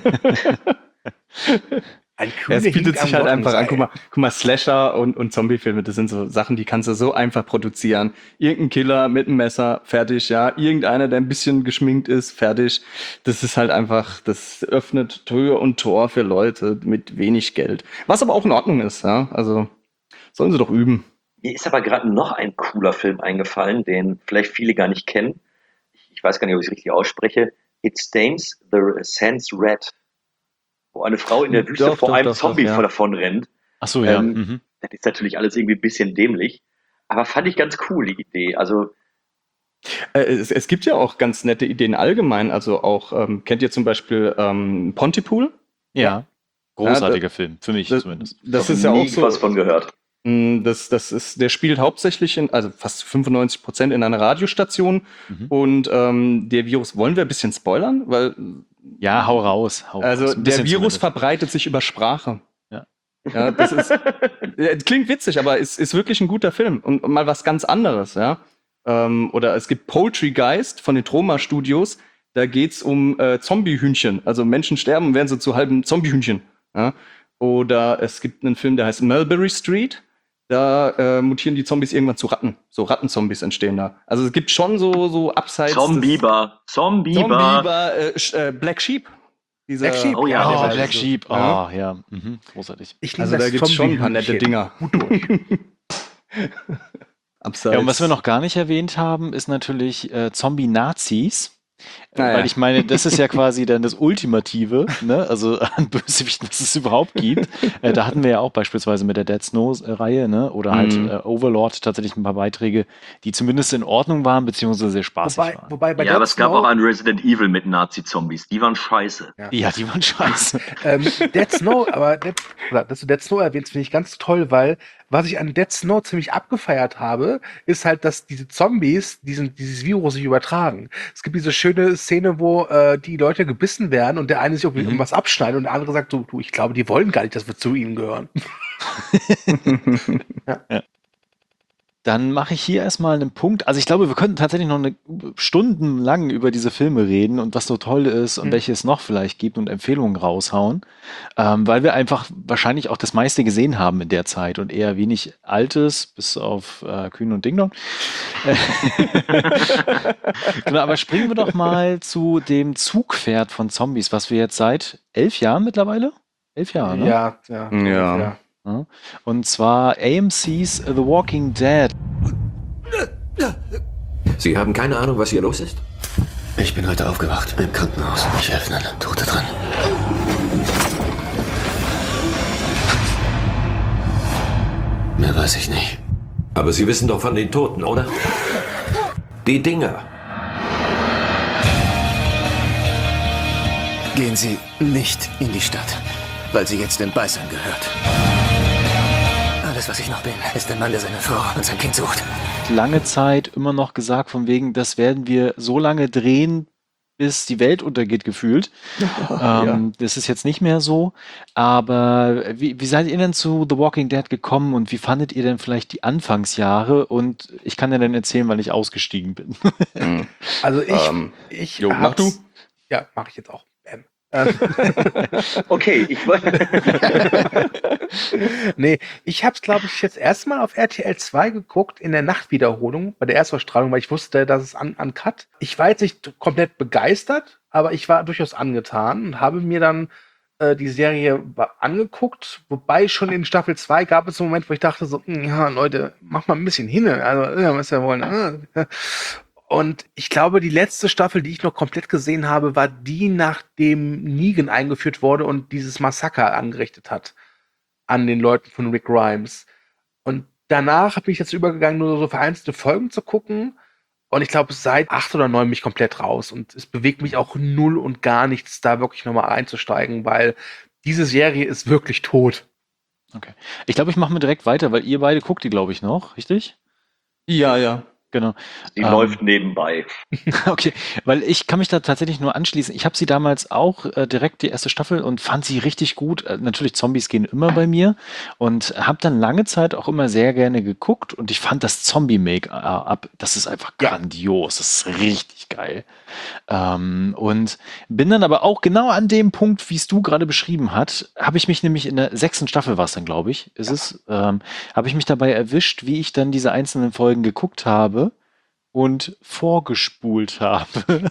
Ein Ja, es bietet Hink am sich halt einfach an. Glockenseil. Guck mal, guck mal, Slasher und, und Zombie-Filme, das sind so Sachen, die kannst du so einfach produzieren. Irgendein Killer mit einem Messer, fertig, ja. Irgendeiner, der ein bisschen geschminkt ist, fertig. Das ist halt einfach, das öffnet Tür und Tor für Leute mit wenig Geld. Was aber auch in Ordnung ist, ja. Also sollen sie doch üben. Mir ist aber gerade noch ein cooler Film eingefallen, den vielleicht viele gar nicht kennen. Ich weiß gar nicht, ob ich es richtig ausspreche. It Stains the Sands Red. Wo eine Frau in der Wüste Doch, vor doch, einem doch, Zombie doch, ja. davon rennt. Ach so, ja. Ähm, Mhm. Das ist natürlich alles irgendwie ein bisschen dämlich. Aber fand ich ganz cool, die Idee. Also, Äh, es, es gibt ja auch ganz nette Ideen allgemein. Also auch, ähm, kennt ihr zum Beispiel ähm, Pontypool? Ja. Großartiger Ja, Film, für mich das- zumindest. Das noch ist ja nie auch so. was von gehört. Mm, Das, das ist, der spielt hauptsächlich in, also fast fünfundneunzig Prozent in einer Radiostation. Mhm. Und ähm, der Virus, wollen wir ein bisschen spoilern? Weil, Ja, hau raus. Hau also raus. Ein der bisschen Virus zumindest. verbreitet sich über Sprache. Ja. Ja, das ist, ja, klingt witzig, aber es ist wirklich ein guter Film. Und mal was ganz anderes, ja. Ähm, oder es gibt Poultrygeist von den Troma Studios. Da geht's um äh, Zombiehühnchen. Also Menschen sterben und werden so zu halben Zombiehühnchen. Ja? Oder es gibt einen Film, der heißt Mulberry Street. Da äh, mutieren die Zombies irgendwann zu Ratten. So Rattenzombies entstehen da. Also es gibt schon so, so abseits. Zombieber. des- Zombieber. Zombieber, äh, Sch- äh, Black Sheep. Dieser, Black Sheep, Oh ja, Oh, der war Black so. Sheep. Oh, Ja. ja. Mhm. Großartig. Ich Also da gibt's schon ein paar nette Dinger. Gut durch. Abseits. Ja, und was wir noch gar nicht erwähnt haben, ist natürlich äh, Zombie-Nazis. Äh, Ah, ja. Weil ich meine, das ist ja quasi dann das Ultimative, ne? Also an Bösewichten, was es überhaupt gibt. Äh, da hatten wir ja auch beispielsweise mit der Dead Snow-Reihe, ne? Oder halt Mhm. äh, Overlord tatsächlich ein paar Beiträge, die zumindest in Ordnung waren, beziehungsweise sehr spaßig Wobei, waren. wobei bei Ja, aber Dead es gab Snow, auch ein Resident Evil mit Nazi-Zombies. Die waren scheiße. Ja, die waren scheiße. ähm, Dead Snow, aber Dead, oder, dass du Dead Snow erwähnst, finde ich ganz toll, weil was ich an Dead Snow ziemlich abgefeiert habe, ist halt, dass diese Zombies diesen, dieses Virus sich übertragen. Es gibt diese schöne Szene, wo äh, die Leute gebissen werden und der eine sich irgendwie Mhm. irgendwas abschneidet und der andere sagt so, du, ich glaube, die wollen gar nicht, dass wir zu ihnen gehören. Dann mache ich hier erstmal einen Punkt. Also ich glaube, wir könnten tatsächlich noch eine stundenlang über diese Filme reden und was so toll ist und Mhm. welche es noch vielleicht gibt und Empfehlungen raushauen, ähm, weil wir einfach wahrscheinlich auch das meiste gesehen haben in der Zeit und eher wenig Altes, bis auf äh, Kühn und Ding Dong. Genau, aber springen wir doch mal zu dem Zugpferd von Zombies, was wir jetzt seit elf Jahren mittlerweile? Elf Jahre, ne? Ja, ja. Ja. ja. Ja. Und zwar A M C's The Walking Dead. Sie haben keine Ahnung, was hier los ist? Ich bin heute aufgewacht im Krankenhaus. Ich öffne, Tote drin. Mehr weiß ich nicht. Aber Sie wissen doch von den Toten, oder? Die Dinger. Gehen Sie nicht in die Stadt, weil sie jetzt den Beißern gehört. Alles, was ich noch bin, ist ein Mann, der seine Frau und sein Kind sucht. Lange Zeit immer noch gesagt, von wegen, das werden wir so lange drehen, bis die Welt untergeht, gefühlt. ähm, das ist jetzt nicht mehr so. Aber wie, wie seid ihr denn zu The Walking Dead gekommen und wie fandet ihr denn vielleicht die Anfangsjahre? Und ich kann ja dann erzählen, weil ich ausgestiegen bin. Also ich, Ähm, ich jo, mach hab's- du. Ja, mache ich jetzt auch. Bam. Ähm, Okay, ich wollte. nee, ich habe es, glaube ich, jetzt erstmal auf R T L zwei geguckt in der Nachtwiederholung bei der Erstausstrahlung, weil ich wusste, dass es an, an Cut. Ich war jetzt nicht komplett begeistert, aber ich war durchaus angetan und habe mir dann äh, die Serie wa- angeguckt, wobei schon in Staffel zwei gab es einen Moment, wo ich dachte so, "Hm, ja, Leute, mach mal ein bisschen hin, also, ja, was wir wollen. äh." Und ich glaube, die letzte Staffel, die ich noch komplett gesehen habe, war die, nachdem Negan eingeführt wurde und dieses Massaker angerichtet hat an den Leuten von Rick Grimes. Und danach bin ich jetzt übergegangen, nur so vereinzelte Folgen zu gucken. Und ich glaube, seit acht oder neun bin ich komplett raus. Und es bewegt mich auch null und gar nichts, da wirklich nochmal einzusteigen, weil diese Serie ist wirklich tot. Okay. Ich glaube, ich mache mir direkt weiter, weil ihr beide guckt die, glaube ich, noch, richtig? Ja, ja. Genau. Die Ähm, läuft nebenbei. Okay, weil ich kann mich da tatsächlich nur anschließen. Ich habe sie damals auch äh, direkt die erste Staffel und fand sie richtig gut. Äh, natürlich, Zombies gehen immer bei mir und habe dann lange Zeit auch immer sehr gerne geguckt und ich fand das Zombie-Make-up, das ist einfach grandios, das ist richtig geil. Ähm, und bin dann aber auch genau an dem Punkt, wie es du gerade beschrieben hast, habe ich mich nämlich in der sechsten Staffel war es dann, glaube ich, ist es, ähm, habe ich mich dabei erwischt, wie ich dann diese einzelnen Folgen geguckt habe und vorgespult habe.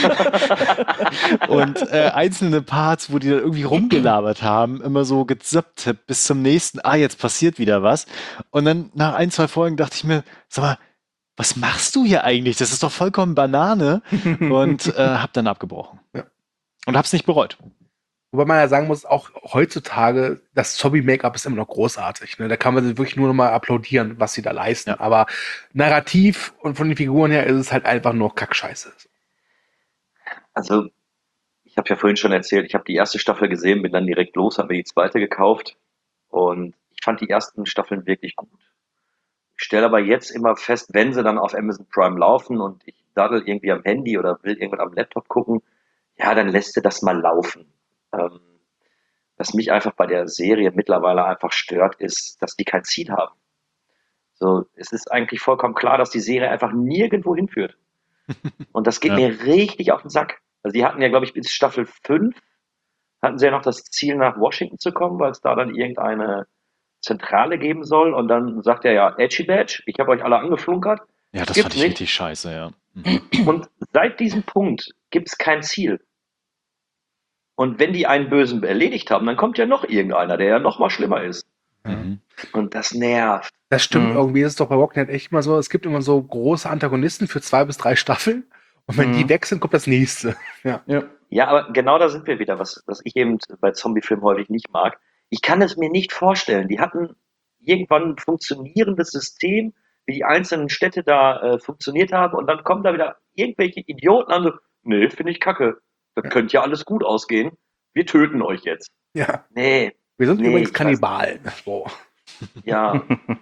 und äh, einzelne Parts, wo die dann irgendwie rumgelabert haben, immer so gezappt bis zum nächsten, ah, jetzt passiert wieder was. Und dann nach ein, zwei Folgen dachte ich mir, sag mal, was machst du hier eigentlich? Das ist doch vollkommen Banane. Und äh, hab dann abgebrochen. Ja. Und hab's nicht bereut. Wobei man ja sagen muss, auch heutzutage, das Zombie-Make-up ist immer noch großartig. Ne? Da kann man wirklich nur noch mal applaudieren, was sie da leisten. Ja. Aber narrativ und von den Figuren her ist es halt einfach nur Kackscheiße. Also, ich habe ja vorhin schon erzählt, ich habe die erste Staffel gesehen, bin dann direkt los, habe mir die zweite gekauft und ich fand die ersten Staffeln wirklich gut. Ich stelle aber jetzt immer fest, wenn sie dann auf Amazon Prime laufen und ich daddel irgendwie am Handy oder will irgendwann am Laptop gucken, ja, dann lässt du das mal laufen. Ähm, was mich einfach bei der Serie mittlerweile einfach stört, ist, dass die kein Ziel haben. So, es ist eigentlich vollkommen klar, dass die Serie einfach nirgendwo hinführt. Und das geht Ja. mir richtig auf den Sack. Also die hatten ja, glaube ich, bis Staffel fünf hatten sie ja noch das Ziel, nach Washington zu kommen, weil es da dann irgendeine Zentrale geben soll. Und dann sagt er ja, Edgy Badge, ich habe euch alle angeflunkert. Ja, das Gibt's fand ich nicht. richtig scheiße, ja. Mhm. Und seit diesem Punkt gibt es kein Ziel. Und wenn die einen Bösen erledigt haben, dann kommt ja noch irgendeiner, der ja noch mal schlimmer ist. Mhm. Und das nervt. Das stimmt Mhm. irgendwie. Das ist doch bei Walking Dead echt immer so. Es gibt immer so große Antagonisten für zwei bis drei Staffeln. Und wenn Mhm. die weg sind, kommt das nächste. Ja. Ja. Ja, aber genau da sind wir wieder, was, was ich eben bei Zombiefilmen häufig nicht mag. Ich kann es mir nicht vorstellen. Die hatten irgendwann ein funktionierendes System, wie die einzelnen Städte da äh, funktioniert haben. Und dann kommen da wieder irgendwelche Idioten an, so, nee, finde ich kacke. Das Ja. könnte ja alles gut ausgehen. Wir töten euch jetzt. ja. Nee, Wir sind Nee, übrigens ich weiß Kannibalen. So. ja.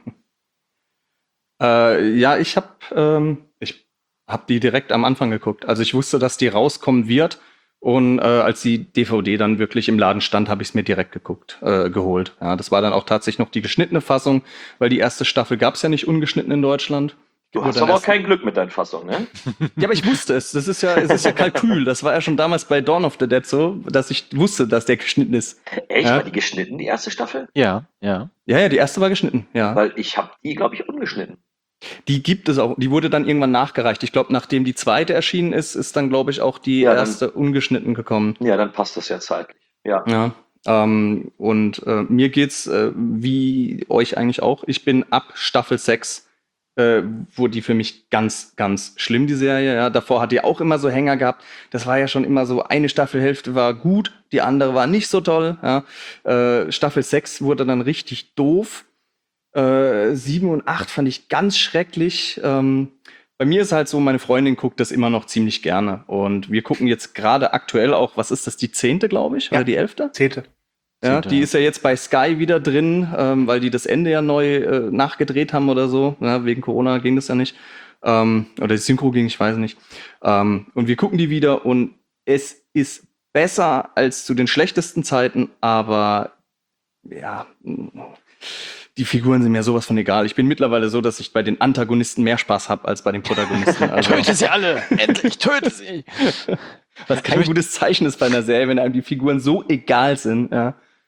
Äh, ja, ich habe ähm, ich hab die direkt am Anfang geguckt. Also ich wusste, dass die rauskommen wird. Und äh, als die D V D dann wirklich im Laden stand, habe ich es mir direkt geguckt, äh, geholt. Ja, das war dann auch tatsächlich noch die geschnittene Fassung, weil die erste Staffel gab es ja nicht ungeschnitten in Deutschland. Du Wurde hast dann aber auch erst- kein Glück mit deinen Fassungen, ne? Ja, aber ich wusste es. Das ist ja, es ist ja Kalkül. Das war ja schon damals bei Dawn of the Dead so, dass ich wusste, dass der geschnitten ist. Echt? Ja. War die geschnitten, die erste Staffel? Ja, ja. Ja, ja, die erste war geschnitten. Ja. Weil ich habe die, glaube ich, ungeschnitten. Die gibt es auch. Die wurde dann irgendwann nachgereicht. Ich glaube, nachdem die zweite erschienen ist, ist dann, glaube ich, auch die Ja, dann- erste ungeschnitten gekommen. Ja, dann passt das ja zeitlich. Ja. Ja. Ähm, und äh, mir geht's äh, wie euch eigentlich auch. Ich bin ab Staffel sechs, äh, wurde die für mich ganz, ganz schlimm, die Serie. Ja. Davor hat die auch immer so Hänger gehabt. Das war ja schon immer so, eine Staffelhälfte war gut, die andere war nicht so toll. Ja. Äh, Staffel sechs wurde dann richtig doof. Äh, sieben und acht fand ich ganz schrecklich. Ähm, bei mir ist halt so, meine Freundin guckt das immer noch ziemlich gerne. Und wir gucken jetzt gerade aktuell auch, was ist das, die zehnte, glaube ich? Ja. Oder die elfte? Zehnte. Ja, Zehnte, die ja. ist ja jetzt bei Sky wieder drin, ähm, weil die das Ende ja neu äh, nachgedreht haben oder so. Ja, wegen Corona ging das ja nicht. Ähm, oder die Synchro ging, ich weiß nicht. Ähm, und wir gucken die wieder und es ist besser als zu den schlechtesten Zeiten, aber ja, die Figuren sind mir sowas von egal. Ich bin mittlerweile so, dass ich bei den Antagonisten mehr Spaß habe als bei den Protagonisten. Also, Töte sie alle! Endlich töte sie! was kein gutes Zeichen ist bei einer Serie, wenn einem die Figuren so egal sind. Ja.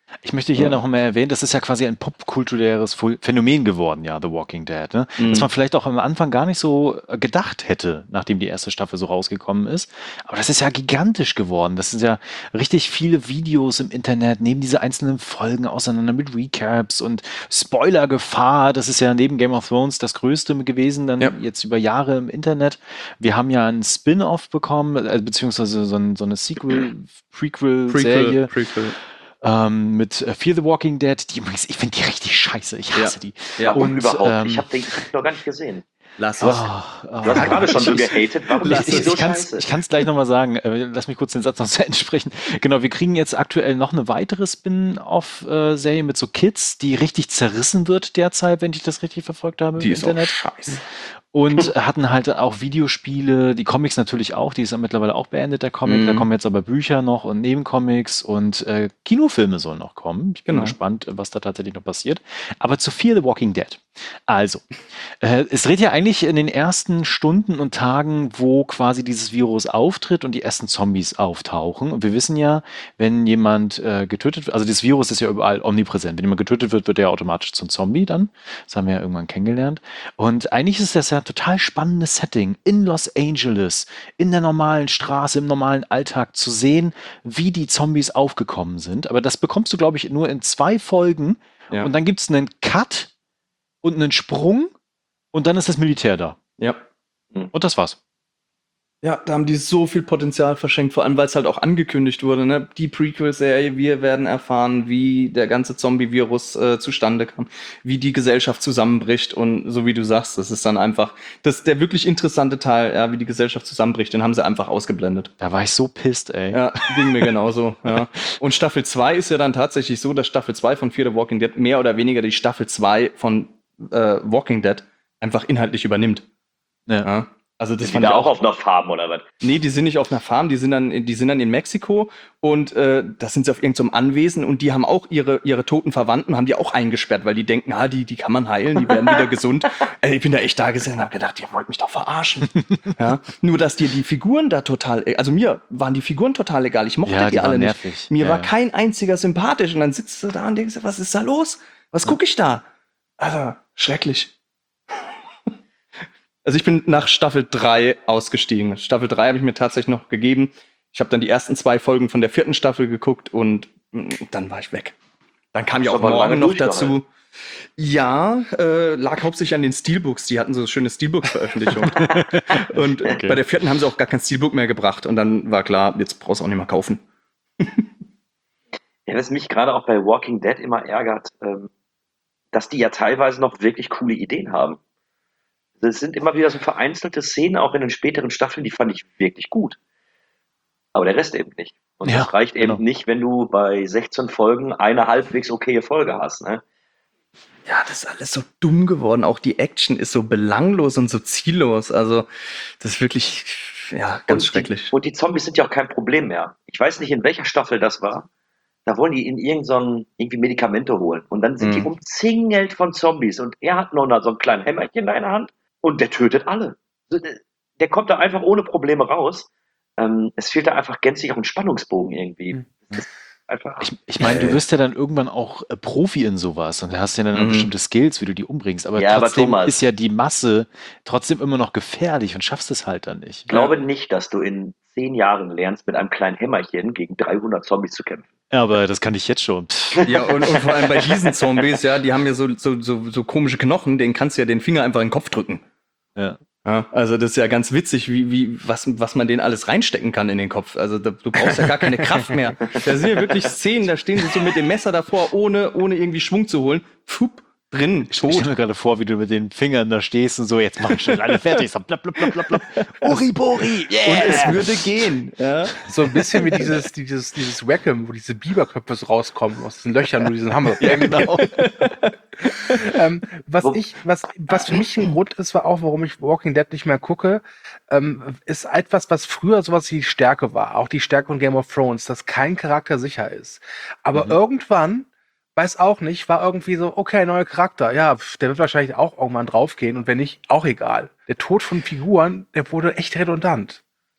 Ich möchte hier ja. noch mal erwähnen, das ist ja quasi ein popkulturäres Phänomen geworden, ja, The Walking Dead. Ne? Mhm. Dass man vielleicht auch am Anfang gar nicht so gedacht hätte, nachdem die erste Staffel so rausgekommen ist. Aber das ist ja gigantisch geworden. Das sind ja richtig viele Videos im Internet, nehmen diese einzelnen Folgen auseinander mit Recaps und Spoilergefahr. Das ist ja neben Game of Thrones das Größte gewesen, dann ja. jetzt über Jahre im Internet. Wir haben ja einen Spin-off bekommen, beziehungsweise so, ein, so eine Sequel-Prequel-Serie. Prequel, Prequel. Ähm, mit äh, Fear the Walking Dead, die übrigens, ich finde die richtig scheiße, ich hasse ja. die. Ja, und überhaupt. Ähm, ich habe den noch gar nicht gesehen. Lass du hast, oh, oh, du hast gerade schon so gehatet. Warum ich, ist die so ich kann's, scheiße? Ich kann es gleich nochmal sagen. Äh, lass mich kurz den Satz noch zu Ende sprechen. Genau, wir kriegen jetzt aktuell noch eine weitere Spin-off-Serie mit so Kids, die richtig zerrissen wird derzeit, wenn ich das richtig verfolgt habe die im ist Internet. Auch scheiße. Und hatten halt auch Videospiele, die Comics natürlich auch, die ist ja mittlerweile auch beendet, der Comic. Mhm. Da kommen jetzt aber Bücher noch und Nebencomics und äh, Kinofilme sollen noch kommen. Ich bin genau. gespannt, was da tatsächlich noch passiert. Aber zu Fear the Walking Dead. Also, äh, es dreht ja eigentlich in den ersten Stunden und Tagen, wo quasi dieses Virus auftritt und die ersten Zombies auftauchen. Und wir wissen ja, wenn jemand äh, getötet wird, also das Virus ist ja überall omnipräsent. Wenn jemand getötet wird, wird er automatisch zum Zombie dann. Das haben wir ja irgendwann kennengelernt. Und eigentlich ist das ja ein total spannendes Setting in Los Angeles, in der normalen Straße, im normalen Alltag zu sehen, wie die Zombies aufgekommen sind. Aber das bekommst du, glaube ich, nur in zwei Folgen. Ja. Und dann gibt es einen Cut und einen Sprung und dann ist das Militär da. Ja. Und das war's. Ja, da haben die so viel Potenzial verschenkt, vor allem, weil es halt auch angekündigt wurde, ne? Die Prequel-Serie, wir werden erfahren, wie der ganze Zombie-Virus äh, zustande kam, wie die Gesellschaft zusammenbricht und so wie du sagst, das ist dann einfach, das der wirklich interessante Teil, ja, wie die Gesellschaft zusammenbricht, den haben sie einfach ausgeblendet. Da war ich so pisst, ey. Ja, ging mir genauso, ja. Und Staffel zwei ist ja dann tatsächlich so, dass Staffel zwei von Fear the Walking Dead mehr oder weniger die Staffel zwei von äh, Walking Dead einfach inhaltlich übernimmt. Ja. ja. Also das sind die da auch auf einer Farm oder was? Nee, die sind nicht auf einer Farm, die sind dann, die sind dann in Mexiko und äh, da sind sie auf irgendeinem Anwesen und die haben auch ihre, ihre toten Verwandten, haben die auch eingesperrt, weil die denken, ah, die, die kann man heilen, die werden wieder gesund. Äh, ich bin da echt da gesessen und hab gedacht, ihr wollt mich doch verarschen. ja? Nur, dass dir die Figuren da total, also mir waren die Figuren total egal, ich mochte ja, die, die alle nervig. nicht. Mir ja, war ja. kein einziger sympathisch und dann sitzt du da und denkst, was ist da los? Was gucke ich da? Also, schrecklich. Also ich bin nach Staffel drei ausgestiegen. Staffel drei habe ich mir tatsächlich noch gegeben. Ich habe dann die ersten zwei Folgen von der vierten Staffel geguckt und dann war ich weg. Dann kam ja auch morgen noch dazu. Ja, äh, lag hauptsächlich an den Steelbooks. Die hatten so schöne Steelbook-Veröffentlichungen. und okay. Bei der vierten haben sie auch gar kein Steelbook mehr gebracht. Und dann war klar, jetzt brauchst du auch nicht mehr kaufen. Ja, was mich gerade auch bei Walking Dead immer ärgert, ähm, dass die ja teilweise noch wirklich coole Ideen haben. Es sind immer wieder so vereinzelte Szenen, auch in den späteren Staffeln, die fand ich wirklich gut. Aber der Rest eben nicht. Und ja, das reicht eben genau. nicht, wenn du bei sechzehn Folgen eine halbwegs okaye Folge hast. Ne? Ja, das ist alles so dumm geworden. Auch die Action ist so belanglos und so ziellos. Also, das ist wirklich, ja, ganz und schrecklich. Die, und die Zombies sind ja auch kein Problem mehr. Ich weiß nicht, in welcher Staffel das war. Da wollen die in irgendein irgendwie Medikamente holen. Und dann sind mhm. die umzingelt von Zombies. Und er hat noch so ein kleines Hämmerchen in einer Hand. Und der tötet alle. Der kommt da einfach ohne Probleme raus. Ähm, es fehlt da einfach gänzlich auch ein Spannungsbogen irgendwie. Das ist einfach ich ich meine, du wirst ja dann irgendwann auch äh, Profi in sowas und da hast ja dann mhm. bestimmte Skills, wie du die umbringst. Aber ja, trotzdem aber ist ja die Masse trotzdem immer noch gefährlich und schaffst es halt dann nicht. Ich glaube ja. nicht, dass du in zehn Jahren lernst, mit einem kleinen Hämmerchen gegen dreihundert Zombies zu kämpfen. Ja, aber das kann ich jetzt schon. Ja, und, und vor allem bei diesen Zombies, ja, die haben ja so, so, so, so komische Knochen, denen kannst du ja den Finger einfach in den Kopf drücken. Ja. Ja, also das ist ja ganz witzig, wie, wie, was, was man denen alles reinstecken kann in den Kopf. Also da, du brauchst ja gar keine Kraft mehr. Da sind ja wirklich Szenen, da stehen sie so mit dem Messer davor, ohne, ohne irgendwie Schwung zu holen. Fupp, drin, Ich stelle mir gerade vor, wie du mit den Fingern da stehst und so, jetzt mach ich schon alle fertig. So blab, blab, blab, blab, blab. Uribori, yeah. Und es würde gehen. Ja? So ein bisschen wie dieses, dieses, dieses Wackham, wo diese Biberköpfe so rauskommen aus diesen Löchern, nur diesen Hammer. Ja, genau. ähm, was ich, was, was für mich ein Grund ist, war auch, warum ich Walking Dead nicht mehr gucke, ähm, ist etwas, was früher sowas wie die Stärke war. Auch die Stärke von Game of Thrones, dass kein Charakter sicher ist. Aber mhm. irgendwann, weiß auch nicht, war irgendwie so, okay, neuer Charakter. Ja, der wird wahrscheinlich auch irgendwann draufgehen und wenn nicht, auch egal. Der Tod von Figuren, der wurde echt redundant.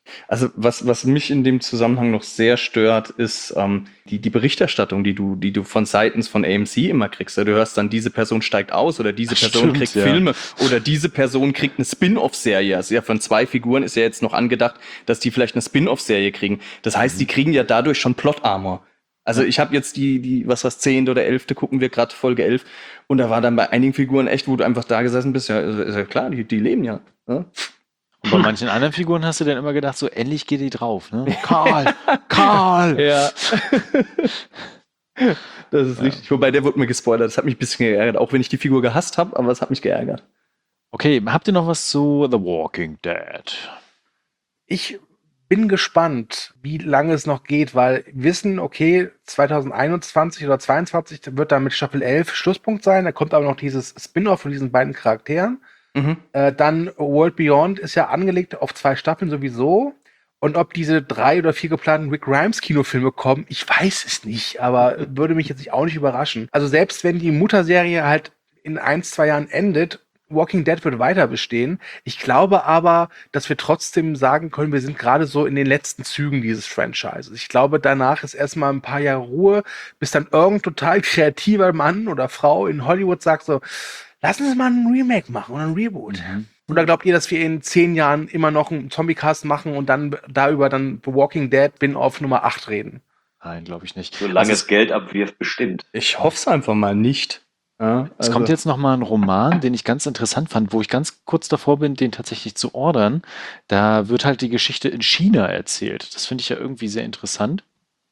Also was, was mich in dem Zusammenhang noch sehr stört, ist ähm, die, die Berichterstattung, die du, die du von seitens von A M C immer kriegst. Du hörst dann, diese Person steigt aus oder diese Ach, Person stimmt, kriegt ja. Filme oder diese Person kriegt eine Spin-off-Serie. Also ja, von zwei Figuren ist ja jetzt noch angedacht, dass die vielleicht eine Spin-off-Serie kriegen. Das heißt, die kriegen ja dadurch schon Plot-Armor. Also ich habe jetzt die, die, was was zehnte oder elfte gucken wir gerade, Folge elf. Und da war dann bei einigen Figuren echt, wo du einfach da gesessen bist, ja, ist ja klar, die, die leben ja. ja? Und bei manchen anderen Figuren hast du dann immer gedacht, so endlich geht die drauf, ne? Karl, Karl! Ja. Das ist Ja. richtig. Wobei, der wurde mir gespoilert. Das hat mich ein bisschen geärgert, auch wenn ich die Figur gehasst habe, aber es hat mich geärgert. Okay, habt ihr noch was zu The Walking Dead? Ich bin gespannt, wie lange es noch geht, weil wir wissen, okay, zwanzig einundzwanzig oder zweiundzwanzig wird dann mit Staffel elf Schlusspunkt sein. Da kommt aber noch dieses Spin-off von diesen beiden Charakteren. Mhm. Äh, dann World Beyond ist ja angelegt auf zwei Staffeln sowieso. Und ob diese drei oder vier geplanten Rick Grimes Kinofilme kommen, ich weiß es nicht, aber würde mich jetzt auch nicht überraschen. Also selbst wenn die Mutterserie halt in ein, zwei Jahren endet, Walking Dead wird weiter bestehen. Ich glaube aber, dass wir trotzdem sagen können, wir sind gerade so in den letzten Zügen dieses Franchises. Ich glaube, danach ist erstmal ein paar Jahre Ruhe, bis dann irgendein total kreativer Mann oder Frau in Hollywood sagt so, lass uns mal ein Remake machen oder ein Reboot. Mhm. Oder glaubt ihr, dass wir in zehn Jahren immer noch einen Zombie-Cast machen und dann darüber dann The Walking Dead Spin-off Nummer acht reden? Nein, glaube ich nicht. Solange Also es Geld abwirft, bestimmt. Ich hoffe es einfach mal nicht. Ja, Es also- kommt jetzt noch mal ein Roman, den ich ganz interessant fand, wo ich ganz kurz davor bin, den tatsächlich zu ordern. Da wird halt die Geschichte in China erzählt. Das finde ich ja irgendwie sehr interessant.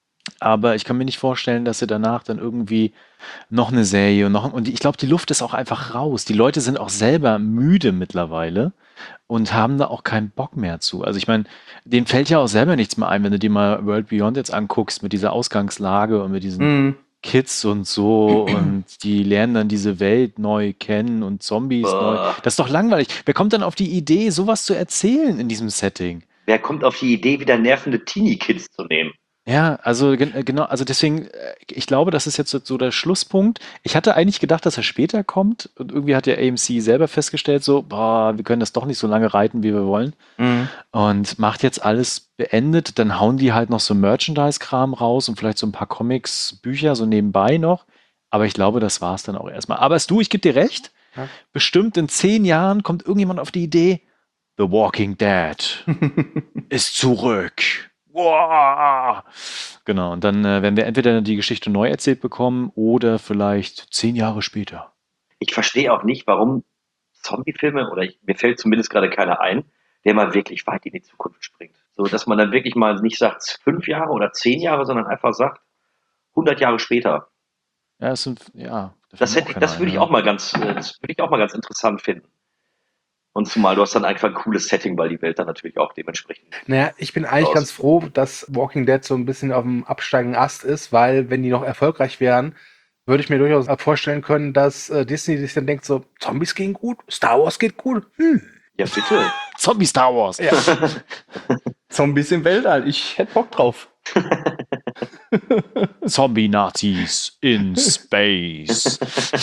Aber ich kann mir nicht vorstellen, dass sie danach dann irgendwie noch eine Serie und noch und ich glaube, die Luft ist auch einfach raus. Die Leute sind auch selber müde mittlerweile und haben da auch keinen Bock mehr zu. Also ich meine, denen fällt ja auch selber nichts mehr ein, wenn du dir mal World Beyond jetzt anguckst mit dieser Ausgangslage und mit diesen Mhm. Kids und so und die lernen dann diese Welt neu kennen und Zombies neu. Boah. Das ist doch langweilig. Wer kommt dann auf die Idee, sowas zu erzählen in diesem Setting? Wer kommt auf die Idee, wieder nervende Teenie-Kids zu nehmen? Ja, also gen- genau, also deswegen, äh, ich glaube, das ist jetzt so so der Schlusspunkt. Ich hatte eigentlich gedacht, dass er später kommt und irgendwie hat ja A M C selber festgestellt, so, boah, wir können das doch nicht so lange reiten, wie wir wollen Mhm. und macht jetzt alles beendet. Dann hauen die halt noch so Merchandise-Kram raus und vielleicht so ein paar Comics, Bücher so nebenbei noch. Aber ich glaube, das war's dann auch erstmal. Aber es du, ich gebe dir recht. Ja. Bestimmt in zehn Jahren kommt irgendjemand auf die Idee, The Walking Dead ist zurück. Wow. Genau, und dann äh, werden wir entweder die Geschichte neu erzählt bekommen oder vielleicht zehn Jahre später. Ich verstehe auch nicht, warum Zombie-Filme, oder ich, mir fällt zumindest gerade keiner ein, der mal wirklich weit in die Zukunft springt. So, dass man dann wirklich mal nicht sagt fünf Jahre oder zehn Jahre, sondern einfach sagt hundert Jahre später. Ja, das sind, ja. da Das, fällt mir hätte, auch das keiner würde ein, ich ja. auch mal ganz, äh, das würde ich auch mal ganz interessant finden. Und zumal du hast dann einfach ein cooles Setting, weil die Welt dann natürlich auch dementsprechend. Naja, ich bin eigentlich Raus. ganz froh, dass Walking Dead so ein bisschen auf dem absteigenden Ast ist, weil wenn die noch erfolgreich wären, würde ich mir durchaus vorstellen können, dass äh, Disney sich dann denkt so, Zombies gehen gut, Star Wars geht gut. Hm. Ja, bitte. Zombie Star Wars. Ja. Zombies im Weltall, ich hätte Bock drauf. Zombie-Nazis in Space.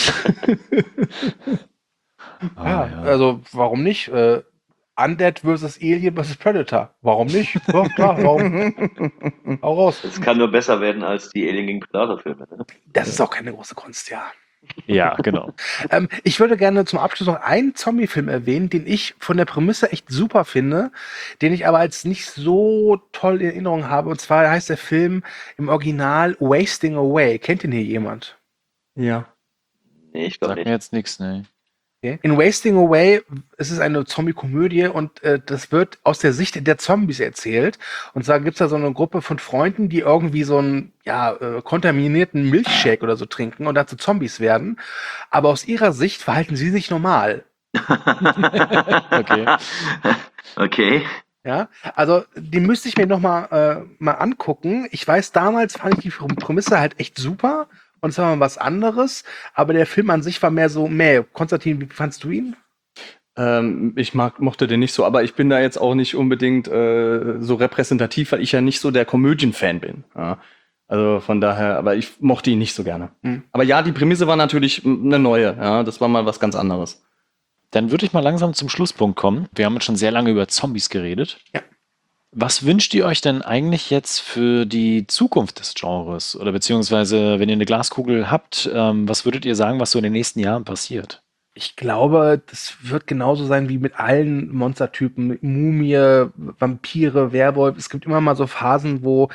Ah, Ja, ja. also warum nicht? Äh, Undead versus Alien versus Predator. Warum nicht? Ja, klar, warum? Hau raus. Es kann nur besser werden als die Alien gegen Predator-Filme. Ne? Das ist auch keine große Kunst, ja. Ja, genau. Ähm, ich würde gerne zum Abschluss noch einen Zombie-Film erwähnen, den ich von der Prämisse echt super finde, den ich aber als nicht so toll in Erinnerung habe. Und zwar heißt der Film im Original Wasting Away. Kennt ihn hier jemand? Ja. Nee, ich glaube Sagt nicht. mir jetzt nichts, ne? Okay. In Wasting Away ist es eine Zombie-Komödie und äh, das wird aus der Sicht der Zombies erzählt. Und zwar gibt es da so eine Gruppe von Freunden, die irgendwie so einen ja, äh, kontaminierten Milchshake oder so trinken und dazu Zombies werden. Aber aus ihrer Sicht verhalten sie sich normal. Okay. Okay. Ja, also die müsste ich mir noch mal, äh, mal angucken. Ich weiß, damals fand ich die Prämisse halt echt super und es war mal was anderes, aber der Film an sich war mehr so, meh. Konstantin, wie fandst du ihn? Ähm, ich mag, mochte den nicht so, aber ich bin da jetzt auch nicht unbedingt äh, so repräsentativ, weil ich ja nicht so der Komödien-Fan bin. Ja. Also von daher, aber ich mochte ihn nicht so gerne. Hm. Aber ja, die Prämisse war natürlich m- eine neue. Ja, das war mal was ganz anderes. Dann würde ich mal langsam zum Schlusspunkt kommen. Wir haben jetzt schon sehr lange über Zombies geredet. Ja. Was wünscht ihr euch denn eigentlich jetzt für die Zukunft des Genres? Oder beziehungsweise, wenn ihr eine Glaskugel habt, ähm, was würdet ihr sagen, was so in den nächsten Jahren passiert? Ich glaube, das wird genauso sein wie mit allen Monstertypen. Mumie, Vampire, Werwolf. Es gibt immer mal so Phasen, wo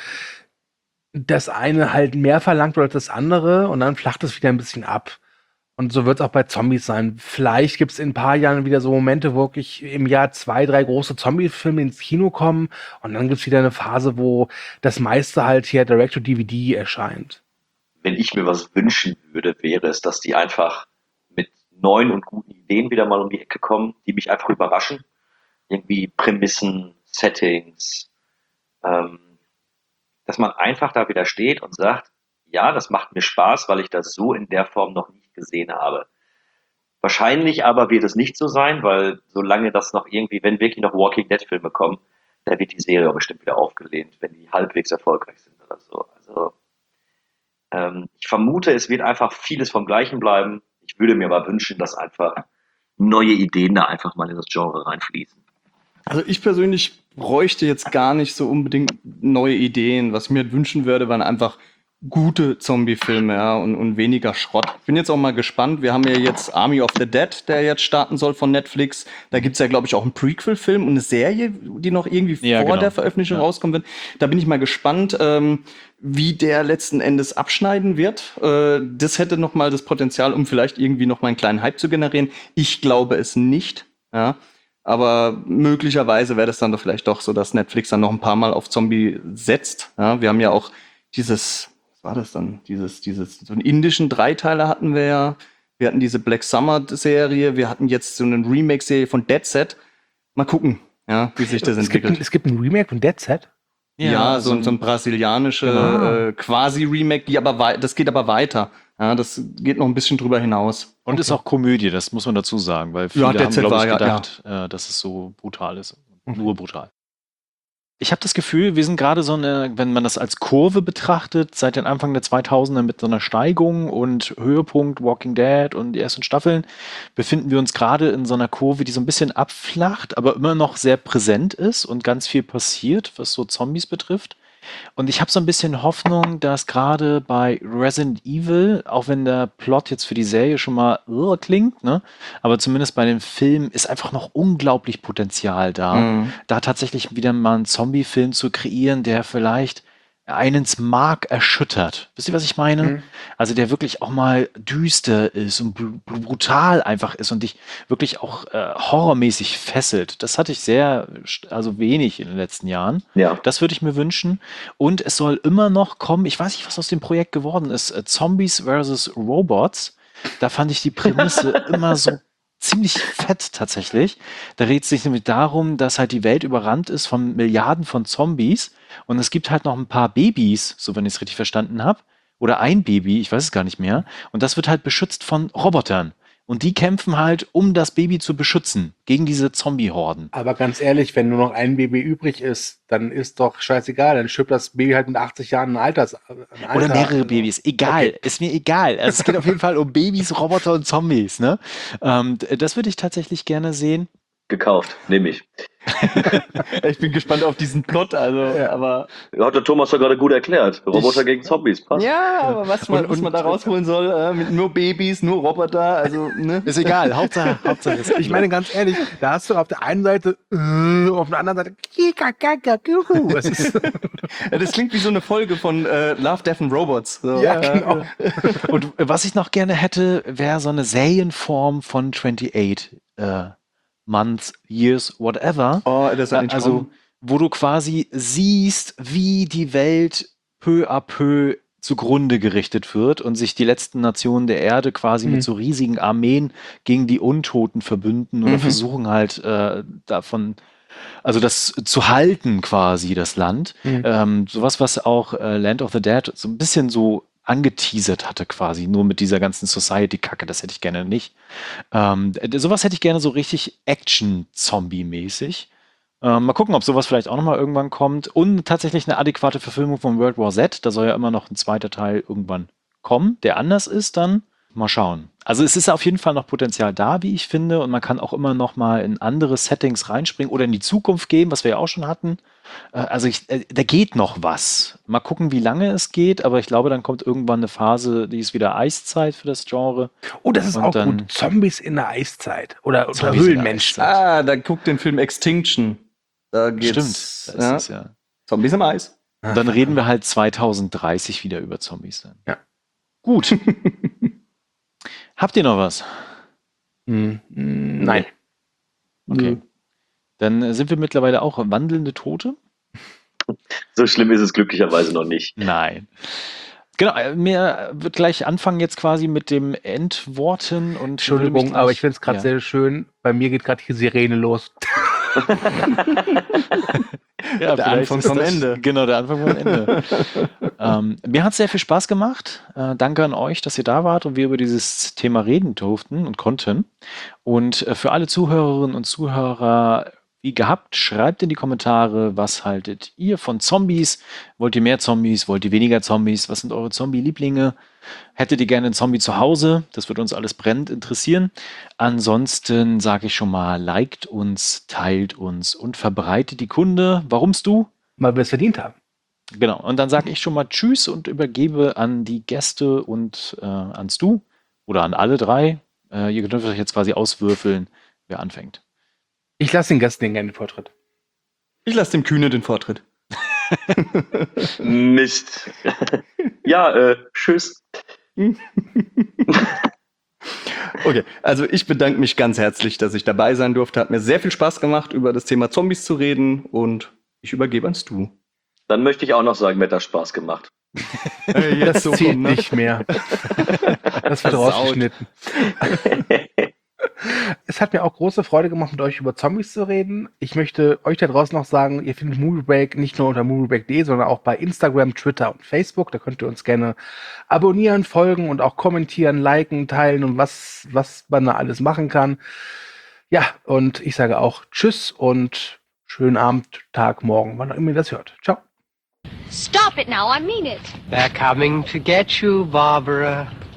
das eine halt mehr verlangt wird als das andere und dann flacht es wieder ein bisschen ab. Und so wird es auch bei Zombies sein. Vielleicht gibt es in ein paar Jahren wieder so Momente, wo wirklich im Jahr zwei, drei große Zombie-Filme ins Kino kommen und dann gibt es wieder eine Phase, wo das meiste halt hier Direct-to-D V D erscheint. Wenn ich mir was wünschen würde, wäre es, dass die einfach mit neuen und guten Ideen wieder mal um die Ecke kommen, die mich einfach überraschen. Irgendwie Prämissen, Settings, ähm, dass man einfach da wieder steht und sagt, ja, das macht mir Spaß, weil ich das so in der Form noch nicht gesehen habe. Wahrscheinlich aber wird es nicht so sein, weil solange das noch irgendwie, wenn wirklich noch Walking Dead Filme kommen, da wird die Serie auch bestimmt wieder aufgelehnt, wenn die halbwegs erfolgreich sind oder so. Also ähm, ich vermute, es wird einfach vieles vom Gleichen bleiben. Ich würde mir aber wünschen, dass einfach neue Ideen da einfach mal in das Genre reinfließen. Also ich persönlich bräuchte jetzt gar nicht so unbedingt neue Ideen. Was ich mir wünschen würde, waren einfach gute Zombie-Filme, ja, und, und weniger Schrott. Ich bin jetzt auch mal gespannt. Wir haben ja jetzt Army of the Dead, der jetzt starten soll von Netflix. Da gibt's ja, glaube ich, auch einen Prequel-Film und eine Serie, die noch irgendwie Ja, vor genau. der Veröffentlichung Ja. rauskommen wird. Da bin ich mal gespannt, ähm, wie der letzten Endes abschneiden wird. Äh, das hätte noch mal das Potenzial, um vielleicht irgendwie noch mal einen kleinen Hype zu generieren. Ich glaube es nicht, ja. Aber möglicherweise wäre das dann doch vielleicht doch so, dass Netflix dann noch ein paar Mal auf Zombie setzt. Ja, wir haben ja auch dieses, was war das dann? Dieses, dieses, so einen indischen Dreiteiler hatten wir ja. Wir hatten diese Black Summer-Serie. Wir hatten jetzt so eine Remake-Serie von Dead Set. Mal gucken, ja, wie sich das Es gibt, entwickelt. ein, es gibt ein Remake von Dead Set. Ja, so, ein- so ein brasilianische Genau. äh, quasi-Remake, die aber wei- das geht aber weiter. Ja, das geht noch ein bisschen drüber hinaus. Und ist auch Komödie, das muss man dazu sagen, weil viele Ja, haben, Dead Set glaube ich, war ja- gedacht, äh, dass es so brutal ist. Nur brutal. Ich habe das Gefühl, wir sind gerade so eine, wenn man das als Kurve betrachtet, seit den Anfang der zweitausender mit so einer Steigung und Höhepunkt Walking Dead und die ersten Staffeln, befinden wir uns gerade in so einer Kurve, die so ein bisschen abflacht, aber immer noch sehr präsent ist und ganz viel passiert, was so Zombies betrifft. Und ich habe so ein bisschen Hoffnung, dass gerade bei Resident Evil, auch wenn der Plot jetzt für die Serie schon mal uh, klingt, ne, aber zumindest bei dem Film ist einfach noch unglaublich Potenzial da, Mhm. da tatsächlich wieder mal einen Zombie-Film zu kreieren, der vielleicht einen ins Mark erschüttert. Wisst ihr, was ich meine? Mhm. Also der wirklich auch mal düster ist und br- brutal einfach ist und dich wirklich auch äh, horrormäßig fesselt. Das hatte ich sehr, st- also wenig in den letzten Jahren. Ja. Das würde ich mir wünschen. Und es soll immer noch kommen, ich weiß nicht, was aus dem Projekt geworden ist, äh, Zombies versus Robots. Da fand ich die Prämisse immer so ziemlich fett tatsächlich. Da redet es sich nämlich darum, dass halt die Welt überrannt ist von Milliarden von Zombies und es gibt halt noch ein paar Babys, so wenn ich es richtig verstanden habe, oder ein Baby, ich weiß es gar nicht mehr, und das wird halt beschützt von Robotern. Und die kämpfen halt, um das Baby zu beschützen, gegen diese Zombie-Horden. Aber ganz ehrlich, wenn nur noch ein Baby übrig ist, dann ist doch scheißegal. Dann stirbt das Baby halt mit achtzig Jahren ein Alters. Ein Alter. Oder mehrere Babys, egal, Okay. ist mir egal. Also es geht auf jeden Fall um Babys, Roboter und Zombies, ne? Ähm, d- das würde ich tatsächlich gerne sehen. Gekauft, nehme ich. Ich bin gespannt auf diesen Plot, also, aber. Ja, hat der Thomas doch gerade gut erklärt. Roboter gegen Zombies, passt. Ja, aber was man, Und- was man da rausholen soll, äh, mit nur Babys, nur Roboter, also, ne? Ist egal, Hauptsache, Hauptsache ist Ich meine, ganz ehrlich, da hast du auf der einen Seite, äh, auf der anderen Seite, Kikakakakuku. Es ist, Ja, das klingt wie so eine Folge von äh, Love, Death and Robots. So, ja, äh, genau. Und was ich noch gerne hätte, wäre so eine Serienform von achtundzwanzig äh, Months, Years, whatever. Oh, das ist ein also, Traum. wo du quasi siehst, wie die Welt peu à peu zugrunde gerichtet wird und sich die letzten Nationen der Erde quasi Mhm. mit so riesigen Armeen gegen die Untoten verbünden oder Mhm. versuchen halt äh, davon, also das zu halten quasi, das Land. Mhm. Ähm, sowas, was auch äh, Land of the Dead so ein bisschen so angeteasert hatte quasi, nur mit dieser ganzen Society-Kacke, das hätte ich gerne nicht. Ähm, d- sowas hätte ich gerne so richtig Action-Zombie-mäßig. Ähm, mal gucken, ob sowas vielleicht auch nochmal irgendwann kommt. Und tatsächlich eine adäquate Verfilmung von World War Z. Da soll ja immer noch ein zweiter Teil irgendwann kommen, der anders ist dann. Mal schauen. Also es ist auf jeden Fall noch Potenzial da, wie ich finde. Und man kann auch immer noch mal in andere Settings reinspringen oder in die Zukunft gehen, was wir ja auch schon hatten. Äh, also ich, äh, da geht noch was. Mal gucken, wie lange es geht, aber ich glaube, dann kommt irgendwann eine Phase, die ist wieder Eiszeit für das Genre. Oh, das ist Und auch dann- gut. Zombies in der Eiszeit. Oder, oder Zombies in der Höhlenmenschen. Ah, da guckt den Film Extinction. Da geht's. Stimmt, da ist ja, es ja. Zombies im Eis. Und dann reden wir halt zweitausenddreißig wieder über Zombies dann. Ja. Gut. Habt ihr noch was? Hm, hm, nein. Okay. Dann äh, sind wir mittlerweile auch wandelnde Tote? So schlimm ist es glücklicherweise noch nicht. Nein. Genau, äh, mir wird gleich anfangen jetzt quasi mit dem Entworten und würde mich Entschuldigung, gleich- aber ich finde es gerade ja. sehr schön. Bei mir geht gerade die Sirene los. Ja, Der vielleicht Anfang ist vom das- Ende. Genau, der Anfang vom Ende. ähm, mir hat es sehr viel Spaß gemacht. Äh, danke an euch, dass ihr da wart und wir über dieses Thema reden durften und konnten. Und äh, für alle Zuhörerinnen und Zuhörer, wie gehabt, schreibt in die Kommentare, was haltet ihr von Zombies? Wollt ihr mehr Zombies? Wollt ihr weniger Zombies? Was sind eure Zombie-Lieblinge? Hättet ihr gerne einen Zombie zu Hause? Das würde uns alles brennend interessieren. Ansonsten sage ich schon mal, liked uns, teilt uns und verbreitet die Kunde. Warum's du? Weil wir es verdient haben. Genau. Und dann sage ich schon mal Tschüss und übergebe an die Gäste und äh, ans Du oder an alle drei. Äh, ihr dürft euch jetzt quasi auswürfeln, wer anfängt. Ich lasse den Gast den gerne den Vortritt. Ich lasse dem Kühne den Vortritt. Mist. Ja, äh, tschüss. Okay, also ich bedanke mich ganz herzlich, dass ich dabei sein durfte. Hat mir sehr viel Spaß gemacht, über das Thema Zombies zu reden und ich übergebe ans Du. Dann möchte ich auch noch sagen, mir hat das Spaß gemacht. Äh, Das so zählt rum, ne? nicht mehr. Das wird Versaut. rausgeschnitten. Es hat mir auch große Freude gemacht, mit euch über Zombies zu reden. Ich möchte euch da draußen noch sagen, ihr findet Movie Break nicht nur unter moviebreak punkt de, sondern auch bei Instagram, Twitter und Facebook. Da könnt ihr uns gerne abonnieren, folgen und auch kommentieren, liken, teilen und was, was man da alles machen kann. Ja, und ich sage auch Tschüss und schönen Abend, Tag, Morgen, wann auch immer ihr das hört. Ciao. Stop it now, I mean it. They're coming to get you, Barbara.